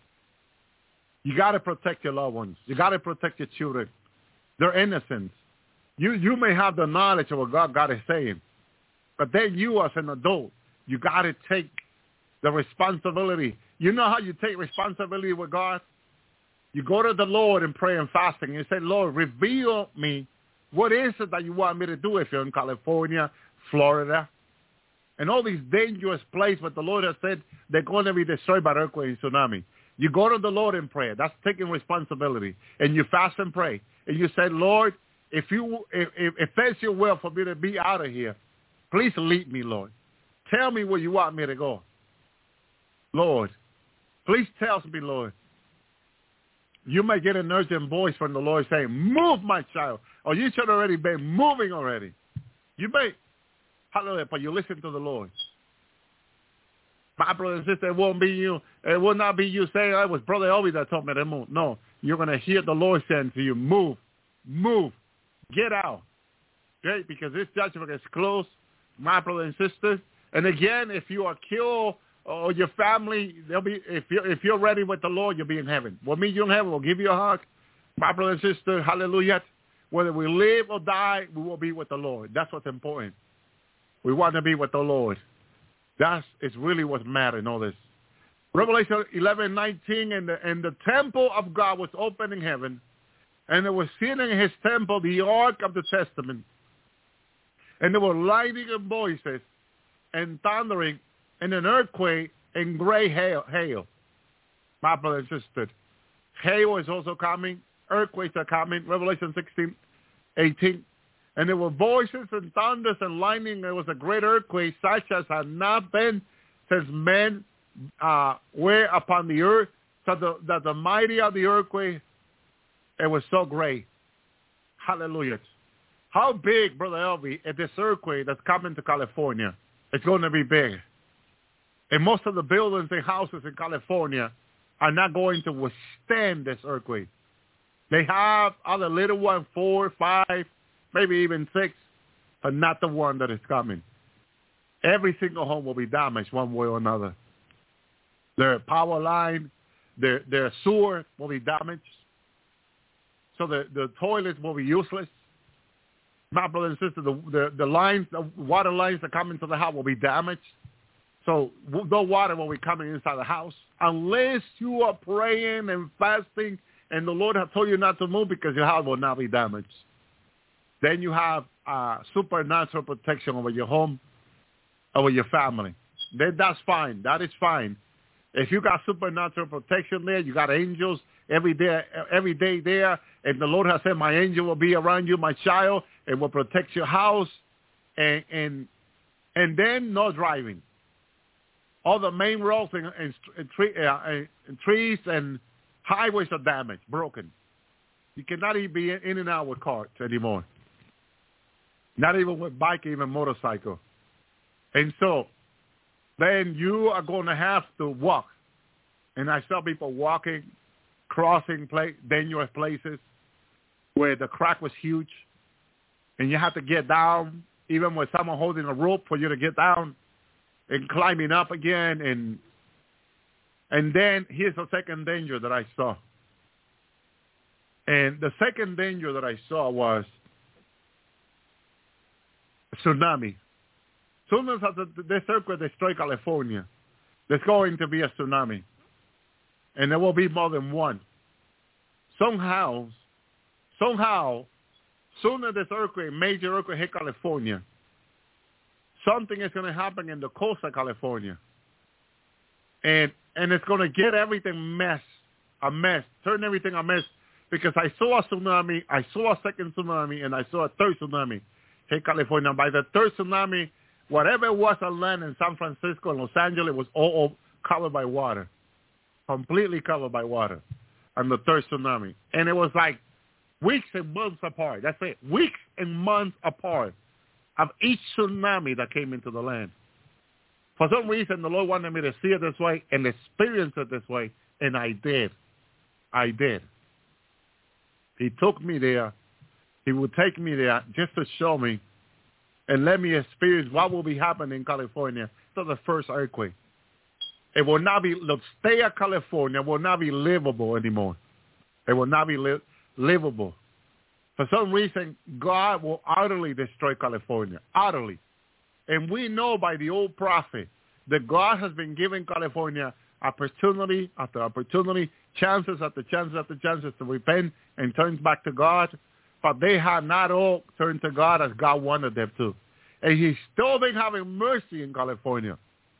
You got to protect your loved ones. You got to protect your children. They're innocent. You you may have the knowledge of what God, God is saying, but then you as an adult, you got to take the responsibility. You know how you take responsibility with God? You go to the Lord and pray and fasting and you say, Lord, reveal me what is it that you want me to do if you're in California, Florida, and all these dangerous places where the Lord has said they're going to be destroyed by earthquake and tsunami. You go to the Lord in prayer. That's taking responsibility. And you fast and pray. And you say, Lord, if you if, if, if that's your will for me to be out of here, please lead me, Lord. Tell me where you want me to go. Lord, please tell me, Lord. You may get an urgent voice from the Lord saying, move, my child. Or you should already be moving already. You may, hallelujah, but you listen to the Lord. My brother and sister, it won't be you. It will not be you saying, oh, it was Brother Obi that told me to move. No, you're going to hear the Lord saying to you, move, move, get out. Okay? Because this judgment is close, my brother and sister. And again, if you are killed or your family, they'll be. If you're, if you're ready with the Lord, you'll be in heaven. We'll meet you in heaven. We'll give you a hug. My brother and sister, hallelujah. Whether we live or die, we will be with the Lord. That's what's important. We want to be with the Lord. That is really what matters in all this. Revelation eleven nineteen, and the, and the temple of God was open in heaven, and there was seen in his temple the ark of the testament. And there were lightning and voices and thundering and an earthquake and great hail. hail. My brother and sister, hail is also coming. Earthquakes are coming. Revelation sixteen eighteen. And there were voices and thunders and lightning. There was a great earthquake, such as had not been since men uh, were upon the earth. So the, that the mighty of the earthquake, it was so great. Hallelujah. How big, Brother Elvi, is this earthquake that's coming to California? It's going to be big. And most of the buildings and houses in California are not going to withstand this earthquake. They have other little one, four, five, maybe even six, but not the one that is coming. Every single home will be damaged one way or another. Their power line, their their sewer will be damaged. So the, the toilets will be useless. My brother and sister, the, the, the lines, the water lines that come into the house will be damaged. So no water will be coming inside the house unless you are praying and fasting and the Lord has told you not to move because your house will not be damaged. Then you have uh, supernatural protection over your home, over your family. Then that's fine. That is fine. If you got supernatural protection there, you got angels every day, every day there, and the Lord has said, my angel will be around you, my child, and will protect your house, and and and then no driving. All the main roads and, and, and, tree, uh, and trees and highways are damaged, broken. You cannot even be in and out with cars anymore. Not even with bike, even motorcycle. And so then you are going to have to walk. And I saw people walking, crossing place, dangerous places where the crack was huge. And you have to get down, even with someone holding a rope for you to get down and climbing up again. And and then here's the second danger that I saw. And the second danger that I saw was tsunami. Soon as this earthquake destroys California, there's going to be a tsunami. And there will be more than one. Somehow, somehow, soon as this earthquake, major earthquake hit California, something is going to happen in the coast of California. And and it's going to get everything mess, a mess, turn everything a mess. Because I saw a tsunami, I saw a second tsunami, and I saw a third tsunami hit California. By the third tsunami, whatever was on land in San Francisco and Los Angeles was all, all covered by water, completely covered by water, on the third tsunami. And it was like weeks and months apart. That's it, weeks and months apart of each tsunami that came into the land. For some reason, the Lord wanted me to see it this way and experience it this way, and I did. I did. He took me there. He would take me there just to show me and let me experience what will be happening in California to the first earthquake. It will not be, the state of California will not be livable anymore. It will not be li- livable. For some reason, God will utterly destroy California, utterly. And we know by the old prophet that God has been giving California opportunity after opportunity, chances after chances after chances to repent and turn back to God. But they have not all turned to God as God wanted them to. And he's still been having mercy in California.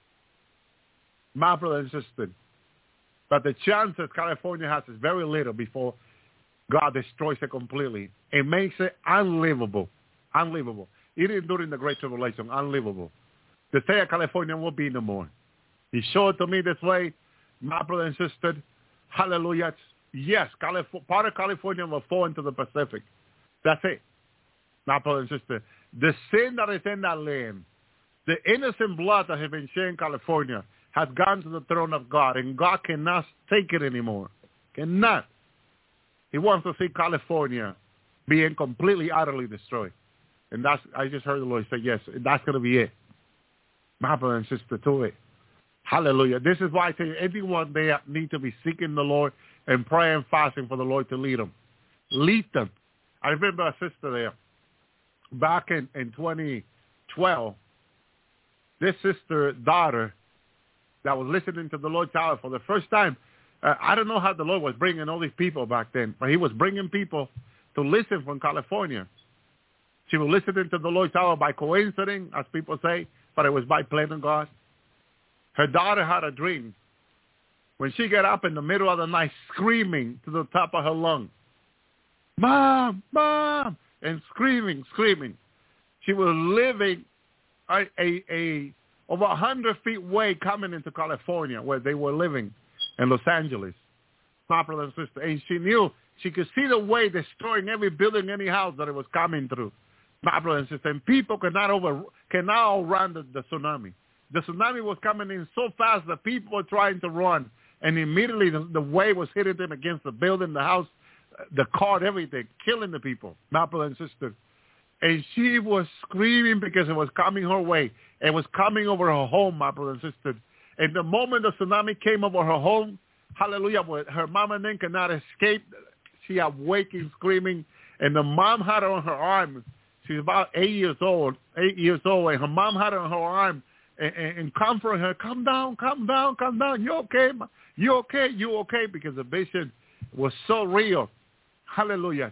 My brother and sister. But the chances California has is very little before God destroys it completely. It makes it unlivable. Unlivable. Even during the Great Tribulation, unlivable. The state of California will be no more. He showed it to me this way, my brother and sister. Hallelujah. Yes, Calif- part of California will fall into the Pacific. That's it, my brother and sister. The sin that is in that land, the innocent blood that has been shed in California has gone to the throne of God, and God cannot take it anymore. Cannot. He wants to see California being completely, utterly destroyed. And that's, I just heard the Lord say, yes, that's going to be it. My brother and sister, to it. Hallelujah. This is why I tell you, everyone there need to be seeking the Lord and praying and fasting for the Lord to lead them. Lead them. I remember a sister there back in, in twenty twelve. This sister, daughter, that was listening to the Lord's hour for the first time. Uh, I don't know how the Lord was bringing all these people back then, but he was bringing people to listen from California. She was listening to the Lord's hour by coincidence, as people say, but it was by planning God. Her daughter had a dream when she got up in the middle of the night screaming to the top of her lungs, Mom, Mom, and screaming, screaming. She was living a, a, a over a hundred feet way coming into California where they were living in Los Angeles, my brother and sister. And she knew, she could see the way destroying every building, any house that it was coming through, my brother and sister. And people cannot over, cannot outrun the, the tsunami. The tsunami was coming in so fast that people were trying to run. And immediately the, the wave was hitting them against the building, the house, the car, everything, killing the people, my brother and sister. And she was screaming because it was coming her way. It was coming over her home, my brother and sister. And the moment the tsunami came over her home, hallelujah, her mom and then cannot escape. She awakened screaming, and the mom had her on her arm. She's about eight years old, eight years old, and her mom had her on her arm and, and, and comforting her, come down, come down, come down. You okay? You okay? You okay? Because the vision was so real. Hallelujah.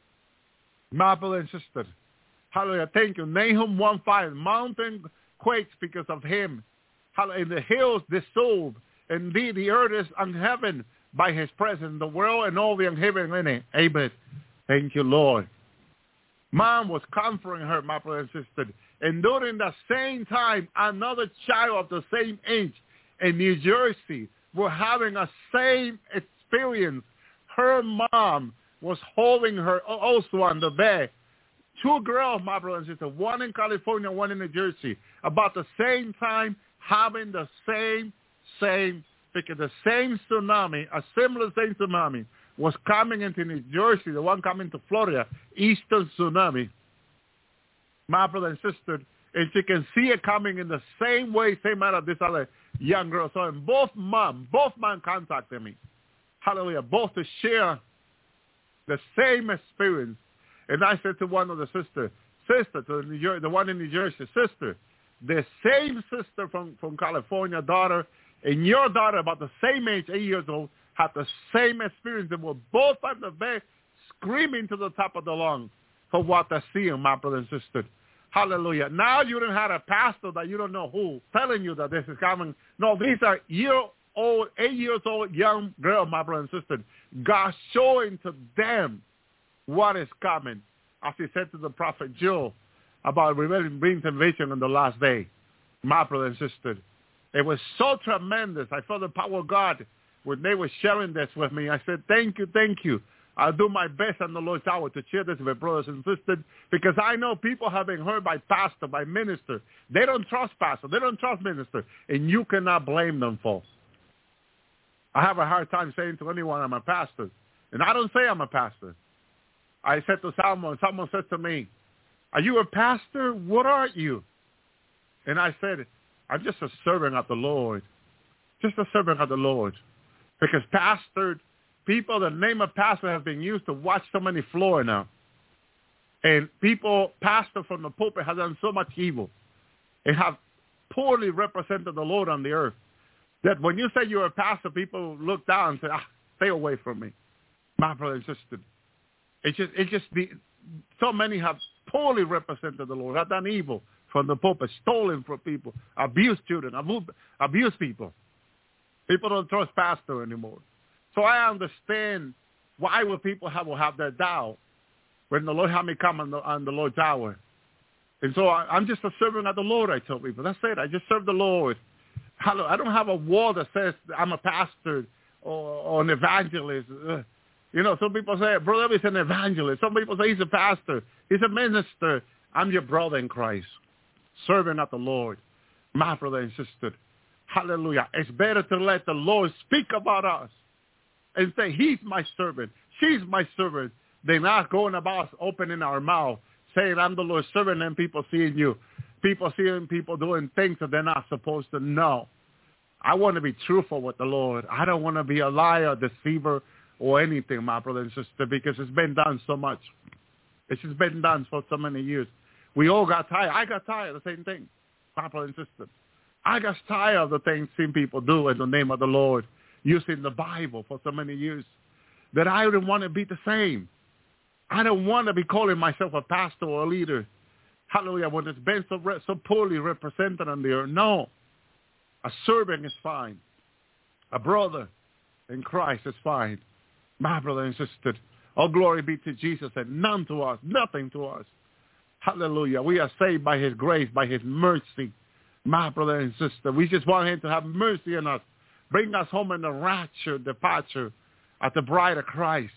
My brother and sister. Hallelujah. Thank you. Nahum one five. Mountain quakes because of him. Hallelujah. The hills dissolved. Indeed, the earth is unheaven by his presence. The world and all the unheaven in it. Amen. Thank you, Lord. Mom was comforting her, my brother and sister. And during the same time, another child of the same age in New Jersey were having a same experience. Her mom was holding her also on the bed. Two girls, my brother and sister, one in California, one in New Jersey, about the same time having the same, same, because the same tsunami, a similar same tsunami, was coming into New Jersey, the one coming to Florida, Eastern tsunami. My brother and sister, and she can see it coming in the same way, same manner this other young girl. So and both mom, both mom contacted me. Hallelujah. Both to share the same experience. And I said to one of the sisters, sister, to the, New Jer- the one in New Jersey, sister, the same sister from, from California, daughter, and your daughter, about the same age, eight years old, had the same experience. They were both on the bed screaming to the top of the lung for what they're seeing, my brother and sister. Hallelujah. Now you don't have a pastor that you don't know who telling you that this is coming. No, these are year old, eight years old young girl, my brother and sister. God showing to them what is coming. As he said to the prophet Joel about bringing salvation on the last day, my brother and sister. It was so tremendous. I felt the power of God when they were sharing this with me. I said, thank you, thank you. I'll do my best on the Lord's hour to share this with brothers and sisters, because I know people have been hurt by pastor, by minister. They don't trust pastor. They don't trust minister, and you cannot blame them for. I have a hard time saying to anyone I'm a pastor, and I don't say I'm a pastor. I said to someone, someone said to me, are you a pastor? What are you? And I said, I'm just a servant of the Lord, just a servant of the Lord, because pastor, people, the name of pastor has been used to watch so many floor now. And people, pastor from the pulpit has done so much evil and have poorly represented the Lord on the earth that when you say you're a pastor, people look down and say, ah, stay away from me, my brother and sister. It's just, it's just the, so many have poorly represented the Lord, have done evil from the pulpit, stolen from people, abused children, abused, abused people. People don't trust pastor anymore. So I understand why will people have, will have their doubt when the Lord had me come on the, on the Lord's hour. And so I, I'm just a servant of the Lord, I tell people. That's it. I just serve the Lord. I don't have a wall that says I'm a pastor or, or an evangelist. You know, some people say, brother, he's an evangelist. Some people say he's a pastor. He's a minister. I'm your brother in Christ, servant of the Lord, my brother and sister. Hallelujah. It's better to let the Lord speak about us and say, he's my servant, she's my servant, than us going about opening our mouth, saying, I'm the Lord's servant, and people seeing you. People seeing people doing things that they're not supposed to know. I want to be truthful with the Lord. I don't want to be a liar, deceiver, or anything, my brother and sister, because it's been done so much. It's just been done for so many years. We all got tired. I got tired of the same thing, my brother and sister. I got tired of the things seen people do in the name of the Lord, using the Bible for so many years, that I didn't want to be the same. I don't want to be calling myself a pastor or a leader. Hallelujah. When it's been so, re- so poorly represented on the earth. No. A servant is fine. A brother in Christ is fine. My brother and sister, all glory be to Jesus, and none to us, nothing to us. Hallelujah. We are saved by his grace, by his mercy. My brother and sister, we just want him to have mercy on us. Bring us home in the rapture, departure at the bride of Christ.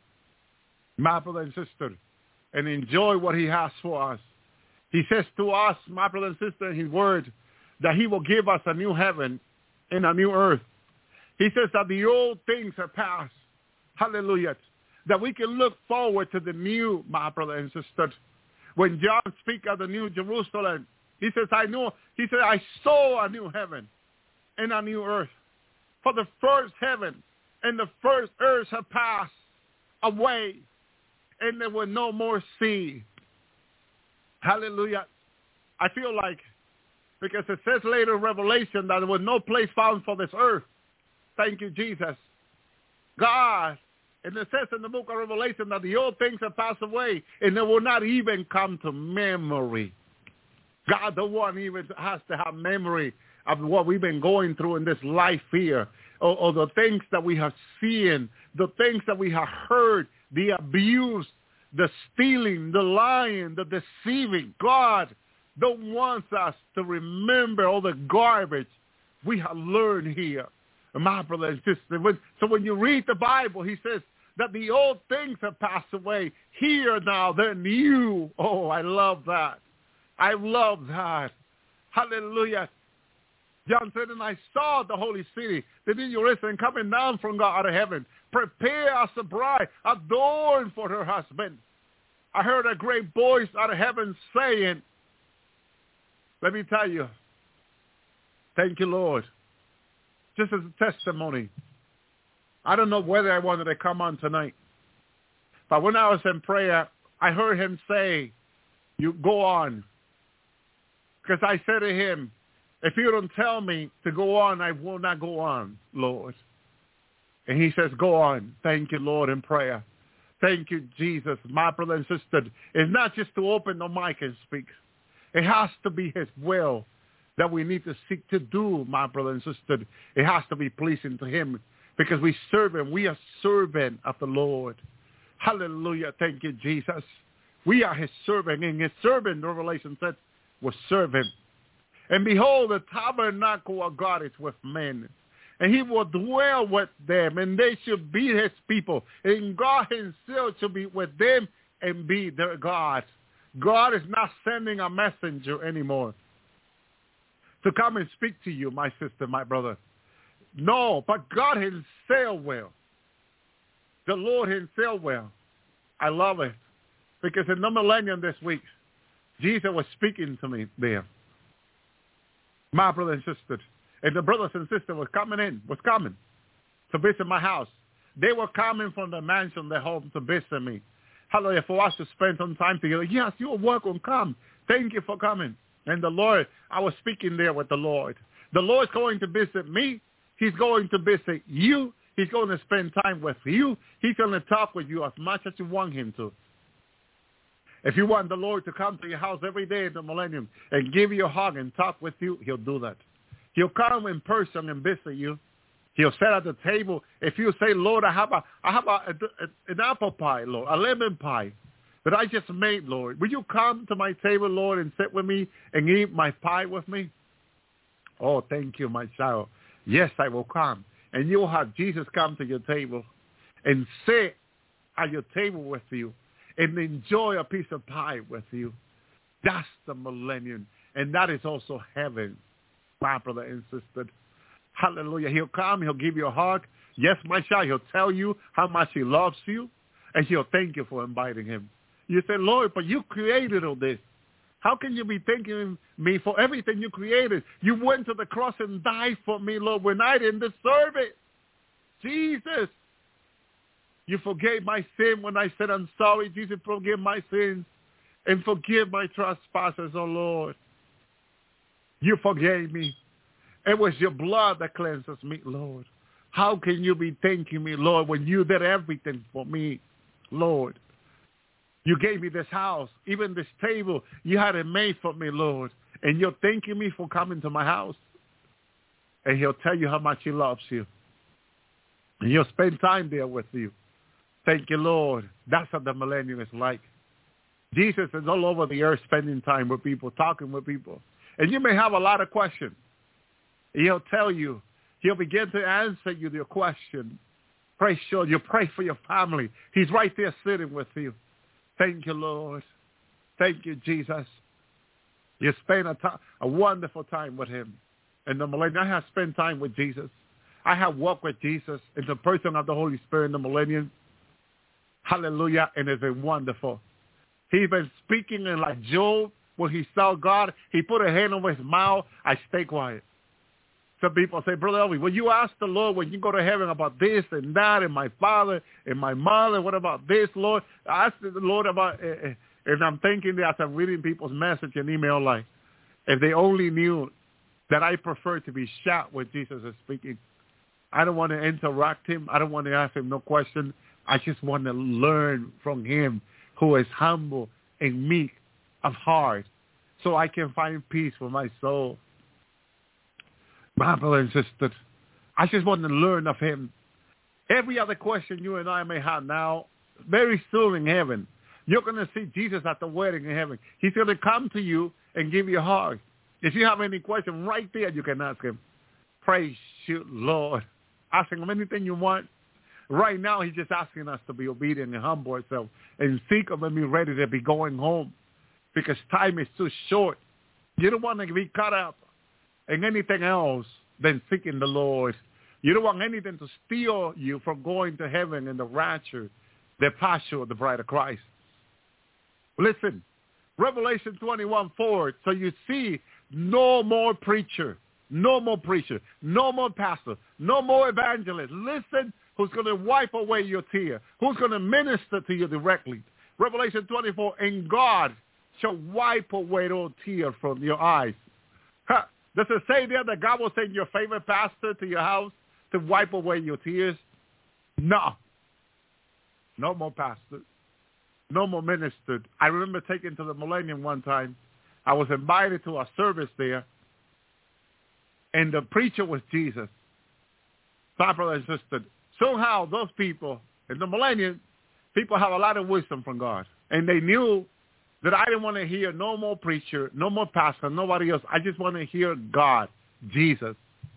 My brother and sister, and enjoy what he has for us. He says to us, my brother and sister, in his word, that he will give us a new heaven and a new earth. He says that the old things are past. Hallelujah. That we can look forward to the new, my brother and sister. When John speaks of the new Jerusalem, he says, I know, he said, I saw a new heaven and a new earth. For the first heaven and the first earth have passed away, and there will no more sea. Hallelujah. I feel like, because it says later in Revelation that there was no place found for this earth. Thank you, Jesus. God, and it says in the book of Revelation that the old things have passed away, and they will not even come to memory. God, the one even has to have memory of what we've been going through in this life here, or, or the things that we have seen, the things that we have heard, the abuse, the stealing, the lying, the deceiving. God don't want us to remember all the garbage we have learned here, my brother and sister. When, so when you read the Bible, he says that the old things have passed away. Here now, they're new. Oh, I love that. I love that. Hallelujah. John said, and I saw the holy city, the new Jerusalem, coming down from God out of heaven, prepare as a bride, adorned for her husband. I heard a great voice out of heaven saying, let me tell you, thank you, Lord. Just as a testimony, I don't know whether I wanted to come on tonight, but when I was in prayer, I heard him say, you go on. Because I said to him, if you don't tell me to go on, I will not go on, Lord. And he says, go on. Thank you, Lord, in prayer. Thank you, Jesus. My brother and sister, it's not just to open the mic and speak. It has to be his will that we need to seek to do, my brother and sister. It has to be pleasing to him because we serve him. We are servant of the Lord. Hallelujah. Thank you, Jesus. We are his servant. And his servant, the Revelation said, will serve him. And behold, the tabernacle of God is with men. And he will dwell with them, and they should be his people. And God himself shall be with them and be their God. God is not sending a messenger anymore to come and speak to you, my sister, my brother. No, but God himself will. The Lord himself will. I love it. Because in the millennium this week, Jesus was speaking to me there. My brother and sister. And the brothers and sisters were coming in, was coming to visit my house. They were coming from the mansion, their home, to visit me. Hallelujah, for us to spend some time together. Yes, you're welcome. Come. Thank you for coming. And the Lord, I was speaking there with the Lord. The Lord's going to visit me. He's going to visit you. He's going to spend time with you. He's going to talk with you as much as you want him to. If you want the Lord to come to your house every day in the millennium and give you a hug and talk with you, he'll do that. He'll come in person and visit you. He'll sit at the table. If you say, Lord, I have a, I have a, a, an apple pie, Lord, a lemon pie that I just made, Lord. Will you come to my table, Lord, and sit with me and eat my pie with me? Oh, thank you, my child. Yes, I will come. And you'll have Jesus come to your table and sit at your table with you and enjoy a piece of pie with you. That's the millennium. And that is also heaven, my brother and sister. Hallelujah. He'll come. He'll give you a hug. Yes, my child. He'll tell you how much he loves you. And he'll thank you for inviting him. You say, Lord, but you created all this. How can you be thanking me for everything you created? You went to the cross and died for me, Lord, when I didn't deserve it. Jesus, you forgave my sin when I said, I'm sorry. Jesus, forgive my sins and forgive my trespasses, oh Lord. You forgave me. It was your blood that cleanses me, Lord. How can you be thanking me, Lord, when you did everything for me, Lord? You gave me this house, even this table. You had it made for me, Lord. And you're thanking me for coming to my house. And he'll tell you how much he loves you. And he'll spend time there with you. Thank you, Lord. That's what the millennium is like. Jesus is all over the earth spending time with people, talking with people. And you may have a lot of questions. He'll tell you. He'll begin to answer you your question. Pray sure. You pray for your family. He's right there sitting with you. Thank you, Lord. Thank you, Jesus. You spend a, time, a wonderful time with him. In the millennium, I have spent time with Jesus. I have walked with Jesus in the person of the Holy Spirit in the millennium. Hallelujah. And it's been wonderful. He's been speaking in like Job, when he saw God, he put a hand over his mouth. I stay quiet. Some people say, Brother Elvis, will you ask the Lord when you go to heaven about this and that and my father and my mother? What about this, Lord? I asked the Lord about, uh, and I'm thinking that as I'm reading people's message and email, like, if they only knew that I prefer to be shot when Jesus is speaking. I don't want to interrupt him. I don't want to ask him no question. I just want to learn from him who is humble and meek of heart so I can find peace for my soul. My brother and sister, I just want to learn of him. Every other question you and I may have now, very soon in heaven, you're going to see Jesus at the wedding in heaven. He's going to come to you and give you a hug. If you have any question right there, you can ask him. Praise you, Lord. Ask him anything you want. Right now, he's just asking us to be obedient and humble ourselves and seek him and be ready to be going home because time is too short. You don't want to be caught up in anything else than seeking the Lord. You don't want anything to steal you from going to heaven in the rapture, the passion of the bride of Christ. Listen, Revelation twenty-one four, so you see no more preacher, no more preacher, no more pastor, no more evangelist. Listen, who's going to wipe away your tear, who's going to minister to you directly. Revelation twenty-four, and God shall wipe away all tears from your eyes. Huh. Does it say there that God will send your favorite pastor to your house to wipe away your tears? No. No more pastor. No more minister. I remember taking to the Millennium one time. I was invited to a service there, and the preacher was Jesus. My brother and sister, somehow those people in the Millennium, people have a lot of wisdom from God, and they knew that I didn't want to hear no more preacher, no more pastor, nobody else. I just want to hear God, Jesus.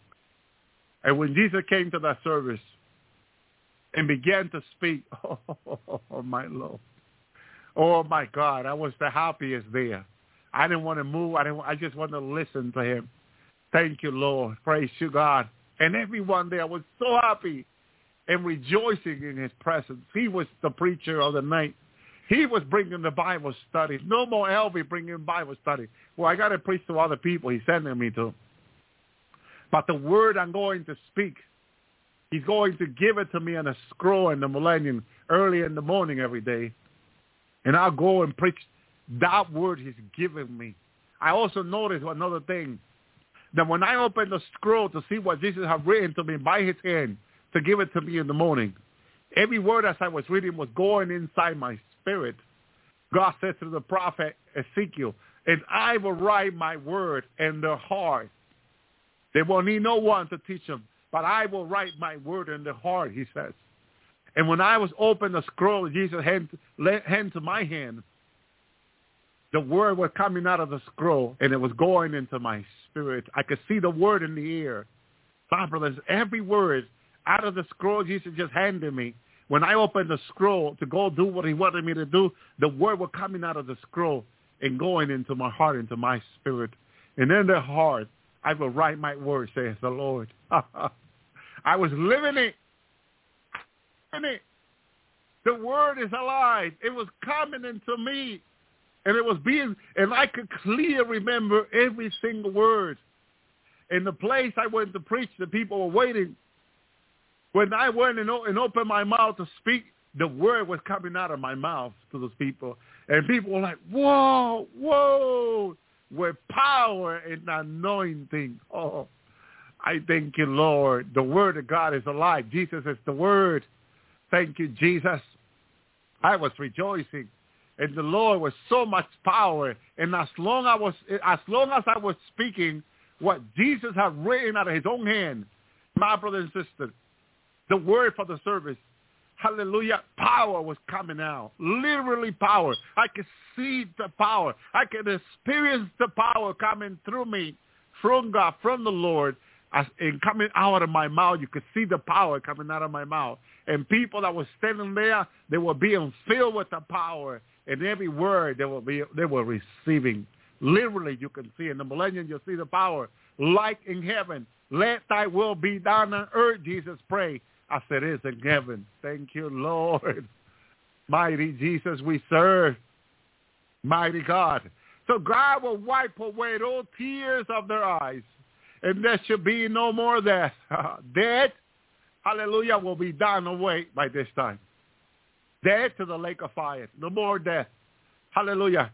And when Jesus came to that service and began to speak, oh, oh, oh my Lord, oh my God, I was the happiest there. I didn't want to move. I didn't. I just wanted to listen to him. Thank you, Lord. Praise you, God. And everyone there was so happy and rejoicing in his presence. He was the preacher of the night. He was bringing the Bible study. No more Elvi bringing Bible study. Well, I got to preach to other people he's sending me to. But the word I'm going to speak, he's going to give it to me on a scroll in the Millennium early in the morning every day. And I'll go and preach that word he's given me. I also noticed another thing, that when I opened the scroll to see what Jesus had written to me by his hand to give it to me in the morning, every word as I was reading was going inside my spirit. God said to the prophet Ezekiel, and I will write my word in their heart. They won't need no one to teach them, but I will write my word in their heart, he says. And when I was open the scroll, Jesus hand, hand to my hand, the word was coming out of the scroll, and it was going into my spirit. I could see the word in the air. My brothers, every word out of the scroll Jesus just handed me, when I opened the scroll to go do what he wanted me to do, the word was coming out of the scroll and going into my heart, into my spirit. And in the heart, I will write my word, says the Lord. I was living it. Living it. The word is alive. It was coming into me. And it was being, and I could clearly remember every single word. In the place I went to preach, the people were waiting. When I went and, and opened my mouth to speak, the word was coming out of my mouth to those people. And people were like, whoa, whoa, with power and anointing. Oh, I thank you, Lord. The word of God is alive. Jesus is the word. Thank you, Jesus. I was rejoicing. And the Lord was so much power. And as long I was, as long as I was speaking what Jesus had written out of his own hand, my brother and sister, the word for the service, hallelujah, power was coming out. Literally power. I could see the power. I could experience the power coming through me, from God, from the Lord, as, and coming out of my mouth. You could see the power coming out of my mouth. And people that were standing there, they were being filled with the power. And every word they were, be, they were receiving. Literally, you can see in the millennium, you'll see the power. Like in heaven, let thy will be done on earth, Jesus prayed, as it is in heaven. Thank you, Lord. Mighty Jesus we serve. Mighty God. So God will wipe away all tears of their eyes. And there should be no more death. Death, hallelujah, will be done away by this time. Death to the lake of fire. No more death. Hallelujah.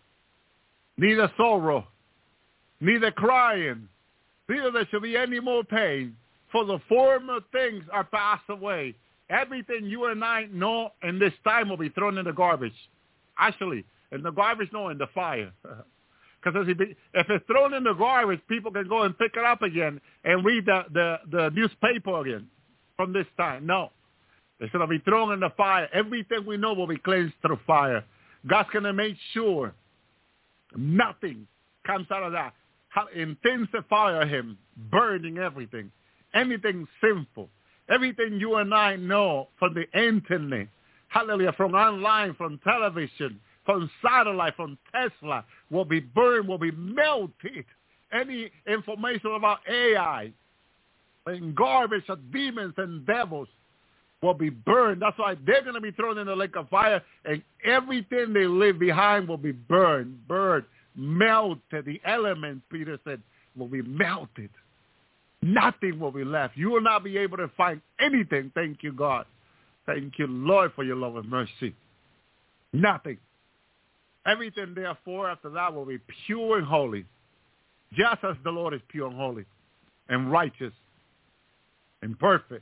Neither sorrow, neither crying, neither there shall be any more pain. For the former things are passed away. Everything you and I know in this time will be thrown in the garbage. Actually, in the garbage, no, in the fire. Because if it's thrown in the garbage, people can go and pick it up again and read the, the, the newspaper again from this time. No. It's going to be thrown in the fire. Everything we know will be cleansed through fire. God's going to make sure nothing comes out of that. intensify him, burning everything, anything sinful, everything you and I know from the internet, hallelujah, from online, from television, from satellite, from Tesla, will be burned, will be melted. Any information about A I and garbage of demons and devils will be burned. That's why they're going to be thrown in the lake of fire, and everything they leave behind will be burned, burned, melted. The elements, Peter said, will be melted. Nothing will be left. You will not be able to find anything. Thank you, God. Thank you, Lord, for your love and mercy. Nothing. Everything, therefore, after that will be pure and holy, just as the Lord is pure and holy and righteous and perfect.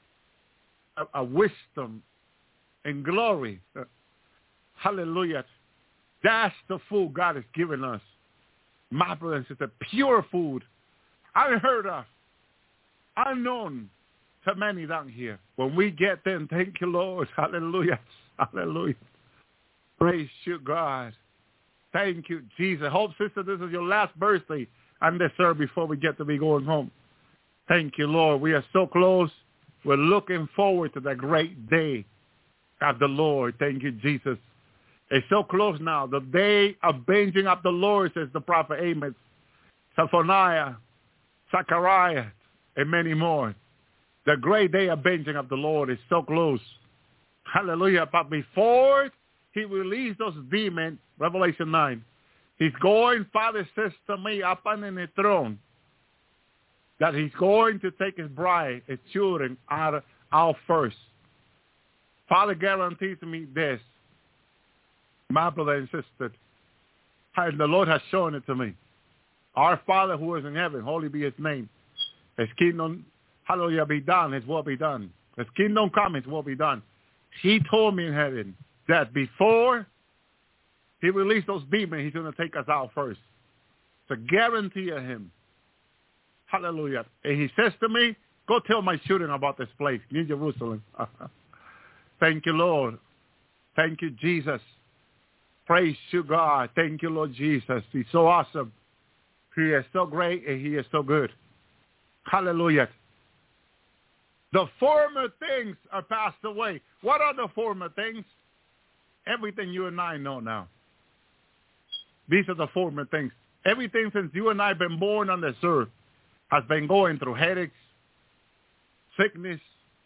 A, a wisdom and glory. Uh, hallelujah. That's the food God has given us. My brothers and sisters, pure food, unheard of, unknown to many down here. When we get them, thank you, Lord. Hallelujah. Hallelujah. Praise you, God. Thank you, Jesus. Hope, sister, this is your last birthday on this earth before we get to be going home. Thank you, Lord. We are so close. We're looking forward to the great day of the Lord. Thank you, Jesus. It's so close now. The day of avenging of the Lord, says the prophet Amos, Zephaniah, Zechariah, and many more. The great day of avenging of the Lord is so close. Hallelujah. But before he released those demons, Revelation nine, he's going, Father says to me, up on the throne, that he's going to take his bride, his children, out, out first. Father guarantees me this, my brother and sister, and the Lord has shown it to me. Our Father who is in heaven, holy be his name. His kingdom, hallelujah, be done, his will be done. His kingdom come, his will be done. He told me in heaven that before he released those demons, he's going to take us out first. It's a guarantee of him. Hallelujah. And he says to me, go tell my children about this place, New Jerusalem. Thank you, Lord. Thank you, Jesus. Praise you, God. Thank you, Lord Jesus. He's so awesome. He is so great and he is so good. Hallelujah. The former things are passed away. What are the former things? Everything you and I know now. These are the former things. Everything since you and I have been born on this earth has been going through headaches, sickness,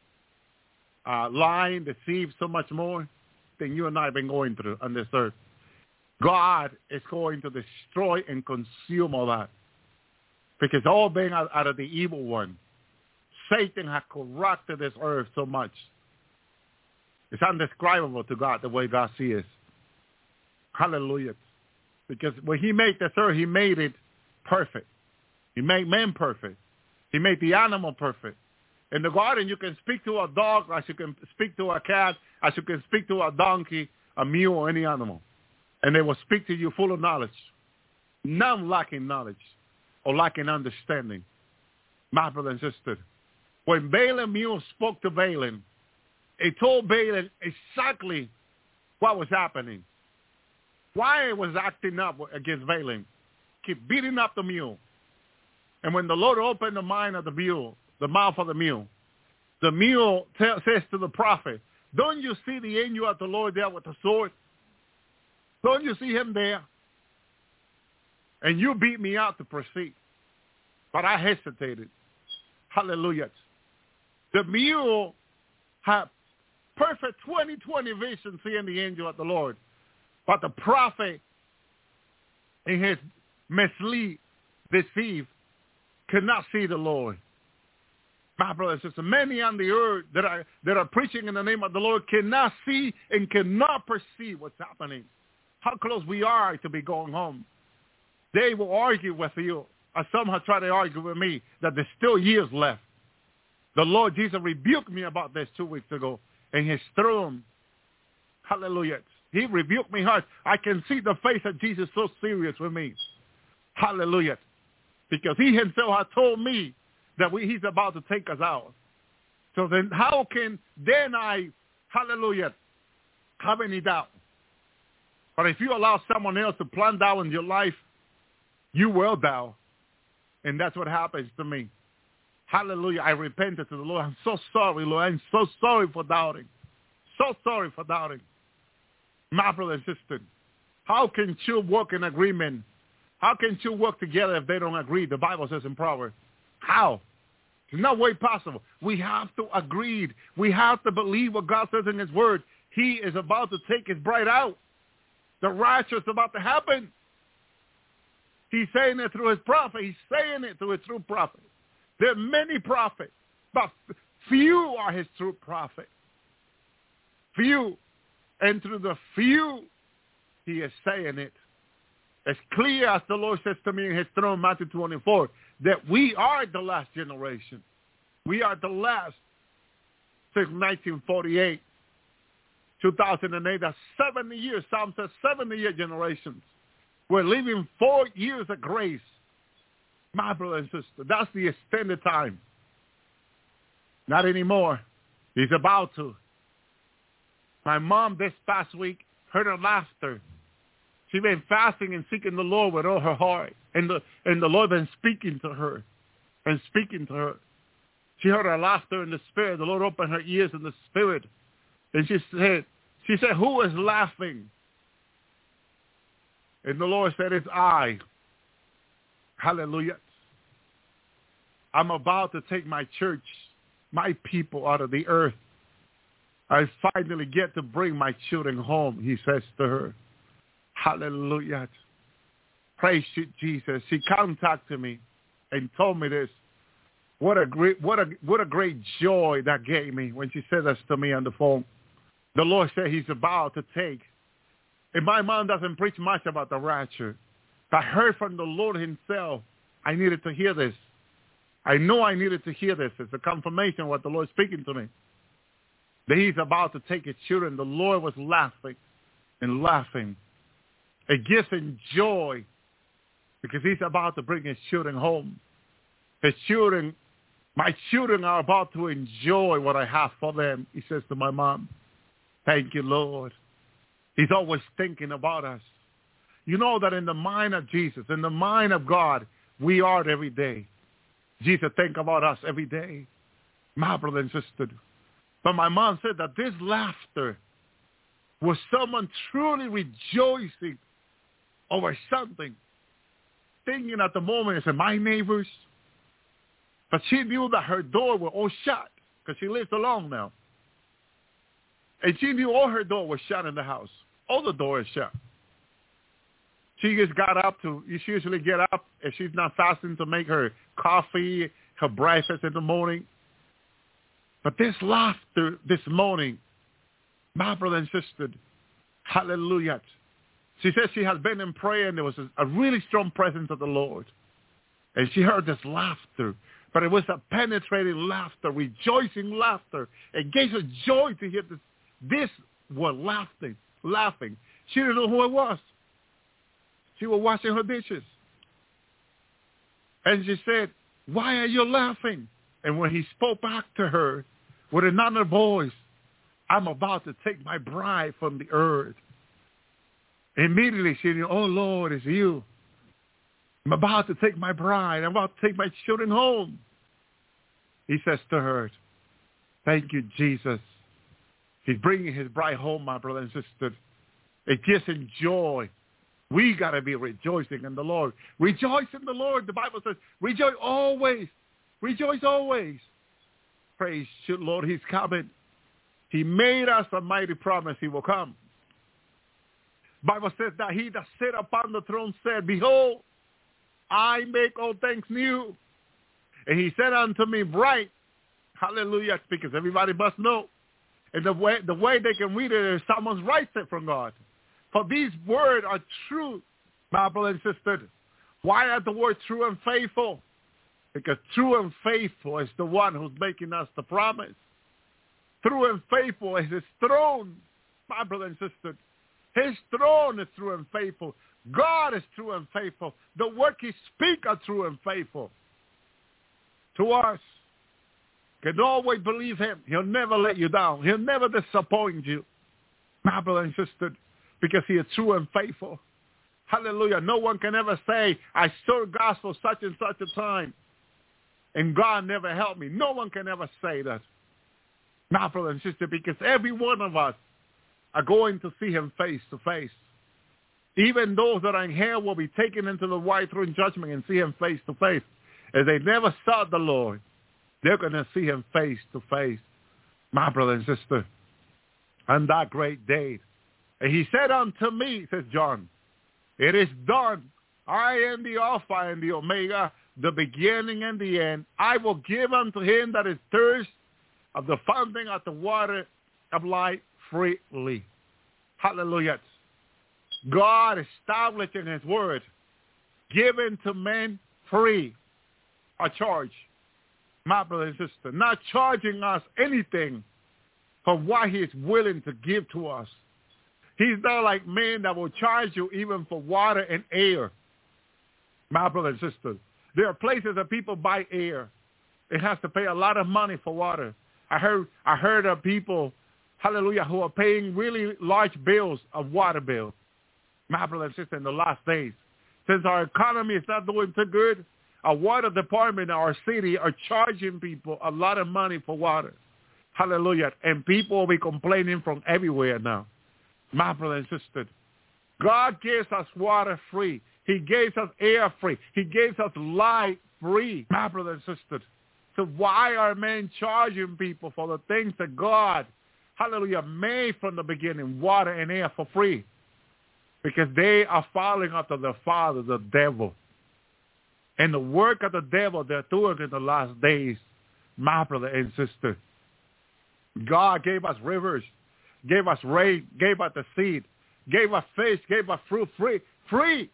uh, lying, deceit, so much more than you and I have been going through on this earth. God is going to destroy and consume all that, because all being out, out of the evil one. Satan has corrupted this earth so much. It's indescribable to God the way God sees it. Hallelujah. Because when he made this earth, he made it perfect. He made man perfect. He made the animal perfect. In the garden, you can speak to a dog as you can speak to a cat, as you can speak to a donkey, a mule, or any animal. And they will speak to you full of knowledge. None lacking knowledge or lacking understanding. My brother and sister, when Balaam mule spoke to Balaam, it told Balaam exactly what was happening. Why it was acting up against Balaam. Keep beating up the mule. And when the Lord opened the mind of the mule, the mouth of the mule, the mule t- says to the prophet, don't you see the angel of the Lord there with the sword? Don't you see him there? And you beat me out to proceed. But I hesitated. Hallelujah. The mule had perfect twenty twenty vision seeing the angel of the Lord. But the prophet, in his mislead, deceive, could not see the Lord. My brothers and sisters, many on the earth that are, that are preaching in the name of the Lord cannot see and cannot perceive what's happening. How close we are to be going home. They will argue with you, or some have tried to argue with me, that there's still years left. The Lord Jesus rebuked me about this two weeks ago in his throne. Hallelujah. He rebuked me hard. I can see the face of Jesus so serious with me. Hallelujah. Because he himself has told me that we, he's about to take us out. So then how can then I, hallelujah, have any doubt? But if you allow someone else to plant down in your life, you will doubt. And that's what happens to me. Hallelujah. I repented to the Lord. I'm so sorry, Lord. I'm so sorry for doubting. So sorry for doubting. My brother and sister, how can two work in agreement? How can two work together if they don't agree? The Bible says in Proverbs. How? There's no way possible. We have to agree. We have to believe what God says in his word. He is about to take his bride out. The rapture is about to happen. He's saying it through his prophet. He's saying it through his true prophet. There are many prophets, but few are his true prophets. Few. And through the few, he is saying it. As clear as the Lord says to me in his throne, Matthew twenty-four, that we are the last generation. We are the last. Since nineteen forty-eight, two thousand eight, that's seventy years. Psalm says seventy-year generations. We're living four years of grace. My brother and sister, that's the extended time. Not anymore. He's about to. My mom this past week heard her laughter. She's been fasting and seeking the Lord with all her heart. And the, and the Lord been speaking to her and speaking to her. She heard her laughter in the spirit. The Lord opened her ears in the spirit. And she said, she said, who is laughing? And the Lord said, it's I. Hallelujah. I'm about to take my church, my people out of the earth. I finally get to bring my children home, he says to her. Hallelujah. Praise you, Jesus. She contacted me and told me this. What a great, what a, what a great joy that gave me when she said this to me on the phone. The Lord said he's about to take. And my mom doesn't preach much about the rapture. I heard from the Lord himself. I needed to hear this. I know I needed to hear this. It's a confirmation of what the Lord is speaking to me. That he's about to take his children. The Lord was laughing and laughing. It gives him joy because he's about to bring his children home. His children, my children are about to enjoy what I have for them, he says to my mom. Thank you, Lord. He's always thinking about us. You know that in the mind of Jesus, in the mind of God, we are it every day. Jesus think about us every day. My brother and sister. But my mom said that this laughter was someone truly rejoicing over something. Thinking at the moment, I said, my neighbors. But she knew that her door was all shut because she lives alone now. And she knew all her door was shut in the house. All the doors shut. She just got up to, she usually get up if she's not fasting to make her coffee, her breakfast in the morning. But this laughter this morning, my brother and sister, hallelujah. She says she has been in prayer and there was a, a really strong presence of the Lord. And she heard this laughter. But it was a penetrating laughter, rejoicing laughter. It gave her joy to hear this. This was laughing, laughing. She didn't know who it was. She was washing her dishes. And she said, why are you laughing? And when he spoke back to her with another voice, I'm about to take my bride from the earth. Immediately she knew, oh, Lord, it's you. I'm about to take my bride. I'm about to take my children home. He says to her, thank you, Jesus. He's bringing his bride home, my brother and sister. It gives him joy. We got to be rejoicing in the Lord. Rejoice in the Lord. The Bible says, rejoice always. Rejoice always. Praise you, Lord. He's coming. He made us a mighty promise. He will come. Bible says that he that sat upon the throne said, behold, I make all things new. And he said unto me, write. Hallelujah. Because everybody must know. And the way, the way they can read it is someone writes it from God. For these words are true, my brother and sister. Why are the words true and faithful? Because true and faithful is the one who's making us the promise. True and faithful is his throne, my brother and sister. His throne is true and faithful. God is true and faithful. The words he speaks are true and faithful. To us, can always believe him. He'll never let you down. He'll never disappoint you, my brother and sister, because he is true and faithful. Hallelujah. No one can ever say, I served God for such and such a time, and God never helped me. No one can ever say that. Now, brother and sister, because every one of us are going to see him face to face. Even those that are in hell will be taken into the white throne judgment and see him face to face. As they never saw the Lord, they're going to see him face to face. My brother and sister, on that great day. And he said unto me, says John, it is done. I am the Alpha and the Omega, the beginning and the end. I will give unto him that is thirst of the fountain of the water of life freely. Hallelujah. God establishing his word, given to men free, a charge. My brother and sister, not charging us anything for what he is willing to give to us. He's not like men that will charge you even for water and air. My brother and sister, there are places that people buy air. It has to pay a lot of money for water. I heard I heard of people, hallelujah, who are paying really large bills of water bill. My brother and sister, in the last days, since our economy is not doing too good, our water department in our city are charging people a lot of money for water. Hallelujah. And people will be complaining from everywhere now. My brother and sister, God gives us water free. He gave us air free. He gave us light free. My brother and sister. So why are men charging people for the things that God, hallelujah, made from the beginning, water and air for free? Because they are following after their father, the devil. And the work of the devil they're doing in the last days, my brother and sister. God gave us rivers, gave us rain, gave us the seed, gave us fish, gave us fruit free. Free.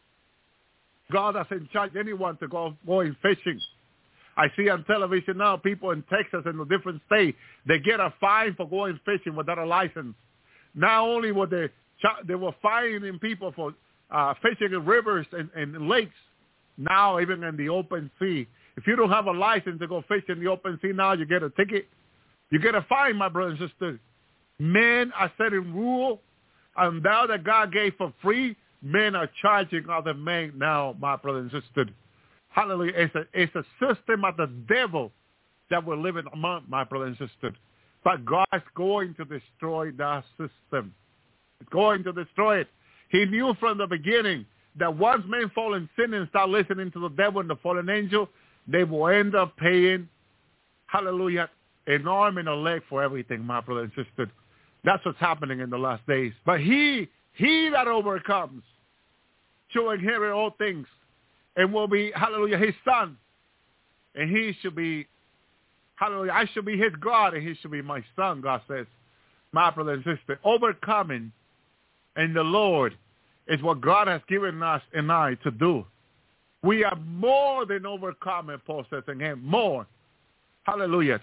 God doesn't charge anyone to go going fishing. I see on television now people in Texas and the different states, they get a fine for going fishing without a license. Not only were they, they were fining people for uh, fishing in rivers and, and lakes, now even in the open sea. If you don't have a license to go fish in the open sea now, you get a ticket. You get a fine, my brother and sister. Men are setting rule, and now that God gave for free, men are charging other men now, my brother and sister. Hallelujah. It's a, it's a system of the devil that we're living among, my brother and sister. But God's going to destroy that system. He's going to destroy it. He knew from the beginning that once men fall in sin and start listening to the devil and the fallen angel, they will end up paying, hallelujah, an arm and a leg for everything, my brother and sister. That's what's happening in the last days. But he, he that overcomes shall inherit all things and will be, hallelujah, his son. And he should be, hallelujah, I should be his God and he should be my son, God says. My brother and sister, overcoming in the Lord is what God has given us and I to do. We are more than overcoming, Paul says in him, more. Hallelujah.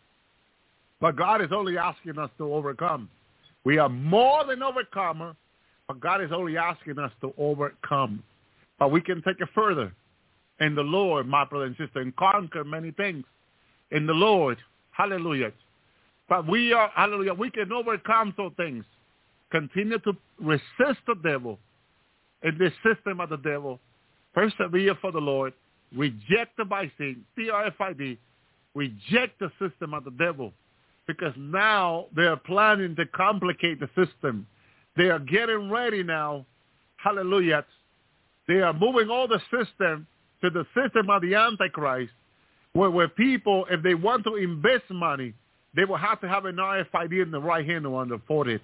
But God is only asking us to overcome. We are more than overcomer, but God is only asking us to overcome. But we can take it further in the Lord, my brother and sister, and conquer many things in the Lord. Hallelujah. But we are, hallelujah, we can overcome those things. Continue to resist the devil in this system of the devil. Persevere for the Lord. Reject the by sin, P R F I D. Reject the system of the devil. Because now they are planning to complicate the system. They are getting ready now. Hallelujah. They are moving all the system to the system of the Antichrist, where, where people, if they want to invest money, they will have to have an R F I D in the right hand or on the forehead.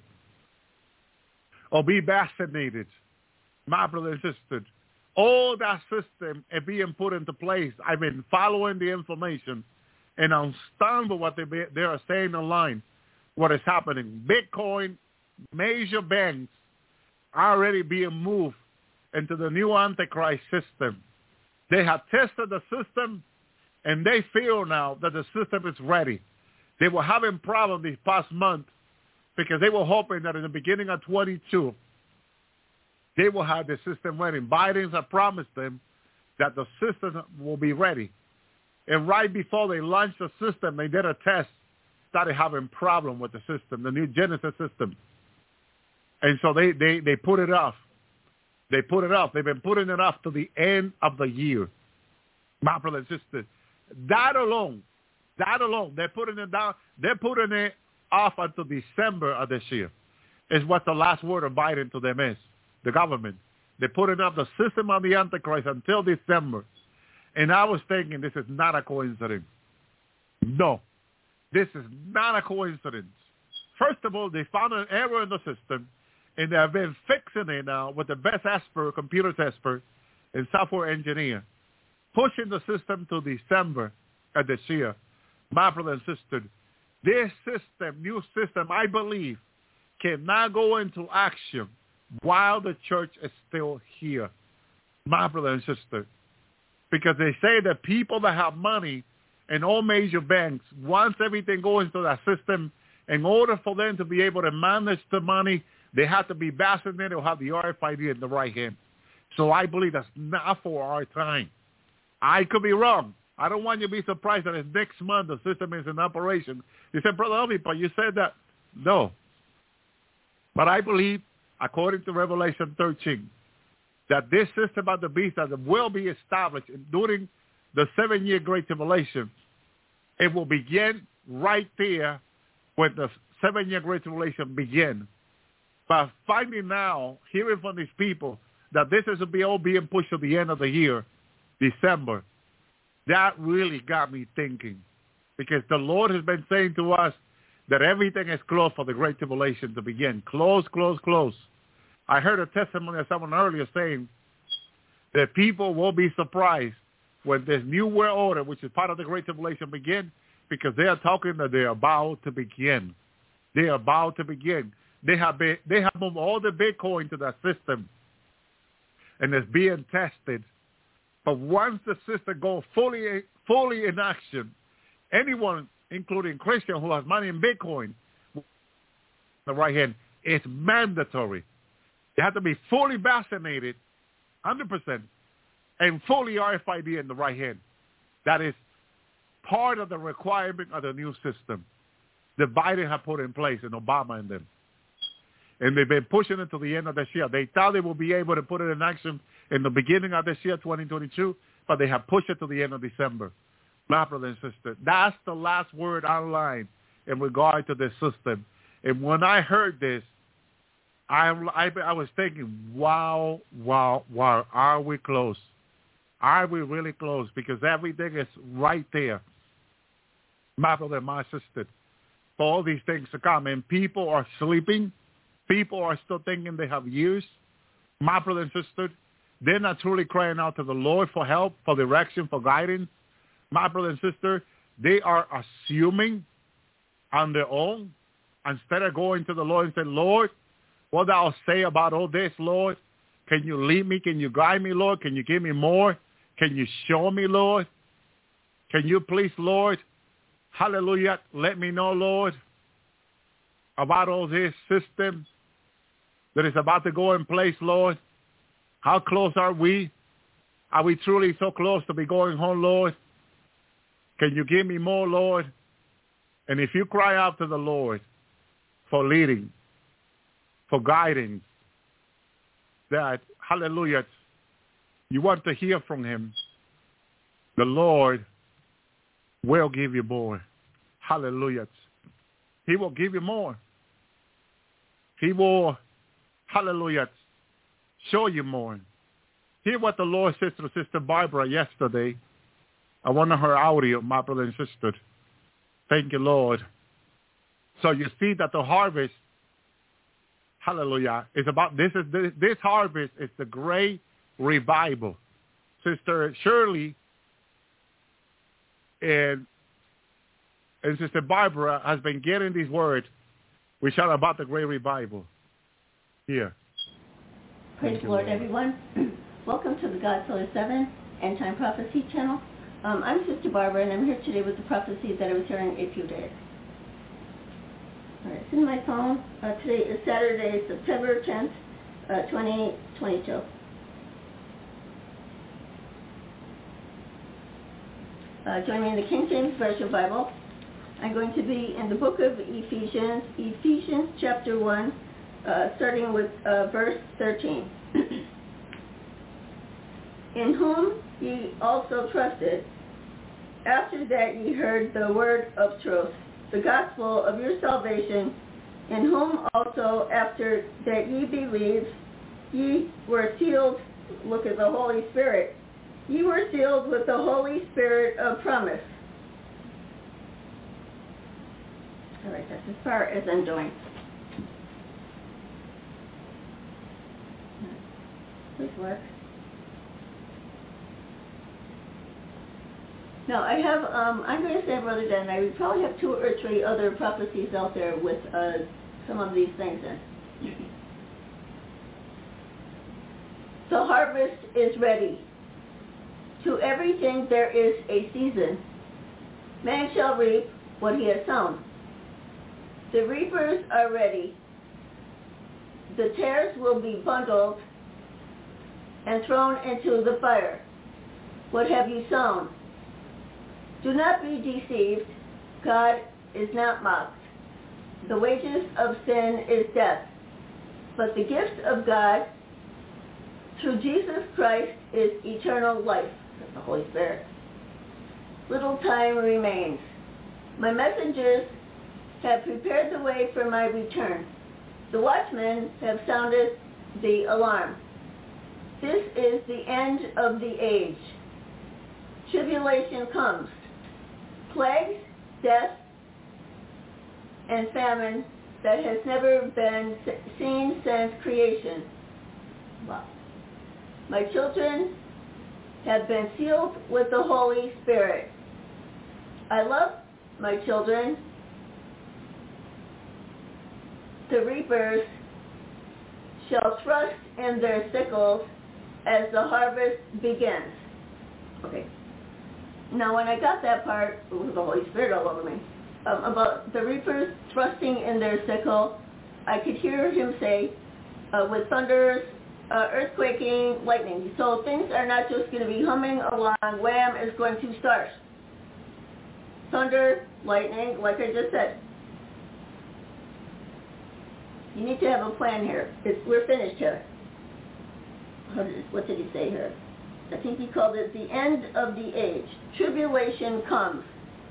Or be vaccinated. My brother and sister, all that system is being put into place. I've been following the information, and I'm stunned with what they, be, they are saying online, what is happening. Bitcoin, major banks are already being moved into the new Antichrist system. They have tested the system, and they feel now that the system is ready. They were having problems this past month because they were hoping that in the beginning of twenty-two, they will have the system ready. Biden has promised them that the system will be ready. And right before they launched the system, they did a test, started having problem with the system, the new Genesis system. And so they, they, they put it off. They put it off. They've been putting it off to the end of the year. My brother and sister, that alone, that alone, they're putting it down. They're putting it off until December of this year. Is what the last word of Biden to them is, the government. They're putting up the system of the Antichrist until December. And I was thinking this is not a coincidence. No, this is not a coincidence. First of all, they found an error in the system, and they have been fixing it now with the best expert, computers expert, and software engineer, pushing the system to December of this year. My brother and sister, this system, new system, I believe, cannot go into action while the church is still here. My brother and sister, because they say that people that have money in all major banks, once everything goes into that system, in order for them to be able to manage the money, they have to be vaccinated or have the R F I D in the right hand. So I believe that's not for our time. I could be wrong. I don't want you to be surprised that it's next month the system is in operation. You said, Brother Elvi, but you said that. No. But I believe, according to Revelation thirteen, that this system of the beast that will be established during the seven-year Great Tribulation, it will begin right there when the seven-year Great Tribulation begins. But finding now, hearing from these people, that this is all being pushed to the end of the year, December, that really got me thinking. Because the Lord has been saying to us that everything is closed for the Great Tribulation to begin. Close, close, close. I heard a testimony of someone earlier saying that people will be surprised when this new world order, which is part of the Great Tribulation, begin, because they are talking that they're about to begin. They are about to begin. They have been, they have moved all the Bitcoin to that system, and it's being tested. But once the system goes fully, fully in action, anyone, including Christian who has money in Bitcoin, on the right hand, it's mandatory. They have to be fully vaccinated, one hundred percent, and fully R F I D in the right hand. That is part of the requirement of the new system that Biden have put in place, and Obama and them. And they've been pushing it to the end of this year. They thought they will be able to put it in action in the beginning of this year, twenty twenty-two, but they have pushed it to the end of December. My brother and sister, that's the last word online in regard to this system. And when I heard this, I, I, I was thinking, wow, wow, wow, are we close? Are we really close? Because everything is right there. My brother and my sister, for all these things to come. And people are sleeping. People are still thinking they have years. My brother and sister, they're not truly crying out to the Lord for help, for direction, for guidance. My brother and sister, they are assuming on their own instead of going to the Lord and saying, Lord, what thou say about all this, Lord? Can you lead me? Can you guide me, Lord? Can you give me more? Can you show me, Lord? Can you please, Lord, hallelujah, let me know, Lord, about all this system that is about to go in place, Lord? How close are we? Are we truly so close to be going home, Lord? Can you give me more, Lord? And if you cry out to the Lord for leading, for guidance, that, hallelujah, you want to hear from him, the Lord will give you more. Hallelujah. He will give you more. He will, hallelujah, show you more. Hear what the Lord said to Sister Barbara yesterday. I wanted her audio, my brother and sister. Thank you, Lord. So you see that the harvest, hallelujah, is about, this is this, this harvest is the great revival. Sister Shirley and, and Sister Barbara has been getting these words. We shout about the great revival. Here. Praise the Lord, everyone. Welcome to the God Solar seven End Time Prophecy channel. Um, I'm Sister Barbara, and I'm here today with the prophecy that I was hearing a few days. All right, it's in my phone. Uh, today is Saturday, September tenth, uh, twenty twenty-two. Uh, join me in the King James Version Bible. I'm going to be in the book of Ephesians, Ephesians chapter one, uh, starting with uh, verse thirteen. in whom ye also trusted, after that ye heard the word of truth, the gospel of your salvation, in whom also after that ye believed, ye were sealed, look at the Holy Spirit, ye were sealed with the Holy Spirit of promise. All right, that's as far as I'm doing. Please work. Now, I have, um, I'm going to say, Brother Dan, I would probably have two or three other prophecies out there with uh, some of these things in. The harvest is ready. To everything there is a season. Man shall reap what he has sown. The reapers are ready. The tares will be bundled and thrown into the fire. What have you sown? Do not be deceived. God is not mocked. The wages of sin is death, but the gift of God through Jesus Christ is eternal life. That's the Holy Spirit. Little time remains. My messengers have prepared the way for my return. The watchmen have sounded the alarm. This is the end of the age. Tribulation comes. Plagues, death, and famine that has never been seen since creation. Wow. My children have been sealed with the Holy Spirit. I love my children. The reapers shall thrust in their sickles as the harvest begins. Okay. Now, when I got that part, it was the Holy Spirit all over me, um, about the reapers thrusting in their sickle, I could hear him say, uh, with thunders, uh, earthquaking, lightning. So things are not just going to be humming along. Wham is going to start. Thunder, lightning, like I just said. You need to have a plan here. It's, we're finished here. How did, what did he say here? I think he called it the end of the age. Tribulation comes.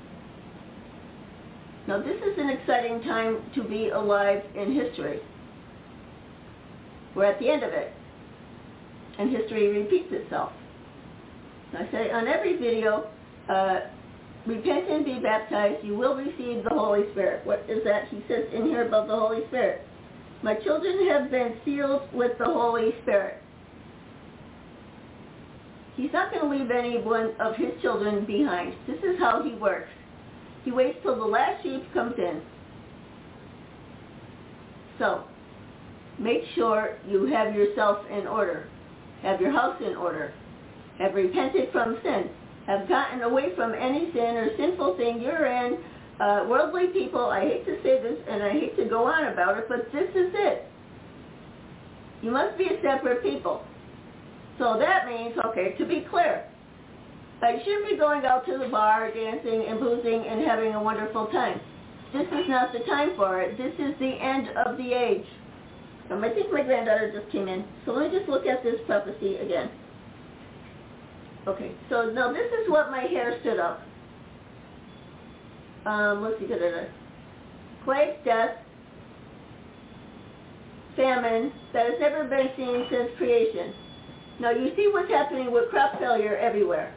Now this is an exciting time to be alive in history. We're at the end of it. And history repeats itself. I say on every video, uh, repent and be baptized, you will receive the Holy Spirit. What is that? He says in here about the Holy Spirit. My children have been sealed with the Holy Spirit. He's not going to leave any one of his children behind. This is how he works. He waits till the last sheep comes in. So, make sure you have yourself in order. Have your house in order. Have repented from sin. Have gotten away from any sin or sinful thing you're in. Uh, worldly people, I hate to say this and I hate to go on about it, but this is it. You must be a separate people. So that means, okay, to be clear, I shouldn't be going out to the bar, dancing and boozing and having a wonderful time. This is not the time for it. This is the end of the age. Um, I think my granddaughter just came in. So let me just look at this prophecy again. Okay, so now this is what my hair stood up. Um, let's see, da-da-da. Plague, death, famine that has never been seen since creation. Now you see what's happening with crop failure everywhere.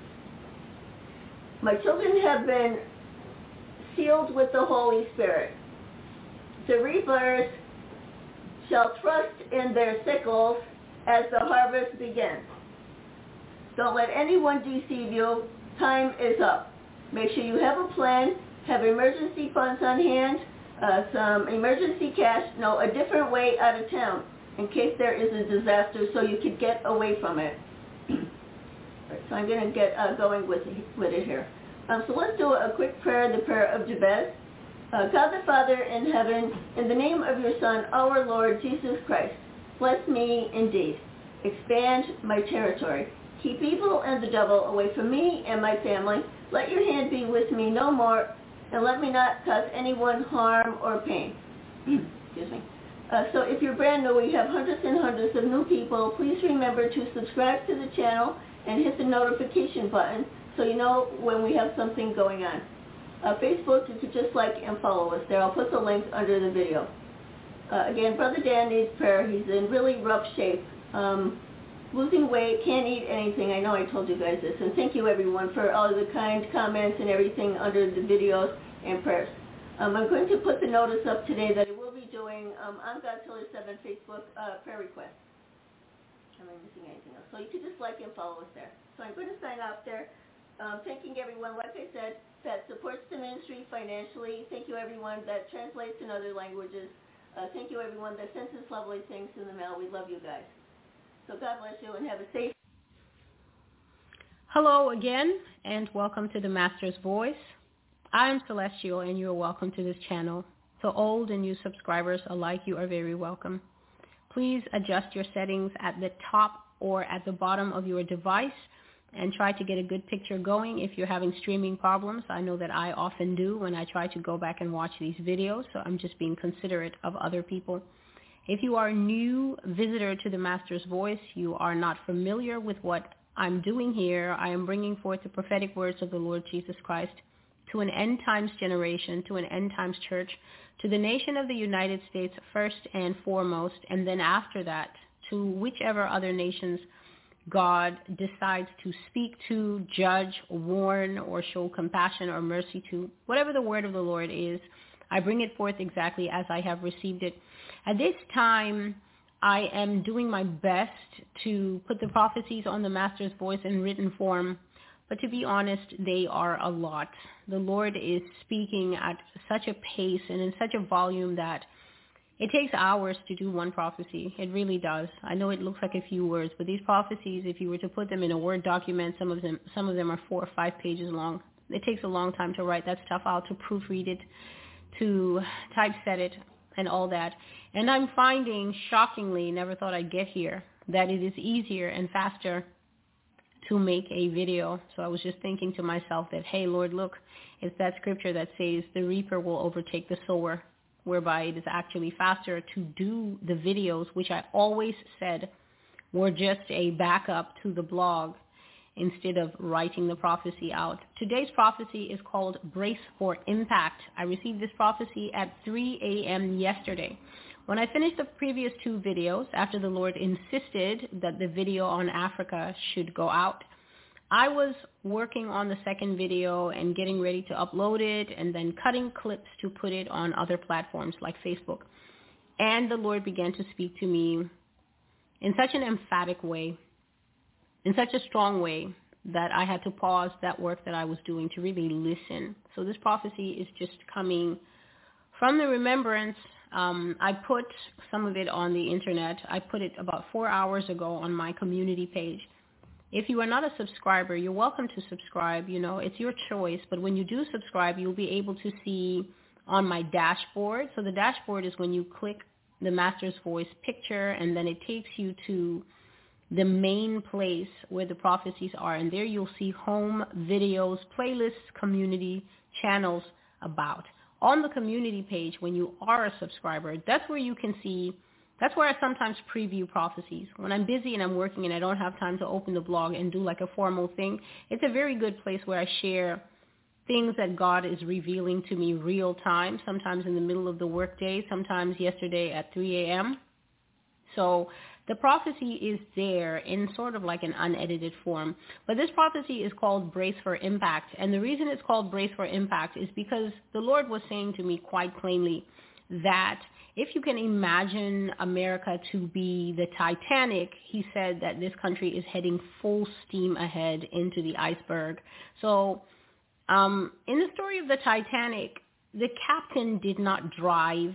My children have been sealed with the Holy Spirit. The reapers shall thrust in their sickles as the harvest begins. Don't let anyone deceive you. Time is up. Make sure you have a plan, have emergency funds on hand, uh, some emergency cash, no, a different way out of town in case there is a disaster so you could get away from it. Right, so I'm going to get uh, going with, with it here. Um, so let's do a quick prayer, the prayer of Jabez. Uh, God the Father in heaven, in the name of your Son, our Lord Jesus Christ, bless me indeed. Expand my territory. Keep evil and the devil away from me and my family. Let your hand be with me no more, and let me not cause anyone harm or pain. Excuse me. Uh, so if you're brand new, we have hundreds and hundreds of new people. Please remember to subscribe to the channel and hit the notification button so you know when we have something going on. Uh, Facebook, you could just like and follow us there. I'll put the link under the video. Uh, again, Brother Dan needs prayer. He's in really rough shape. Um, losing weight, can't eat anything. I know I told you guys this. And thank you, everyone, for all the kind comments and everything under the videos and prayers. Um, I'm going to put the notice up today that I will be doing um, on Godzilla seven Facebook uh, prayer requests. Am I missing anything else? So you can just like and follow us there. So I'm going to sign off there. Um, thanking everyone, like I said, that supports the ministry financially. Thank you, everyone that translates in other languages. Uh, thank you, everyone that sends us lovely things in the mail. We love you guys. So God bless you and have a safe. Hello again, and welcome to the Master's Voice. I'm Celestial, and you are welcome to this channel. To old and new subscribers alike, you are very welcome. Please adjust your settings at the top or at the bottom of your device and try to get a good picture going if you're having streaming problems. I know that I often do when I try to go back and watch these videos, so I'm just being considerate of other people. If you are a new visitor to the Master's Voice, you are not familiar with what I'm doing here, I am bringing forth the prophetic words of the Lord Jesus Christ to an end times generation, to an end times church, to the nation of the United States first and foremost, and then after that to whichever other nations God decides to speak to, judge, warn, or show compassion or mercy to. Whatever the word of the Lord is, I bring it forth exactly as I have received it. At this time, I am doing my best to put the prophecies on the Master's Voice in written form. But to be honest, they are a lot. The Lord is speaking at such a pace and in such a volume that it takes hours to do one prophecy. It really does. I know it looks like a few words, but these prophecies, if you were to put them in a Word document, some of them some of them are four or five pages long. It takes a long time to write that stuff out, to proofread it, to typeset it, and all that. And I'm finding, shockingly, never thought I'd get here, that it is easier and faster to make a video. So I was just thinking to myself that, hey, Lord, look, it's that scripture that says the reaper will overtake the sower, whereby it is actually faster to do the videos, which I always said were just a backup to the blog instead of writing the prophecy out. Today's prophecy is called Brace for Impact. I received this prophecy at three a.m. yesterday. When I finished the previous two videos, after the Lord insisted that the video on Africa should go out, I was working on the second video and getting ready to upload it and then cutting clips to put it on other platforms like Facebook. And the Lord began to speak to me in such an emphatic way, in such a strong way, that I had to pause that work that I was doing to really listen. So this prophecy is just coming from the remembrance. Um, I put some of it on the internet. I put it about four hours ago on my community page. If you are not a subscriber, you're welcome to subscribe. You know, it's your choice. But when you do subscribe, you'll be able to see on my dashboard. So the dashboard is when you click the Master's Voice picture, and then it takes you to the main place where the prophecies are. And there you'll see home, videos, playlists, community, channels about. On the community page, when you are a subscriber, that's where you can see, that's where I sometimes preview prophecies. When I'm busy and I'm working and I don't have time to open the blog and do like a formal thing, it's a very good place where I share things that God is revealing to me real time, sometimes in the middle of the workday, sometimes yesterday at three a.m. So the prophecy is there in sort of like an unedited form. But this prophecy is called Brace for Impact. And the reason it's called Brace for Impact is because the Lord was saying to me quite plainly that if you can imagine America to be the Titanic, he said that this country is heading full steam ahead into the iceberg. So um, in the story of the Titanic, the captain did not drive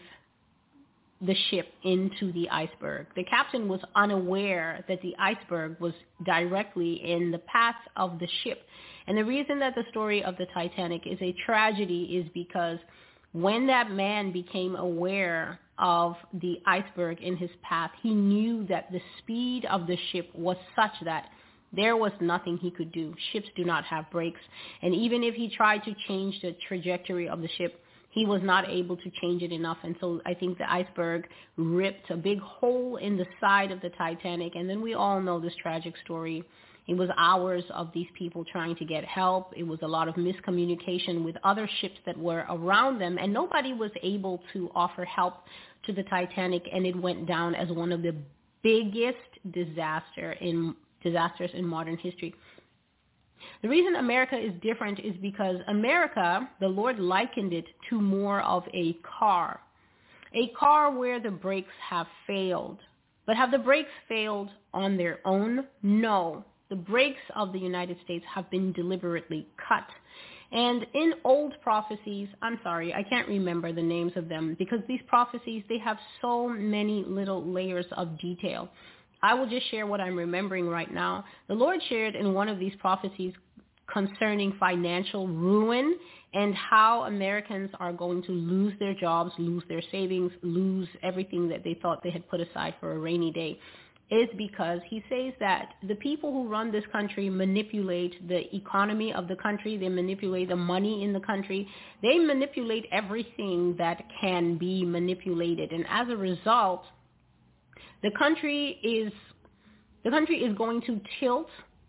the ship into the iceberg. The captain was unaware that the iceberg was directly in the path of the ship. And the reason that the story of the Titanic is a tragedy is because when that man became aware of the iceberg in his path, he knew that the speed of the ship was such that there was nothing he could do. Ships do not have brakes. And even if he tried to change the trajectory of the ship, he was not able to change it enough. And so I think the iceberg ripped a big hole in the side of the Titanic. And then we all know this tragic story. It was hours of these people trying to get help. It was a lot of miscommunication with other ships that were around them, and nobody was able to offer help to the Titanic, and it went down as one of the biggest disaster in disasters in modern history. The reason America is different is because America, the Lord likened it to more of a car, a car where the brakes have failed. But have the brakes failed on their own? No. The brakes of the United States have been deliberately cut. And in old prophecies, I'm sorry, I can't remember the names of them because these prophecies, they have so many little layers of detail. I will just share what I'm remembering right now. The Lord shared in one of these prophecies concerning financial ruin and how Americans are going to lose their jobs, lose their savings, lose everything that they thought they had put aside for a rainy day. Is because he says that the people who run this country manipulate the economy of the country. They manipulate the money in the country. They manipulate everything that can be manipulated. And as a result, the country is the country is going to tilt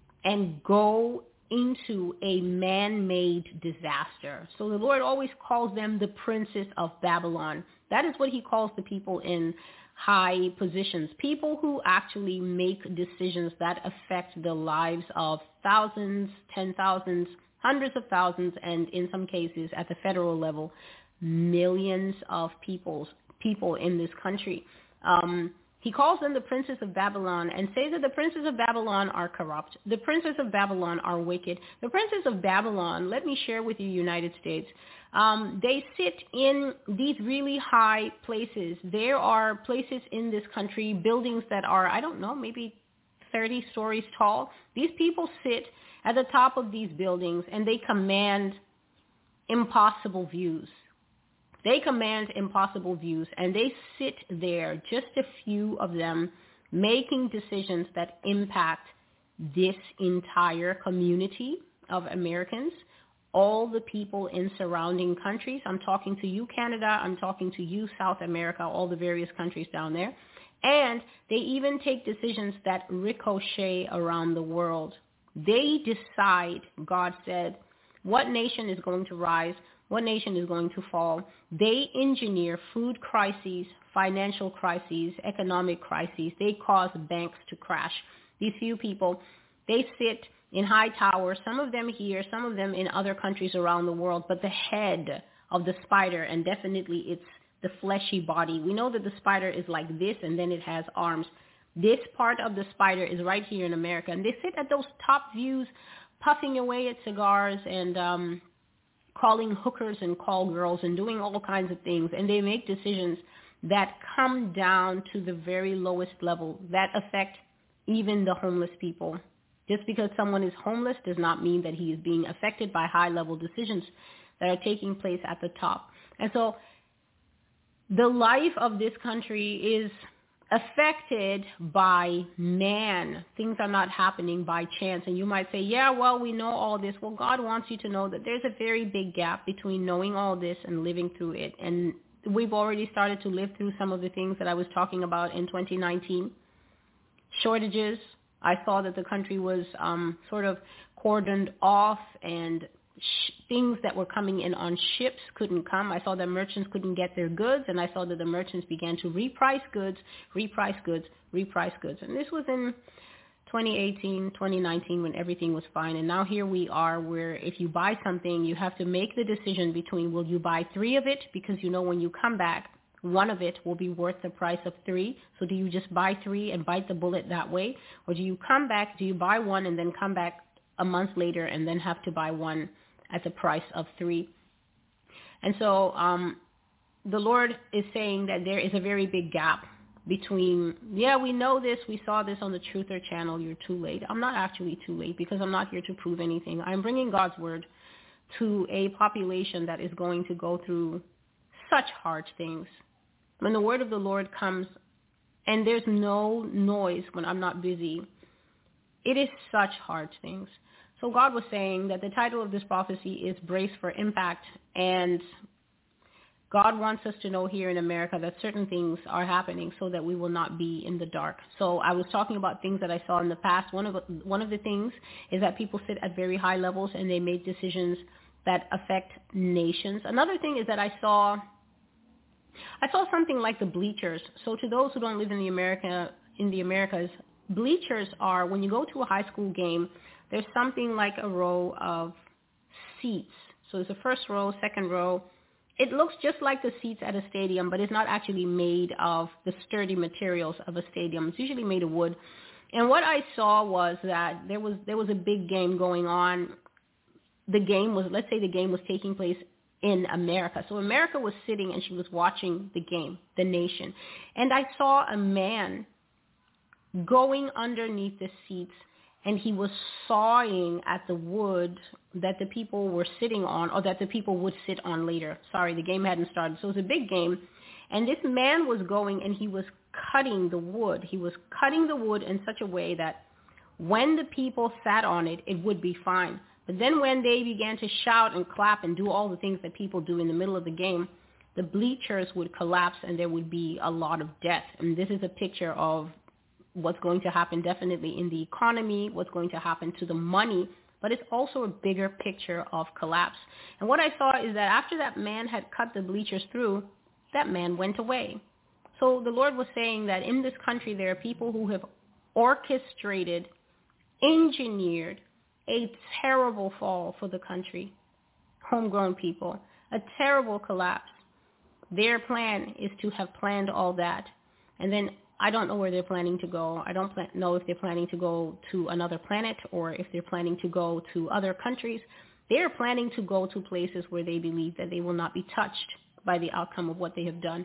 and go into a man-made disaster. So the Lord always calls them the princes of Babylon. That is what he calls the people in high positions, people who actually make decisions that affect the lives of thousands, ten thousands, hundreds of thousands, and in some cases at the federal level, millions of people's, people in this country. Um, he calls them the princes of Babylon and says that the princes of Babylon are corrupt. The princes of Babylon are wicked. The princes of Babylon, let me share with you, United States, Um, they sit in these really high places. There are places in this country, buildings that are, I don't know, maybe thirty stories tall. These people sit at the top of these buildings and they command impossible views. They command impossible views and they sit there, just a few of them, making decisions that impact this entire community of Americans. All the people in surrounding countries. I'm talking to you, Canada. I'm talking to you, South America, all the various countries down there. And they even take decisions that ricochet around the world. They decide, God said, what nation is going to rise, what nation is going to fall. They engineer food crises, financial crises, economic crises. They cause banks to crash. These few people, they sit in high towers, some of them here, some of them in other countries around the world, but the head of the spider, and definitely it's the fleshy body. We know that the spider is like this and then it has arms. This part of the spider is right here in America, and they sit at those top views puffing away at cigars and um, calling hookers and call girls and doing all kinds of things, and they make decisions that come down to the very lowest level that affect even the homeless people. Just because someone is homeless does not mean that he is being affected by high-level decisions that are taking place at the top. And so the life of this country is affected by man. Things are not happening by chance. And you might say, yeah, well, we know all this. Well, God wants you to know that there's a very big gap between knowing all this and living through it. And we've already started to live through some of the things that I was talking about in twenty nineteen. Shortages. I saw that the country was um, sort of cordoned off, and sh- things that were coming in on ships couldn't come. I saw that merchants couldn't get their goods, and I saw that the merchants began to reprice goods, reprice goods, reprice goods. And this was in twenty eighteen, twenty nineteen, when everything was fine. And now here we are, where if you buy something, you have to make the decision between, will you buy three of it, because you know when you come back, one of it will be worth the price of three. So do you just buy three and bite the bullet that way? Or do you come back, do you buy one and then come back a month later and then have to buy one at the price of three? And so um, the Lord is saying that there is a very big gap between, yeah, we know this, we saw this on the Truther channel, you're too late. I'm not actually too late, because I'm not here to prove anything. I'm bringing God's word to a population that is going to go through such hard things. When the word of the Lord comes and there's no noise when I'm not busy, it is such hard things. So God was saying that the title of this prophecy is Brace for Impact. And God wants us to know here in America that certain things are happening so that we will not be in the dark. So I was talking about things that I saw in the past. One of one of the things is that people sit at very high levels and they make decisions that affect nations. Another thing is that I saw I saw something like the bleachers. So to those who don't live in the America in the Americas, bleachers are, when you go to a high school game, there's something like a row of seats. So there's a first row, second row. It looks just like the seats at a stadium, but it's not actually made of the sturdy materials of a stadium. It's usually made of wood. And what I saw was that there was there was a big game going on. The game was, let's say the game was taking place in America. So America was sitting and she was watching the game, the nation. And I saw a man going underneath the seats, and he was sawing at the wood that the people were sitting on, or that the people would sit on later. Sorry, the game hadn't started. So it was a big game. And this man was going and he was cutting the wood. He was cutting the wood in such a way that when the people sat on it, it would be fine. But then when they began to shout and clap and do all the things that people do in the middle of the game, the bleachers would collapse and there would be a lot of death. And this is a picture of what's going to happen definitely in the economy, what's going to happen to the money, but it's also a bigger picture of collapse. And what I saw is that after that man had cut the bleachers through, that man went away. So the Lord was saying that in this country there are people who have orchestrated, engineered a terrible fall for the country, homegrown people, a terrible collapse. Their plan is to have planned all that, and then I don't know where they're planning to go. I don't plan- know if they're planning to go to another planet or if they're planning to go to other countries. They're planning to go to places where they believe that they will not be touched by the outcome of what they have done.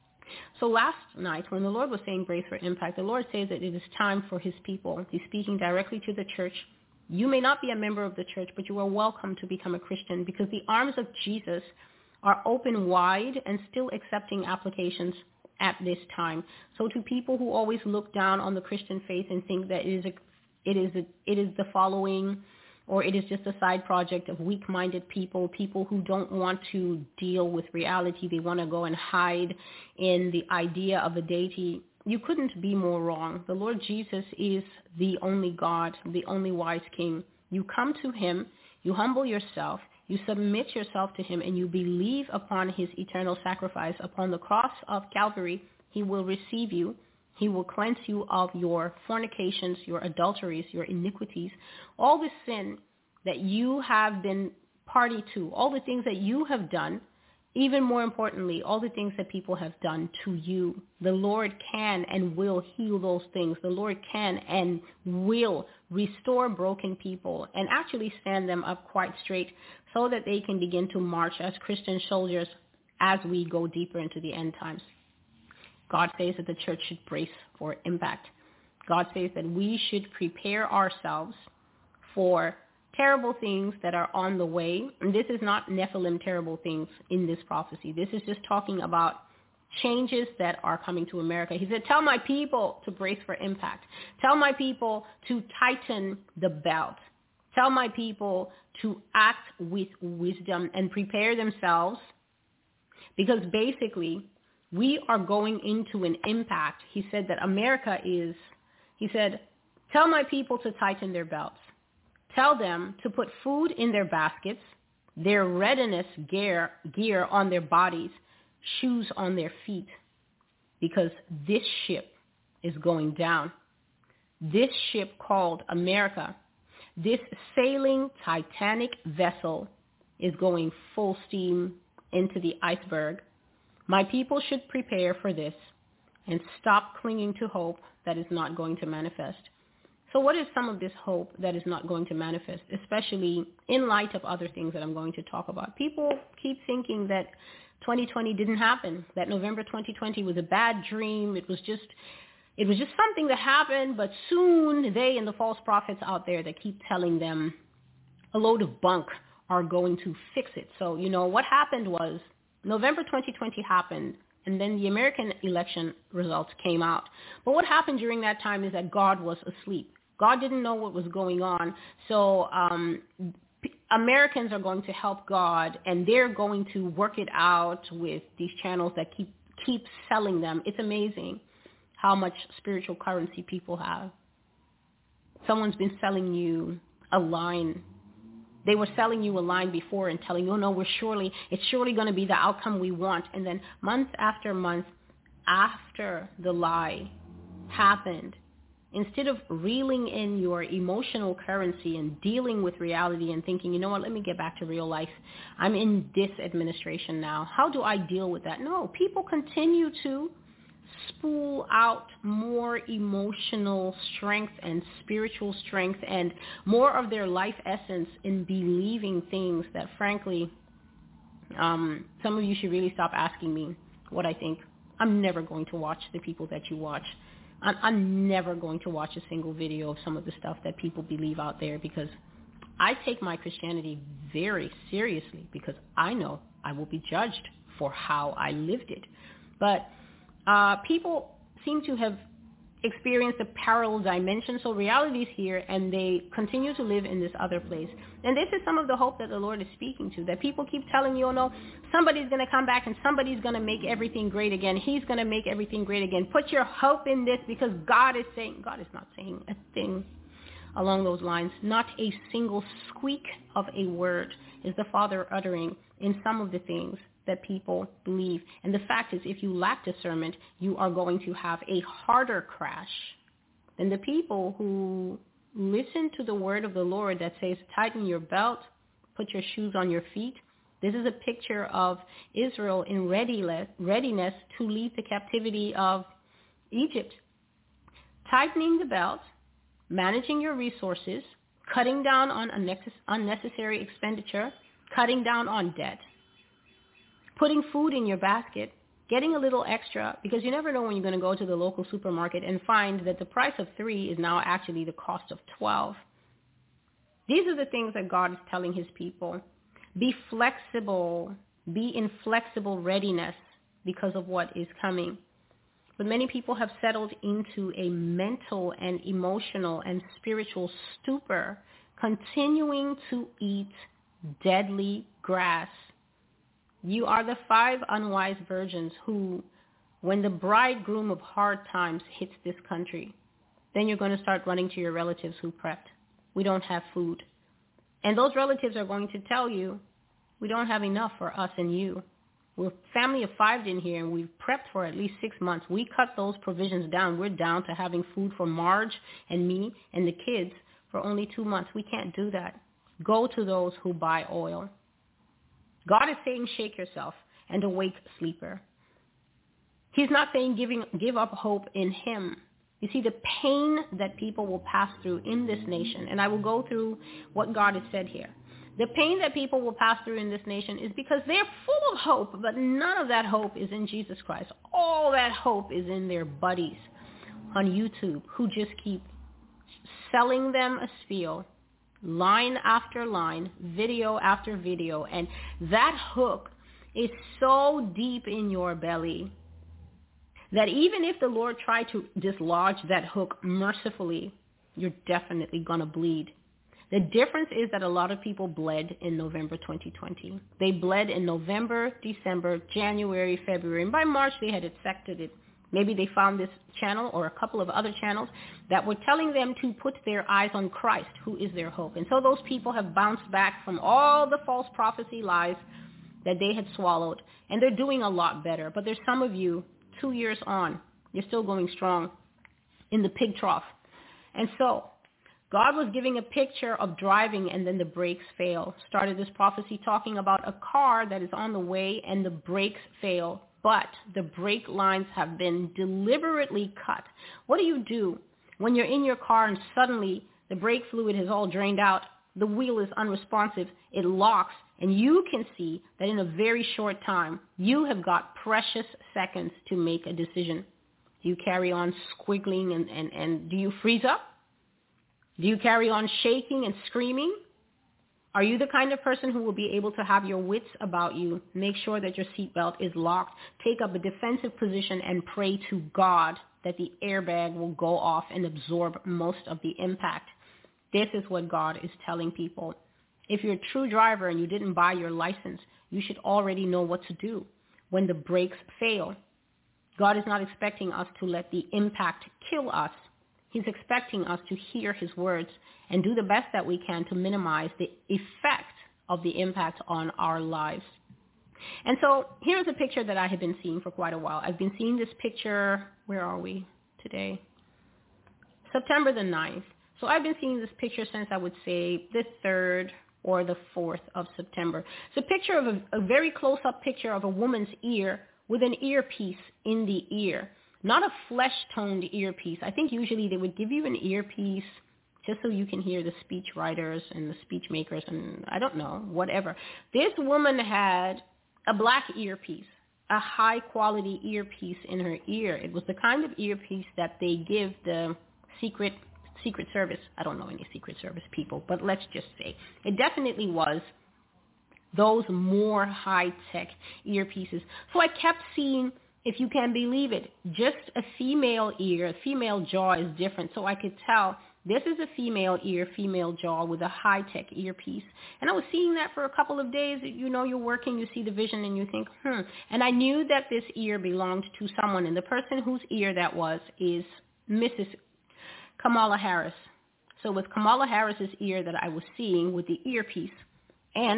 So last night, when the Lord was saying Brace for Impact, the Lord says that it is time for his people. He's speaking directly to the church. You may not be a member of the church, but you are welcome to become a Christian, because the arms of Jesus are open wide and still accepting applications at this time. So to people who always look down on the Christian faith and think that it is a, it is a, it is the following, or it is just a side project of weak-minded people, people who don't want to deal with reality, they want to go and hide in the idea of a deity, you couldn't be more wrong. The Lord Jesus is the only God, the only wise King. You come to him, you humble yourself, you submit yourself to him, and you believe upon his eternal sacrifice upon the cross of Calvary. He will receive you. He will cleanse you of your fornications, your adulteries, your iniquities, all the sin that you have been party to, all the things that you have done, even more importantly, all the things that people have done to you. The Lord can and will heal those things. The Lord can and will restore broken people and actually stand them up quite straight so that they can begin to march as Christian soldiers as we go deeper into the end times. God says that the church should brace for impact. God says that we should prepare ourselves for terrible things that are on the way. And this is not Nephilim terrible things in this prophecy. This is just talking about changes that are coming to America. He said, tell my people to brace for impact. Tell my people to tighten the belt. Tell my people to act with wisdom and prepare themselves, because basically we are going into an impact. He said that America is, he said, tell my people to tighten their belts. Tell them to put food in their baskets, their readiness gear, gear on their bodies, shoes on their feet, because this ship is going down. This ship called America, this sailing Titanic vessel is going full steam into the iceberg. My people should prepare for this and stop clinging to hope that is not going to manifest. So what is some of this hope that is not going to manifest, especially in light of other things that I'm going to talk about? People keep thinking that twenty twenty didn't happen, that November twenty twenty was a bad dream. It was just it was just something that happened, but soon they and the false prophets out there that keep telling them a load of bunk are going to fix it. So, you know, what happened was November twenty twenty happened, and then the American election results came out. But what happened during that time is that God was asleep. God didn't know what was going on. So um, p- Americans are going to help God, and they're going to work it out with these channels that keep keep selling them. It's amazing how much spiritual currency people have. Someone's been selling you a line. They were selling you a line before and telling you, oh, no, we're surely, it's surely going to be the outcome we want. And then month after month after the lie happened, instead of reeling in your emotional currency and dealing with reality and thinking, you know what, let me get back to real life. I'm in this administration now. How do I deal with that? No, people continue to spool out more emotional strength and spiritual strength and more of their life essence in believing things that, frankly, um, some of you should really stop asking me what I think. I'm never going to watch the people that you watch. I'm, I'm never going to watch a single video of some of the stuff that people believe out there, because I take my Christianity very seriously, because I know I will be judged for how I lived it. But uh, people seem to have experienced a parallel dimension. So reality is here, and they continue to live in this other place. And this is some of the hope that the Lord is speaking to, that people keep telling you, oh, no, somebody's going to come back and somebody's going to make everything great again. He's going to make everything great again. Put your hope in this, because God is saying, God is not saying a thing along those lines. Not a single squeak of a word is the Father uttering in some of the things that people believe. And the fact is, if you lack discernment, you are going to have a harder crash than the people who listen to the word of the Lord that says, tighten your belt, put your shoes on your feet. This is a picture of Israel in readiness to leave the captivity of Egypt. Tightening the belt, managing your resources, cutting down on unnecessary expenditure, cutting down on debt, putting food in your basket, getting a little extra, because you never know when you're going to go to the local supermarket and find that the price of three is now actually the cost of twelve. These are the things that God is telling his people. Be flexible. Be in flexible readiness because of what is coming. But many people have settled into a mental and emotional and spiritual stupor, continuing to eat deadly grass. You are the five unwise virgins who, when the bridegroom of hard times hits this country, then you're going to start running to your relatives who prepped. We don't have food. And those relatives are going to tell you, we don't have enough for us and you. We're a family of five in here, and we've prepped for at least six months. We cut those provisions down. We're down to having food for Marge and me and the kids for only two months. We can't do that. Go to those who buy oil. God is saying, shake yourself and awake, sleeper. He's not saying giving, give up hope in him. You see, the pain that people will pass through in this nation, and I will go through what God has said here. The pain that people will pass through in this nation is because they're full of hope, but none of that hope is in Jesus Christ. All that hope is in their buddies on YouTube who just keep selling them a spiel, line after line, video after video, and that hook is so deep in your belly that even if the Lord tried to dislodge that hook mercifully, you're definitely going to bleed. The difference is that a lot of people bled in November twenty twenty. They bled in November, December, January, February, and by March they had accepted it. Maybe they found this channel or a couple of other channels that were telling them to put their eyes on Christ, who is their hope. And so those people have bounced back from all the false prophecy lies that they had swallowed, and they're doing a lot better. But there's some of you, two years on, you're still going strong in the pig trough. And so God was giving a picture of driving and then the brakes fail. Started this prophecy talking about a car that is on the way and the brakes fail, but the brake lines have been deliberately cut. What do you do when you're in your car and suddenly the brake fluid has all drained out, the wheel is unresponsive, it locks, and you can see that in a very short time, you have got precious seconds to make a decision. Do you carry on squiggling and, and, and do you freeze up? Do you carry on shaking and screaming? Are you the kind of person who will be able to have your wits about you, make sure that your seatbelt is locked, take up a defensive position, and pray to God that the airbag will go off and absorb most of the impact? This is what God is telling people. If you're a true driver and you didn't buy your license, you should already know what to do when the brakes fail. God is not expecting us to let the impact kill us. He's expecting us to hear his words and do the best that we can to minimize the effect of the impact on our lives. And so here's a picture that I have been seeing for quite a while. I've been seeing this picture, where are we today? September the ninth. So I've been seeing this picture since, I would say, the third or the fourth of September. It's a picture of a, a very close-up picture of a woman's ear with an earpiece in the ear. Not a flesh-toned earpiece. I think usually they would give you an earpiece just so you can hear the speech writers and the speech makers and I don't know, whatever. This woman had a black earpiece, a high-quality earpiece in her ear. It was the kind of earpiece that they give the secret Secret Service. I don't know any Secret Service people, but let's just say it definitely was those more high-tech earpieces. So I kept seeing, if you can believe it, just a female ear, a female jaw is different. So I could tell this is a female ear, female jaw with a high-tech earpiece. And I was seeing that for a couple of days. You know, you're working, you see the vision, and you think, hmm. And I knew that this ear belonged to someone, and the person whose ear that was is Missus Kamala Harris. So it was Kamala Harris's ear that I was seeing with the earpiece. And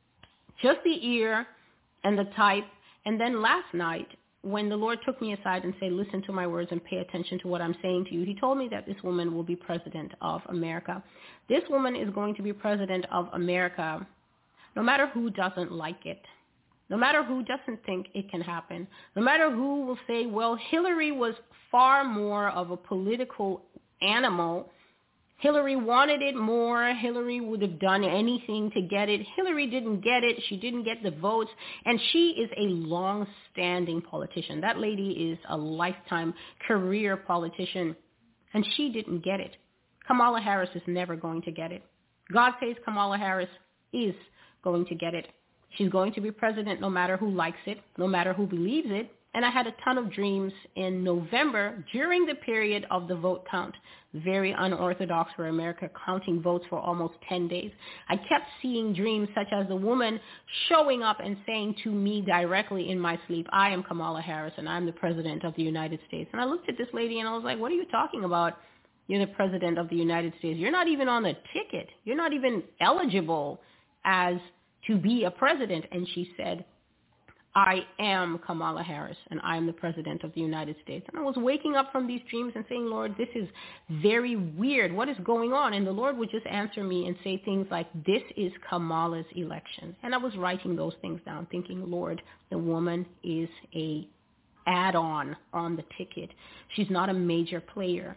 just the ear and the type. And then last night, when the Lord took me aside and said, listen to my words and pay attention to what I'm saying to you, he told me that this woman will be president of America. This woman is going to be president of America no matter who doesn't like it, no matter who doesn't think it can happen, no matter who will say, well, Hillary was far more of a political animal. Hillary wanted it more. Hillary would have done anything to get it. Hillary didn't get it. She didn't get the votes. And she is a long-standing politician. That lady is a lifetime career politician. And she didn't get it. Kamala Harris is never going to get it. God says Kamala Harris is going to get it. She's going to be president no matter who likes it, no matter who believes it. And I had a ton of dreams in November during the period of the vote count. Very unorthodox for America, counting votes for almost ten days. I kept seeing dreams such as the woman showing up and saying to me directly in my sleep, I am Kamala Harris and I'm the president of the United States. And I looked at this lady and I was like, what are you talking about? You're the president of the United States. You're not even on the ticket. You're not even eligible as to be a president. And she said, I am Kamala Harris, and I am the president of the United States. And I was waking up from these dreams and saying, Lord, this is very weird. What is going on? And the Lord would just answer me and say things like, this is Kamala's election. And I was writing those things down, thinking, Lord, the woman is a add-on on the ticket. She's not a major player.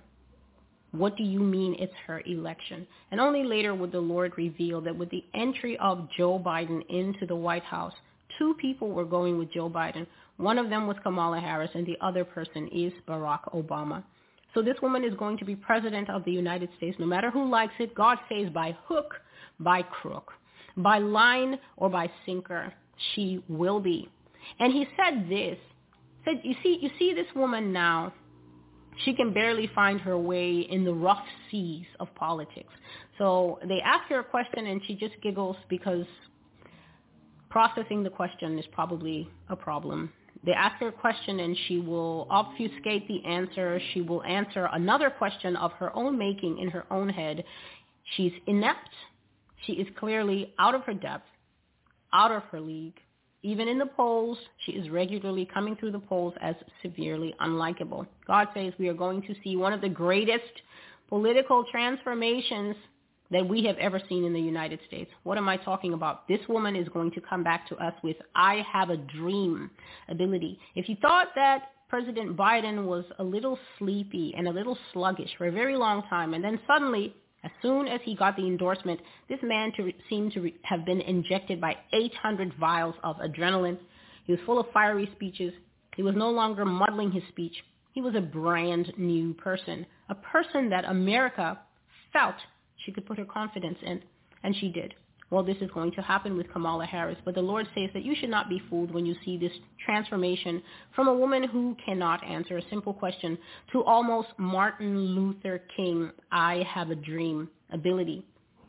What do you mean it's her election? And only later would the Lord reveal that with the entry of Joe Biden into the White House, two people were going with Joe Biden. One of them was Kamala Harris, and the other person is Barack Obama. So this woman is going to be president of the United States, no matter who likes it. God says by hook, by crook, by line or by sinker, she will be. And he said this, said, you see, you see this woman now, she can barely find her way in the rough seas of politics. So they ask her a question and she just giggles because processing the question is probably a problem. They ask her a question and she will obfuscate the answer. She will answer another question of her own making in her own head. She's inept. She is clearly out of her depth, out of her league. Even in the polls, she is regularly coming through the polls as severely unlikable. God says we are going to see one of the greatest political transformations that we have ever seen in the United States. What am I talking about? This woman is going to come back to us with I have a dream ability. If you thought that President Biden was a little sleepy and a little sluggish for a very long time, and then suddenly, as soon as he got the endorsement, this man to, seemed to re- have been injected by eight hundred vials of adrenaline. He was full of fiery speeches. He was no longer muddling his speech. He was a brand new person, a person that America felt she could put her confidence in, and she did. Well, this is going to happen with Kamala Harris, but the Lord says that you should not be fooled when you see this transformation from a woman who cannot answer a simple question to almost Martin Luther King, I have a dream ability.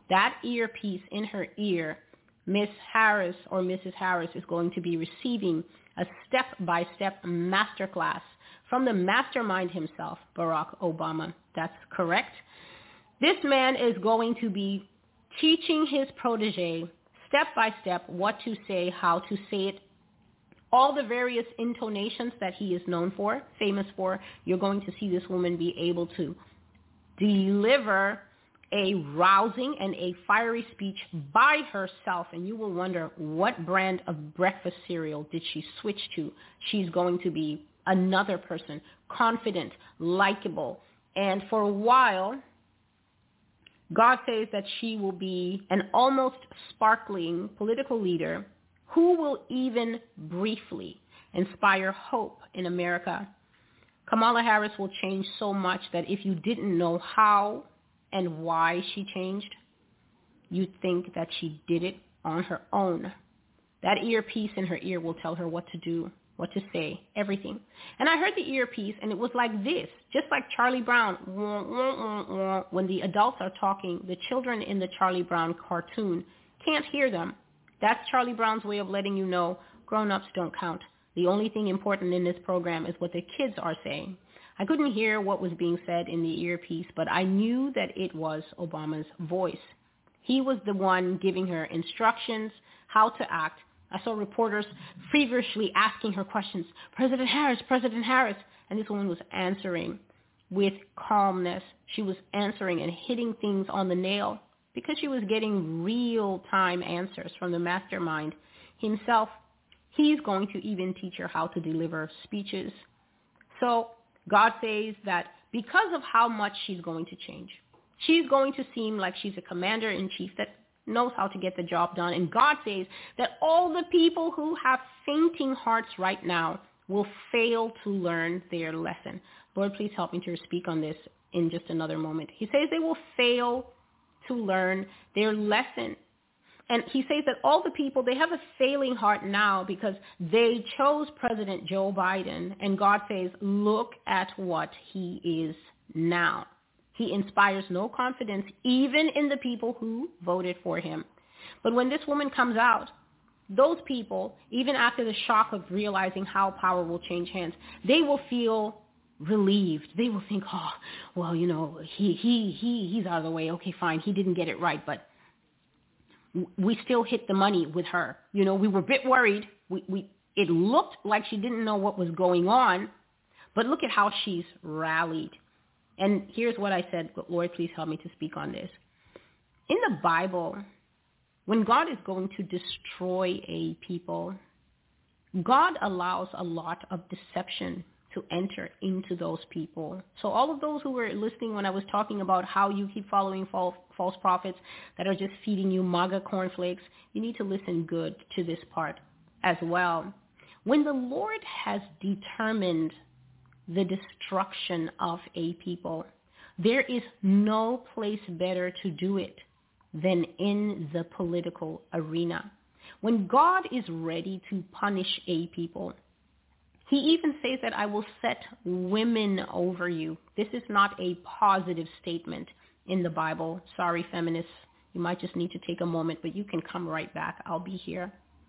that earpiece in her ear, Miss Harris or Missus Harris is going to be receiving a step-by-step masterclass from the mastermind himself, Barack Obama. That's correct. This man is going to be teaching his protege step-by-step what to say, how to say it, all the various intonations that he is known for, famous for. You're going to see this woman be able to deliver a rousing and a fiery speech by herself, and you will wonder what brand of breakfast cereal did she switch to. She's going to be another person, confident, likable, and for a while, God says that she will be an almost sparkling political leader who will even briefly inspire hope in America. Kamala Harris will change so much that if you didn't know how and why she changed, you'd think that she did it on her own. That earpiece in her ear will tell her what to do, what to say, everything. And I heard the earpiece, and it was like this, just like Charlie Brown. When the adults are talking, the children in the Charlie Brown cartoon can't hear them. That's Charlie Brown's way of letting you know grown-ups don't count. The only thing important in this program is what the kids are saying. I couldn't hear what was being said in the earpiece, but I knew that it was Obama's voice. He was the one giving her instructions, how to act. I saw reporters feverishly asking her questions, President Harris, President Harris, and this woman was answering with calmness. She was answering and hitting things on the nail because she was getting real-time answers from the mastermind himself. He's going to even teach her how to deliver speeches. So God says that because of how much she's going to change, she's going to seem like she's a commander-in-chief that knows how to get the job done. And God says that all the people who have fainting hearts right now will fail to learn their lesson. Lord, please help me to speak on this in just another moment. He says they will fail to learn their lesson. And he says that all the people, they have a failing heart now because they chose President Joe Biden. And God says, look at what he is now. He inspires no confidence even in the people who voted for him. But when this woman comes out, those people, even after the shock of realizing how power will change hands, they will feel relieved. They will think, oh, well, you know, he he he he's out of the way. Okay, fine. He didn't get it right, but we still hit the money with her. You know, we were a bit worried. We, we, it looked like she didn't know what was going on, but look at how she's rallied. And here's what I said, Lord, please help me to speak on this. In the Bible, when God is going to destroy a people, God allows a lot of deception to enter into those people. So all of those who were listening when I was talking about how you keep following false, false prophets that are just feeding you MAGA cornflakes, you need to listen good to this part as well. When the Lord has determined the destruction of a people, there is no place better to do it than in the political arena. When God is ready to punish a people, he even says that I will set women over you. This is not a positive statement in the Bible. Sorry, feminists. You might just need to take a moment, but you can come right back. I'll be here.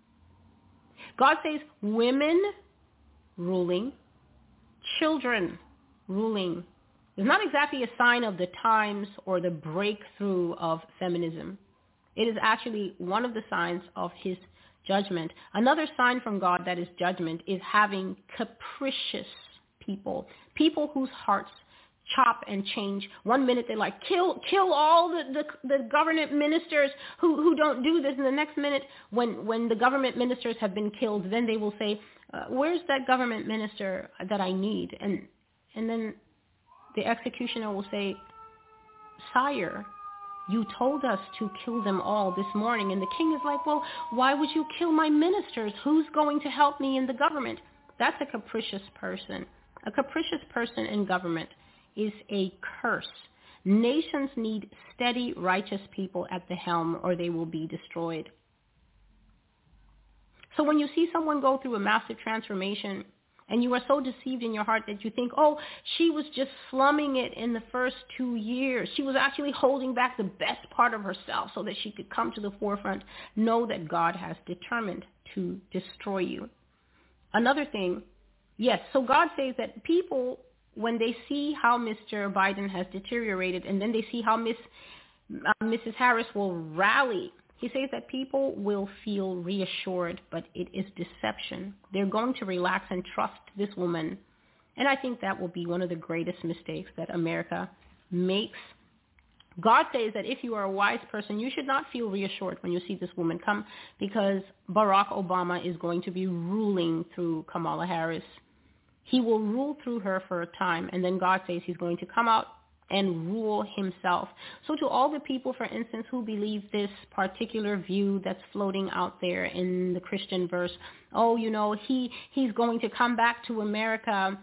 God says women ruling, children ruling. It's not exactly a sign of the times or the breakthrough of feminism. It is actually one of the signs of his judgment. Another sign from God that is judgment is having capricious people, people whose hearts chop and change. One minute they're like, kill kill all the, the, the government ministers who, who don't do this. And the next minute when, when the government ministers have been killed, then they will say, uh, where's that government minister that I need? And, and then the executioner will say, sire, you told us to kill them all this morning. And the king is like, well, why would you kill my ministers? Who's going to help me in the government? That's a capricious person. A capricious person in government is a curse. Nations need steady, righteous people at the helm or they will be destroyed. So when you see someone go through a massive transformation And you are so deceived in your heart that you think, oh, she was just slumming it in the first two years. She was actually holding back the best part of herself so that she could come to the forefront. Know that God has determined to destroy you. Another thing, yes, so God says that people, when they see how Mister Biden has deteriorated and then they see how Miss uh, Missus Harris will rally, he says that people will feel reassured, but it is deception. They're going to relax and trust this woman. And I think that will be one of the greatest mistakes that America makes. God says that if you are a wise person, you should not feel reassured when you see this woman come, because Barack Obama is going to be ruling through Kamala Harris. He will rule through her for a time, and then God says he's going to come out and rule himself. So to all the people, for instance, who believe this particular view that's floating out there in the Christian verse, oh, you know, he he's going to come back to America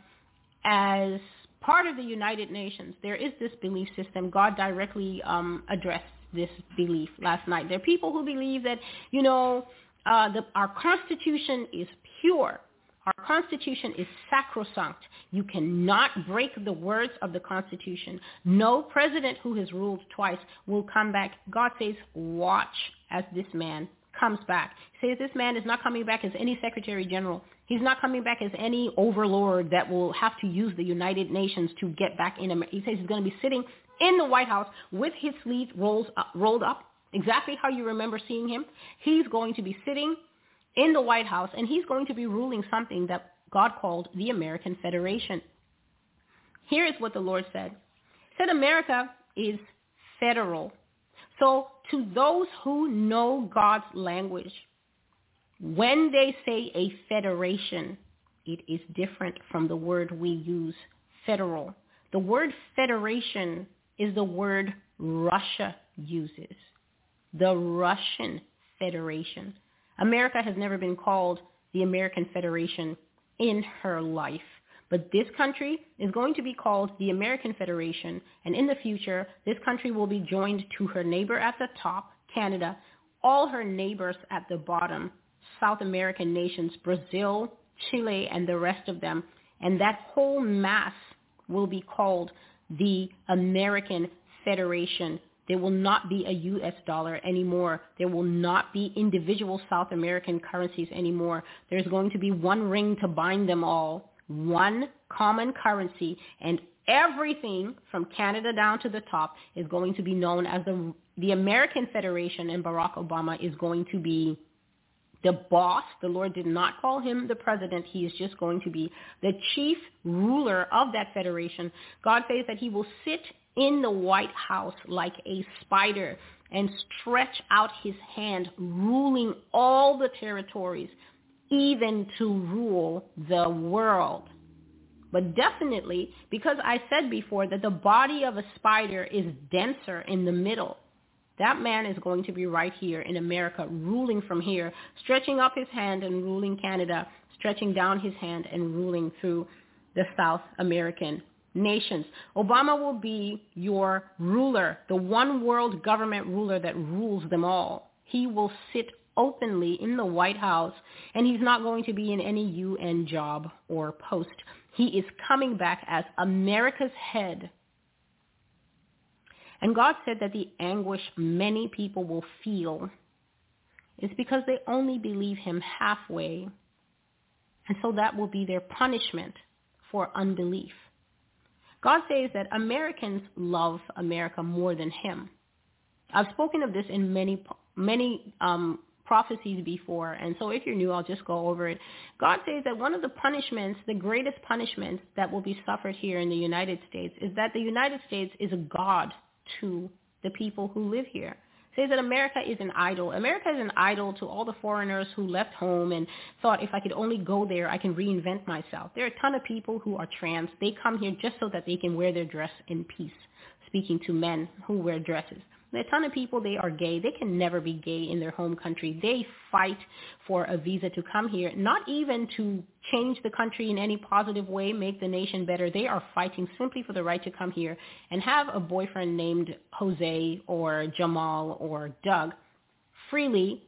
as part of the United Nations. There is this belief system. God directly um, addressed this belief last night. There are people who believe that, you know, uh, the, our Constitution is pure. Our Constitution is sacrosanct. You cannot break the words of the Constitution. No president who has ruled twice will come back. God says, watch as this man comes back. He says this man is not coming back as any Secretary General. He's not coming back as any overlord that will have to use the United Nations to get back in America. He says he's going to be sitting in the White House with his sleeves rolls up, rolled up, exactly how you remember seeing him. He's going to be sitting in the White House, and he's going to be ruling something that God called the American Federation. Here is what the Lord said. He said America is federal. So to those who know God's language, when they say a federation, it is different from the word we use, federal. The word federation is the word Russia uses, the Russian Federation. America has never been called the American Federation in her life. But this country is going to be called the American Federation, and in the future, this country will be joined to her neighbor at the top, Canada, all her neighbors at the bottom, South American nations, Brazil, Chile, and the rest of them. And that whole mass will be called the American Federation. There will not be a U S dollar anymore. There will not be individual South American currencies anymore. There's going to be one ring to bind them all, one common currency, and everything from Canada down to the top is going to be known as the, the American Federation, and Barack Obama is going to be the boss. The Lord did not call him the president. He is just going to be the chief ruler of that federation. God says that he will sit in the White House like a spider and stretch out his hand, ruling all the territories, even to rule the world. But definitely, because I said before that the body of a spider is denser in the middle, that man is going to be right here in America, ruling from here, stretching up his hand and ruling Canada, stretching down his hand and ruling through the South American nations. Obama will be your ruler, the one world government ruler that rules them all. He will sit openly in the White House, and he's not going to be in any U N job or post. He is coming back as America's head. And God said that the anguish many people will feel is because they only believe him halfway. And so that will be their punishment for unbelief. God says that Americans love America more than him. I've spoken of this in many, many um, prophecies before, and so if you're new, I'll just go over it. God says that one of the punishments, the greatest punishments that will be suffered here in the United States is that the United States is a god to the people who live here. Says that America is an idol. America is an idol to all the foreigners who left home and thought, if I could only go there, I can reinvent myself. There are a ton of people who are trans. They come here just so that they can wear their dress in peace, speaking to men who wear dresses. There are a ton of people, they are gay. They can never be gay in their home country. They fight for a visa to come here, not even to change the country in any positive way, make the nation better. They are fighting simply for the right to come here and have a boyfriend named Jose or Jamal or Doug freely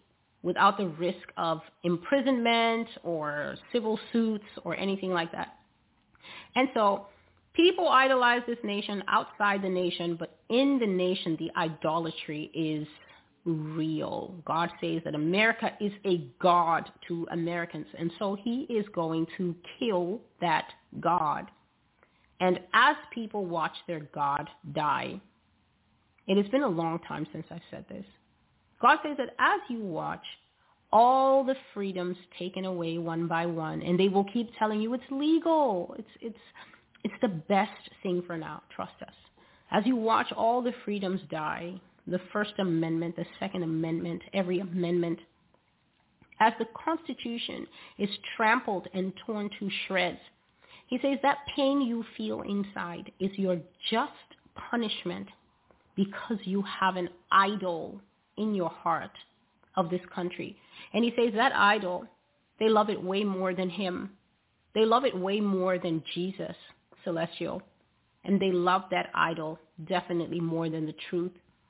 without the risk of imprisonment or civil suits or anything like that. And so people idolize this nation outside the nation, but in the nation, the idolatry is real. God says that America is a god to Americans, and so he is going to kill that god. And as people watch their God die, it has been a long time since I've said this. God says that as you watch all the freedoms taken away one by one, and they will keep telling you it's legal, it's it's it's the best thing for now, trust us. As you watch all the freedoms die, the First Amendment, the Second Amendment, every amendment, as the Constitution is trampled and torn to shreds, he says that pain you feel inside is your just punishment because you have an idol in your heart of this country. And he says that idol, they love it way more than him. They love it way more than Jesus, Celestial. And they love that idol definitely more than the truth.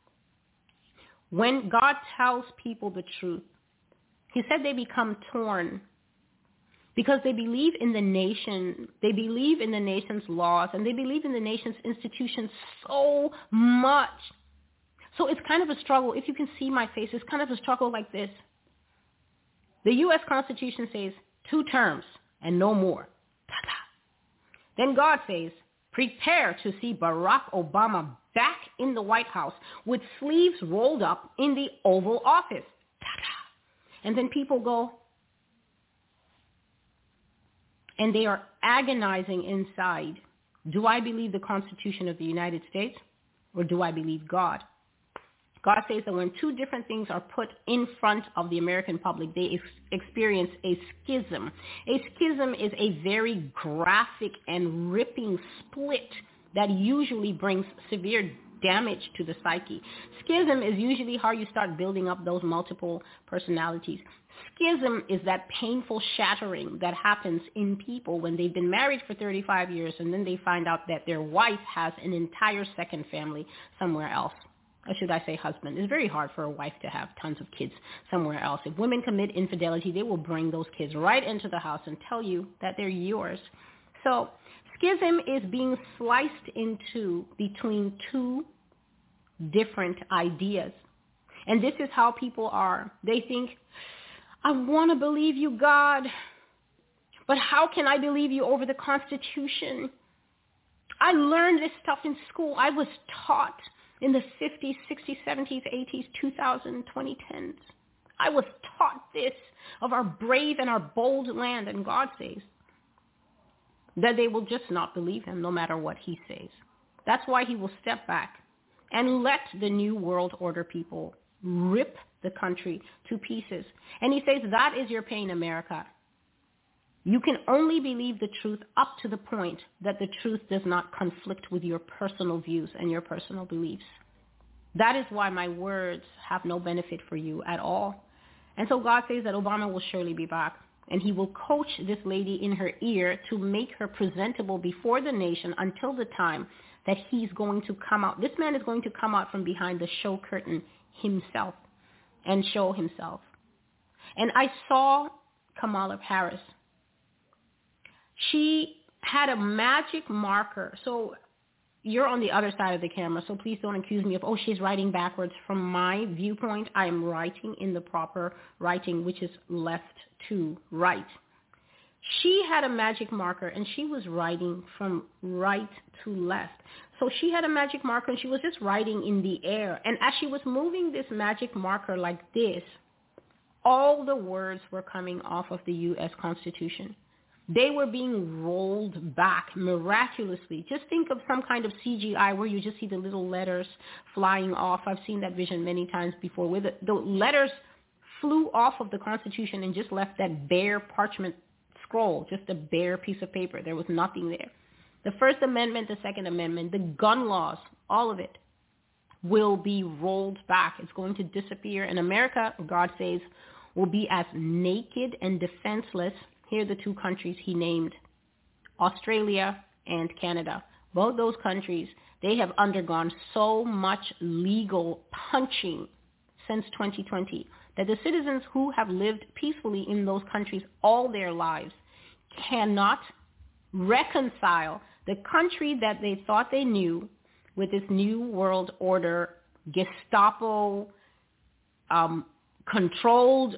When God tells people the truth, he said they become torn because they believe in the nation, they believe in the nation's laws, and they believe in the nation's institutions so much. So it's kind of a struggle. If you can see my face, it's kind of a struggle like this. The U S Constitution says two terms and no more. Then God says, prepare to see Barack Obama back in the White House with sleeves rolled up in the Oval Office. And then people go, and they are agonizing inside. Do I believe the Constitution of the United States, or do I believe God? God says that when two different things are put in front of the American public, they ex- experience a schism. A schism is a very graphic and ripping split that usually brings severe damage to the psyche. Schism is usually how you start building up those multiple personalities. Schism is that painful shattering that happens in people when they've been married for thirty-five years and then they find out that their wife has an entire second family somewhere else. Or should I say husband? It's very hard for a wife to have tons of kids somewhere else. If women commit infidelity, they will bring those kids right into the house and tell you that they're yours. So schism is being sliced into between two different ideas. And this is how people are. They think, I want to believe you, God, but how can I believe you over the Constitution? I learned this stuff in school. I was taught in the fifties, sixties, seventies, eighties, two thousand, twenty tens. I was taught this of our brave and our bold land, and God says that they will just not believe him no matter what he says. That's why he will step back and let the New World Order people rip the country to pieces. And he says, that is your pain, America. You can only believe the truth up to the point that the truth does not conflict with your personal views and your personal beliefs. That is why my words have no benefit for you at all. And so God says that Obama will surely be back, and he will coach this lady in her ear to make her presentable before the nation until the time that he's going to come out. This man is going to come out from behind the show curtain himself and show himself. And I saw Kamala Harris. She had a magic marker. So you're on the other side of the camera, so please don't accuse me of, oh, she's writing backwards. From my viewpoint, I am writing in the proper writing, which is left to right. She had a magic marker, and she was writing from right to left. So she had a magic marker, and she was just writing in the air. And as she was moving this magic marker like this, all the words were coming off of the U S Constitution. They were being rolled back miraculously. Just think of some kind of C G I where you just see the little letters flying off. I've seen that vision many times before, where the, the letters flew off of the Constitution and just left that bare parchment scroll, just a bare piece of paper. There was nothing there. The First Amendment, the Second Amendment, the gun laws, all of it will be rolled back. It's going to disappear. And America, God says, will be as naked and defenseless. Here are the two countries he named, Australia and Canada. Both those countries, they have undergone so much legal punching since twenty twenty that the citizens who have lived peacefully in those countries all their lives cannot reconcile the country that they thought they knew with this new world order, Gestapo, um, controlled,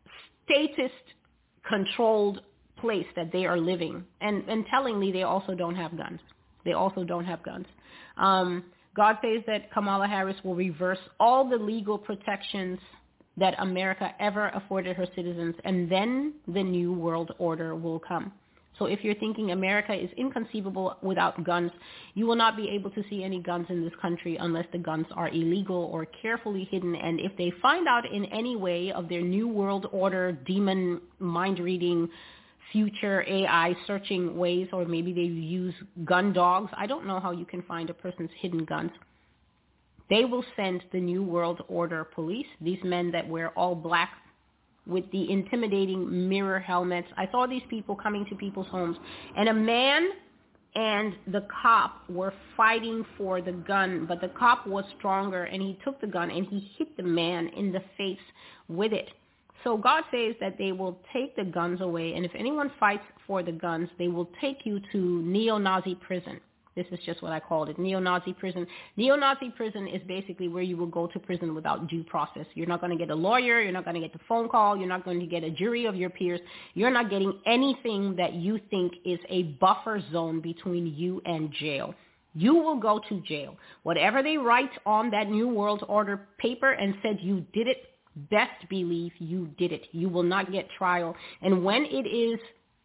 statist-controlled place that they are living. And, and tellingly, they also don't have guns. They also don't have guns. Um, God says that Kamala Harris will reverse all the legal protections that America ever afforded her citizens, and then the new world order will come. So if you're thinking America is inconceivable without guns, you will not be able to see any guns in this country unless the guns are illegal or carefully hidden. And if they find out in any way of their new world order, demon mind-reading, future A I searching ways, or maybe they use gun dogs, I don't know how you can find a person's hidden guns. They will send the new world order police, these men that wear all black with the intimidating mirror helmets. I saw these people coming to people's homes, and a man and the cop were fighting for the gun, but the cop was stronger, and he took the gun and he hit the man in the face with it. So God says that they will take the guns away, and if anyone fights for the guns, they will take you to neo-Nazi prison. This is just what I called it, neo-Nazi prison. Neo-Nazi prison is basically where you will go to prison without due process. You're not going to get a lawyer. You're not going to get the phone call. You're not going to get a jury of your peers. You're not getting anything that you think is a buffer zone between you and jail. You will go to jail. Whatever they write on that New World Order paper and said you did it, best believe you did it. You will not get trial. And when it is,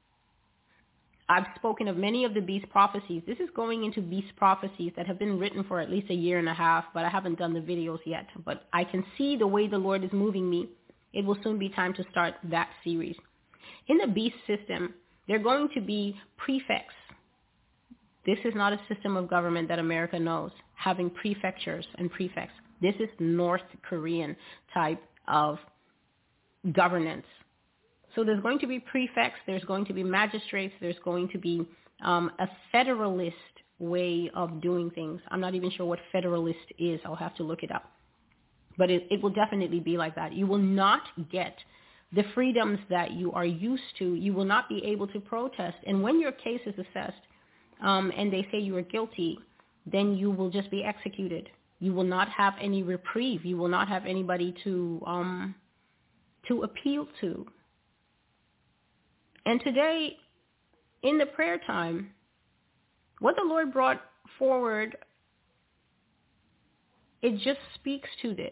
I've spoken of many of the beast prophecies. This is going into beast prophecies that have been written for at least a year and a half, but I haven't done the videos yet. But I can see the way the Lord is moving me. It will soon be time to start that series. In the beast system, there are going to be prefects. This is not a system of government that America knows, having prefectures and prefects. This is North Korean type of governance. So there's going to be prefects, there's going to be magistrates, there's going to be um, a federalist way of doing things. I'm not even sure what federalist is. I'll have to look it up. But it, it will definitely be like that. You will not get the freedoms that you are used to. You will not be able to protest. And when your case is assessed um, and they say you are guilty, then you will just be executed. You will not have any reprieve. You will not have anybody to um, to appeal to. And today, in the prayer time, what the Lord brought forward, it just speaks to this.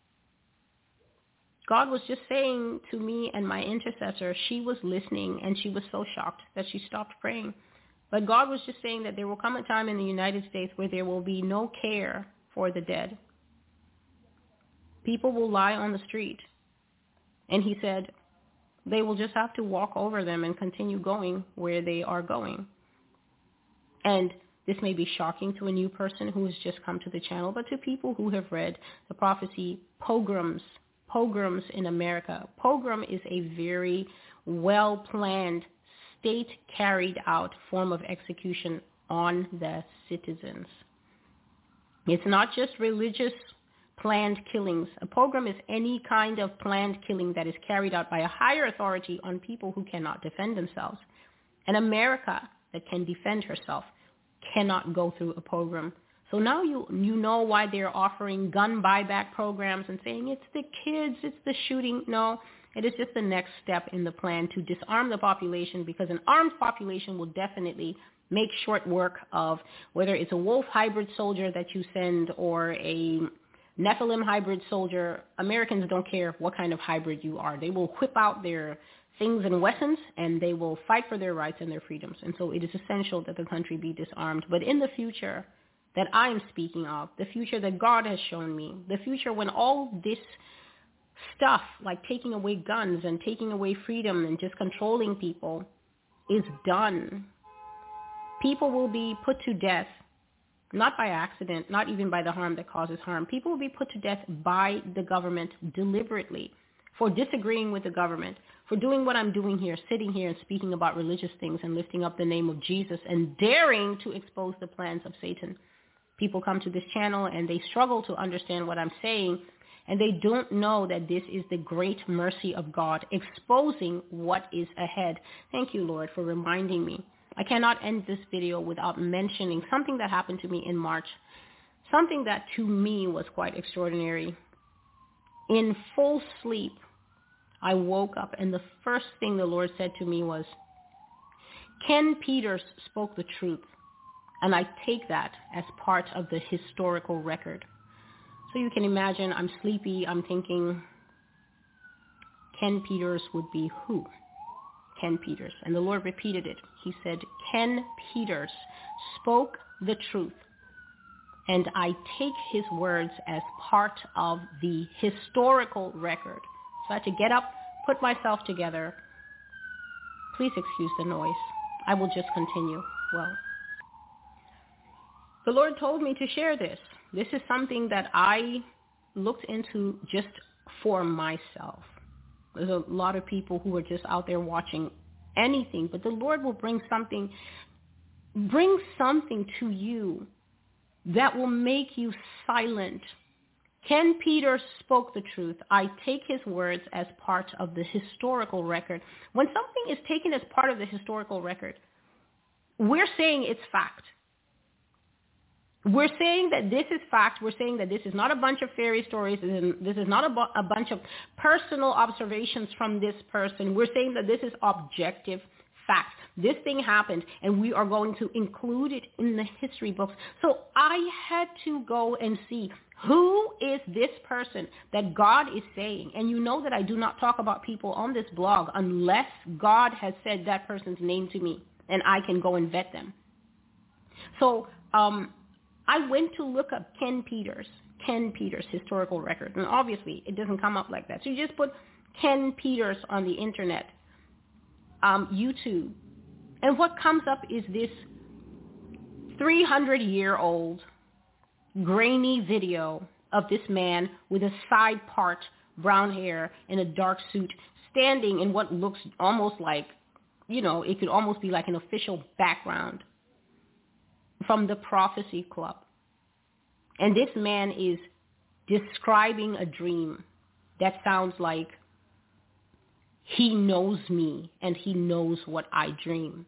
God was just saying to me and my intercessor, she was listening and she was so shocked that she stopped praying. But God was just saying that there will come a time in the United States where there will be no care for the dead. People will lie on the street. And he said, they will just have to walk over them and continue going where they are going. And this may be shocking to a new person who has just come to the channel, but to people who have read the prophecy, pogroms, pogroms in America. Pogrom is a very well-planned, state-carried-out form of execution on the citizens. It's not just religious planned killings. A pogrom is any kind of planned killing that is carried out by a higher authority on people who cannot defend themselves. And America, that can defend herself, cannot go through a pogrom. So now you you know why they're offering gun buyback programs and saying it's the kids, it's the shooting. No, it is just the next step in the plan to disarm the population, because an armed population will definitely make short work of whether it's a wolf hybrid soldier that you send or a Nephilim hybrid soldier. Americans don't care what kind of hybrid you are. They will whip out their things and weapons, and they will fight for their rights and their freedoms. And so it is essential that the country be disarmed. But in the future that I am speaking of, the future that God has shown me, the future when all this stuff, like taking away guns and taking away freedom and just controlling people, is done, people will be put to death. Not by accident, not even by the harm that causes harm. People will be put to death by the government deliberately for disagreeing with the government, for doing what I'm doing here, sitting here and speaking about religious things and lifting up the name of Jesus and daring to expose the plans of Satan. People come to this channel and they struggle to understand what I'm saying, and they don't know that this is the great mercy of God, exposing what is ahead. Thank you, Lord, for reminding me. I cannot end this video without mentioning something that happened to me in March, something that to me was quite extraordinary. In full sleep, I woke up, and the first thing the Lord said to me was, Ken Peters spoke the truth, and I take that as part of the historical record. So you can imagine I'm sleepy, I'm thinking, Ken Peters would be who? Ken Peters. And the Lord repeated it. He said, Ken Peters spoke the truth, and I take his words as part of the historical record. So I had to get up, put myself together. Please excuse the noise. I will just continue. Well, the Lord told me to share this. This is something that I looked into just for myself. There's a lot of people who are just out there watching anything, but the Lord will bring something, bring something to you that will make you silent. Ken Peters spoke the truth. I take his words as part of the historical record. When something is taken as part of the historical record, we're saying it's fact. We're saying that this is fact. We're saying that this is not a bunch of fairy stories. This is not a, bu- a bunch of personal observations from this person. We're saying that this is objective fact. This thing happened, and we are going to include it in the history books. So I had to go and see, who is this person that God is saying? And you know that I do not talk about people on this blog unless God has said that person's name to me, and I can go and vet them. So um, I went to look up Ken Peters, Ken Peters historical record, and obviously it doesn't come up like that. So you just put Ken Peters on the internet, um, YouTube, and what comes up is this three hundred year old grainy video of this man with a side part, brown hair, in a dark suit, standing in what looks almost like, you know, it could almost be like an official background from the Prophecy Club. And this man is describing a dream that sounds like he knows me and he knows what I dream.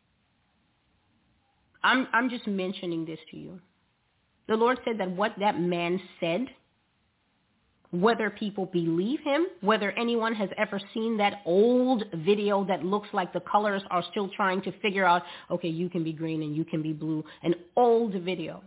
I'm, I'm just mentioning this to you. The Lord said that what that man said, whether people believe him, whether anyone has ever seen that old video that looks like the colors are still trying to figure out, okay, you can be green and you can be blue, an old video.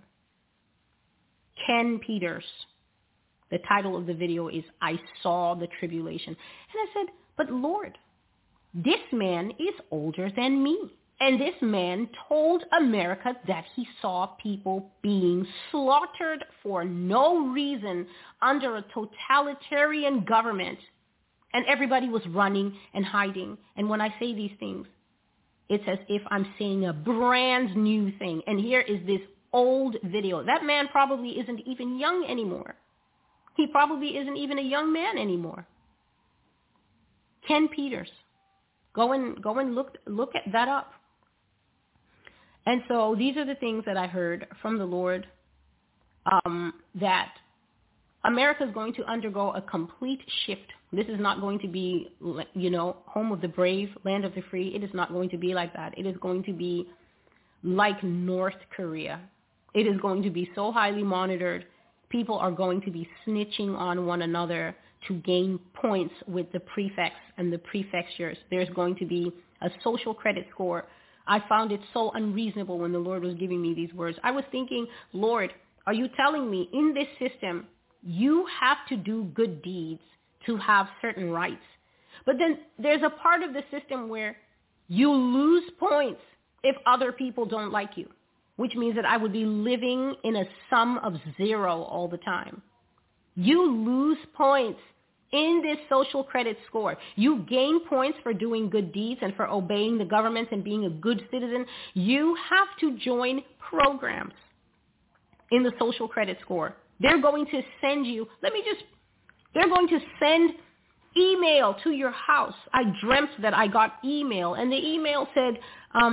Ken Peters, the title of the video is, I Saw the Tribulation. And I said, but Lord, this man is older than me. And this man told America that he saw people being slaughtered for no reason under a totalitarian government. And everybody was running and hiding. And when I say these things, it's as if I'm saying a brand new thing. And here is this old video. That man probably isn't even young anymore. He probably isn't even a young man anymore. Ken Peters. Go and go and look look at that up. And so these are the things that I heard from the Lord, um, that America is going to undergo a complete shift. This is not going to be, you know, home of the brave, land of the free. It is not going to be like that. It is going to be like North Korea. It is going to be so highly monitored. People are going to be snitching on one another to gain points with the prefects and the prefectures. There's going to be a social credit score. I found it so unreasonable when the Lord was giving me these words. I was thinking, Lord, are you telling me in this system you have to do good deeds to have certain rights? But then there's a part of the system where you lose points if other people don't like you, which means that I would be living in a sum of zero all the time. You lose points in this social credit score. You gain points for doing good deeds and for obeying the government and being a good citizen. You have to join programs in the social credit score. They're going to send you, let me just, they're going to send email to your house. I dreamt that I got email, and the email said, um,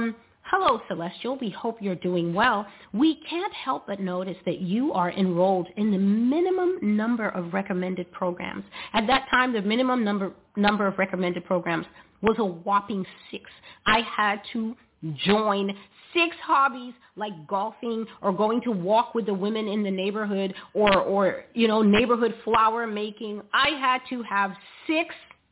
Hello, Celestial. We hope you're doing well. We can't help but notice that you are enrolled in the minimum number of recommended programs. At that time, the minimum number number of recommended programs was a whopping six. I had to join six hobbies like golfing or going to walk with the women in the neighborhood or, or you know, neighborhood flower making. I had to have six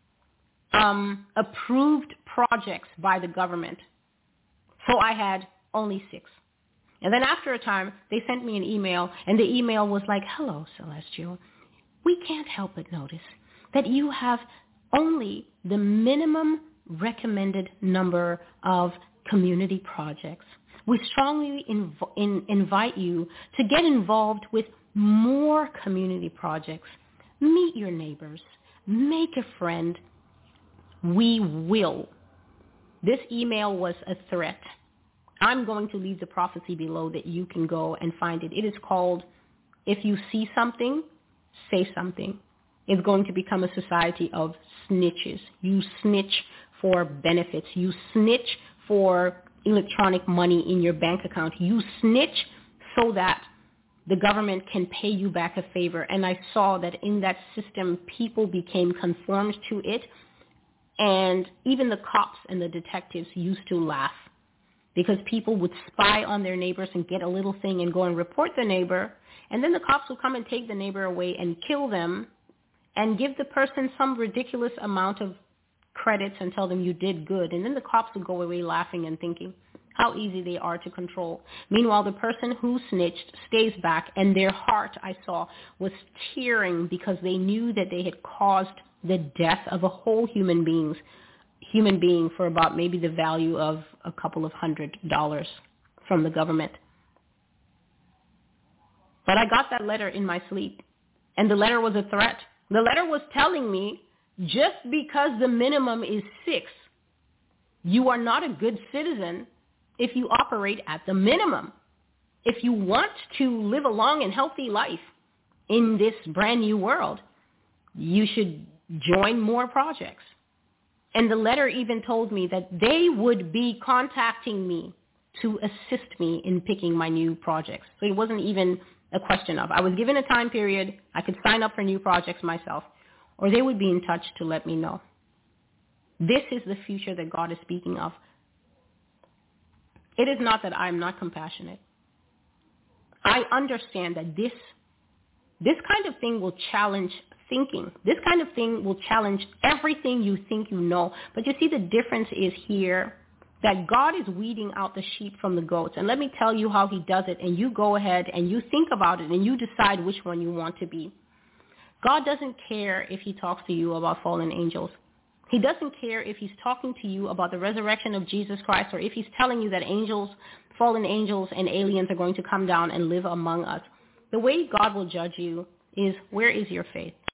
um, approved projects by the government. So I had only six. And then after a time, they sent me an email, and the email was like, hello, Celestial. We can't help but notice that you have only the minimum recommended number of community projects. We strongly inv- in, invite you to get involved with more community projects. Meet your neighbors. Make a friend. We will. This email was a threat. I'm going to leave the prophecy below that you can go and find it. It is called, if you see something, say something. It's going to become a society of snitches. You snitch for benefits. You snitch for electronic money in your bank account. You snitch so that the government can pay you back a favor. And I saw that in that system, people became conformed to it. And even the cops and the detectives used to laugh because people would spy on their neighbors and get a little thing and go and report the neighbor. And then the cops would come and take the neighbor away and kill them and give the person some ridiculous amount of credits and tell them you did good. And then the cops would go away laughing and thinking how easy they are to control. Meanwhile, the person who snitched stays back, and their heart, I saw, was tearing because they knew that they had caused the death of a whole human beings, human being for about maybe the value of a couple of hundred dollars from the government. But I got that letter in my sleep, and the letter was a threat. The letter was telling me, just because the minimum is six, you are not a good citizen if you operate at the minimum. If you want to live a long and healthy life in this brand new world, you should join more projects. And the letter even told me that they would be contacting me to assist me in picking my new projects. So it wasn't even a question of, I was given a time period, I could sign up for new projects myself, or they would be in touch to let me know. This is the future that God is speaking of. It is not that I'm not compassionate. I understand that this, this kind of thing will challenge thinking. This kind of thing will challenge everything you think you know. But you see, the difference is here that God is weeding out the sheep from the goats. And let me tell you how he does it. And you go ahead and you think about it and you decide which one you want to be. God doesn't care if he talks to you about fallen angels. He doesn't care if he's talking to you about the resurrection of Jesus Christ, or if he's telling you that angels, fallen angels and aliens are going to come down and live among us. The way God will judge you is, where is your faith?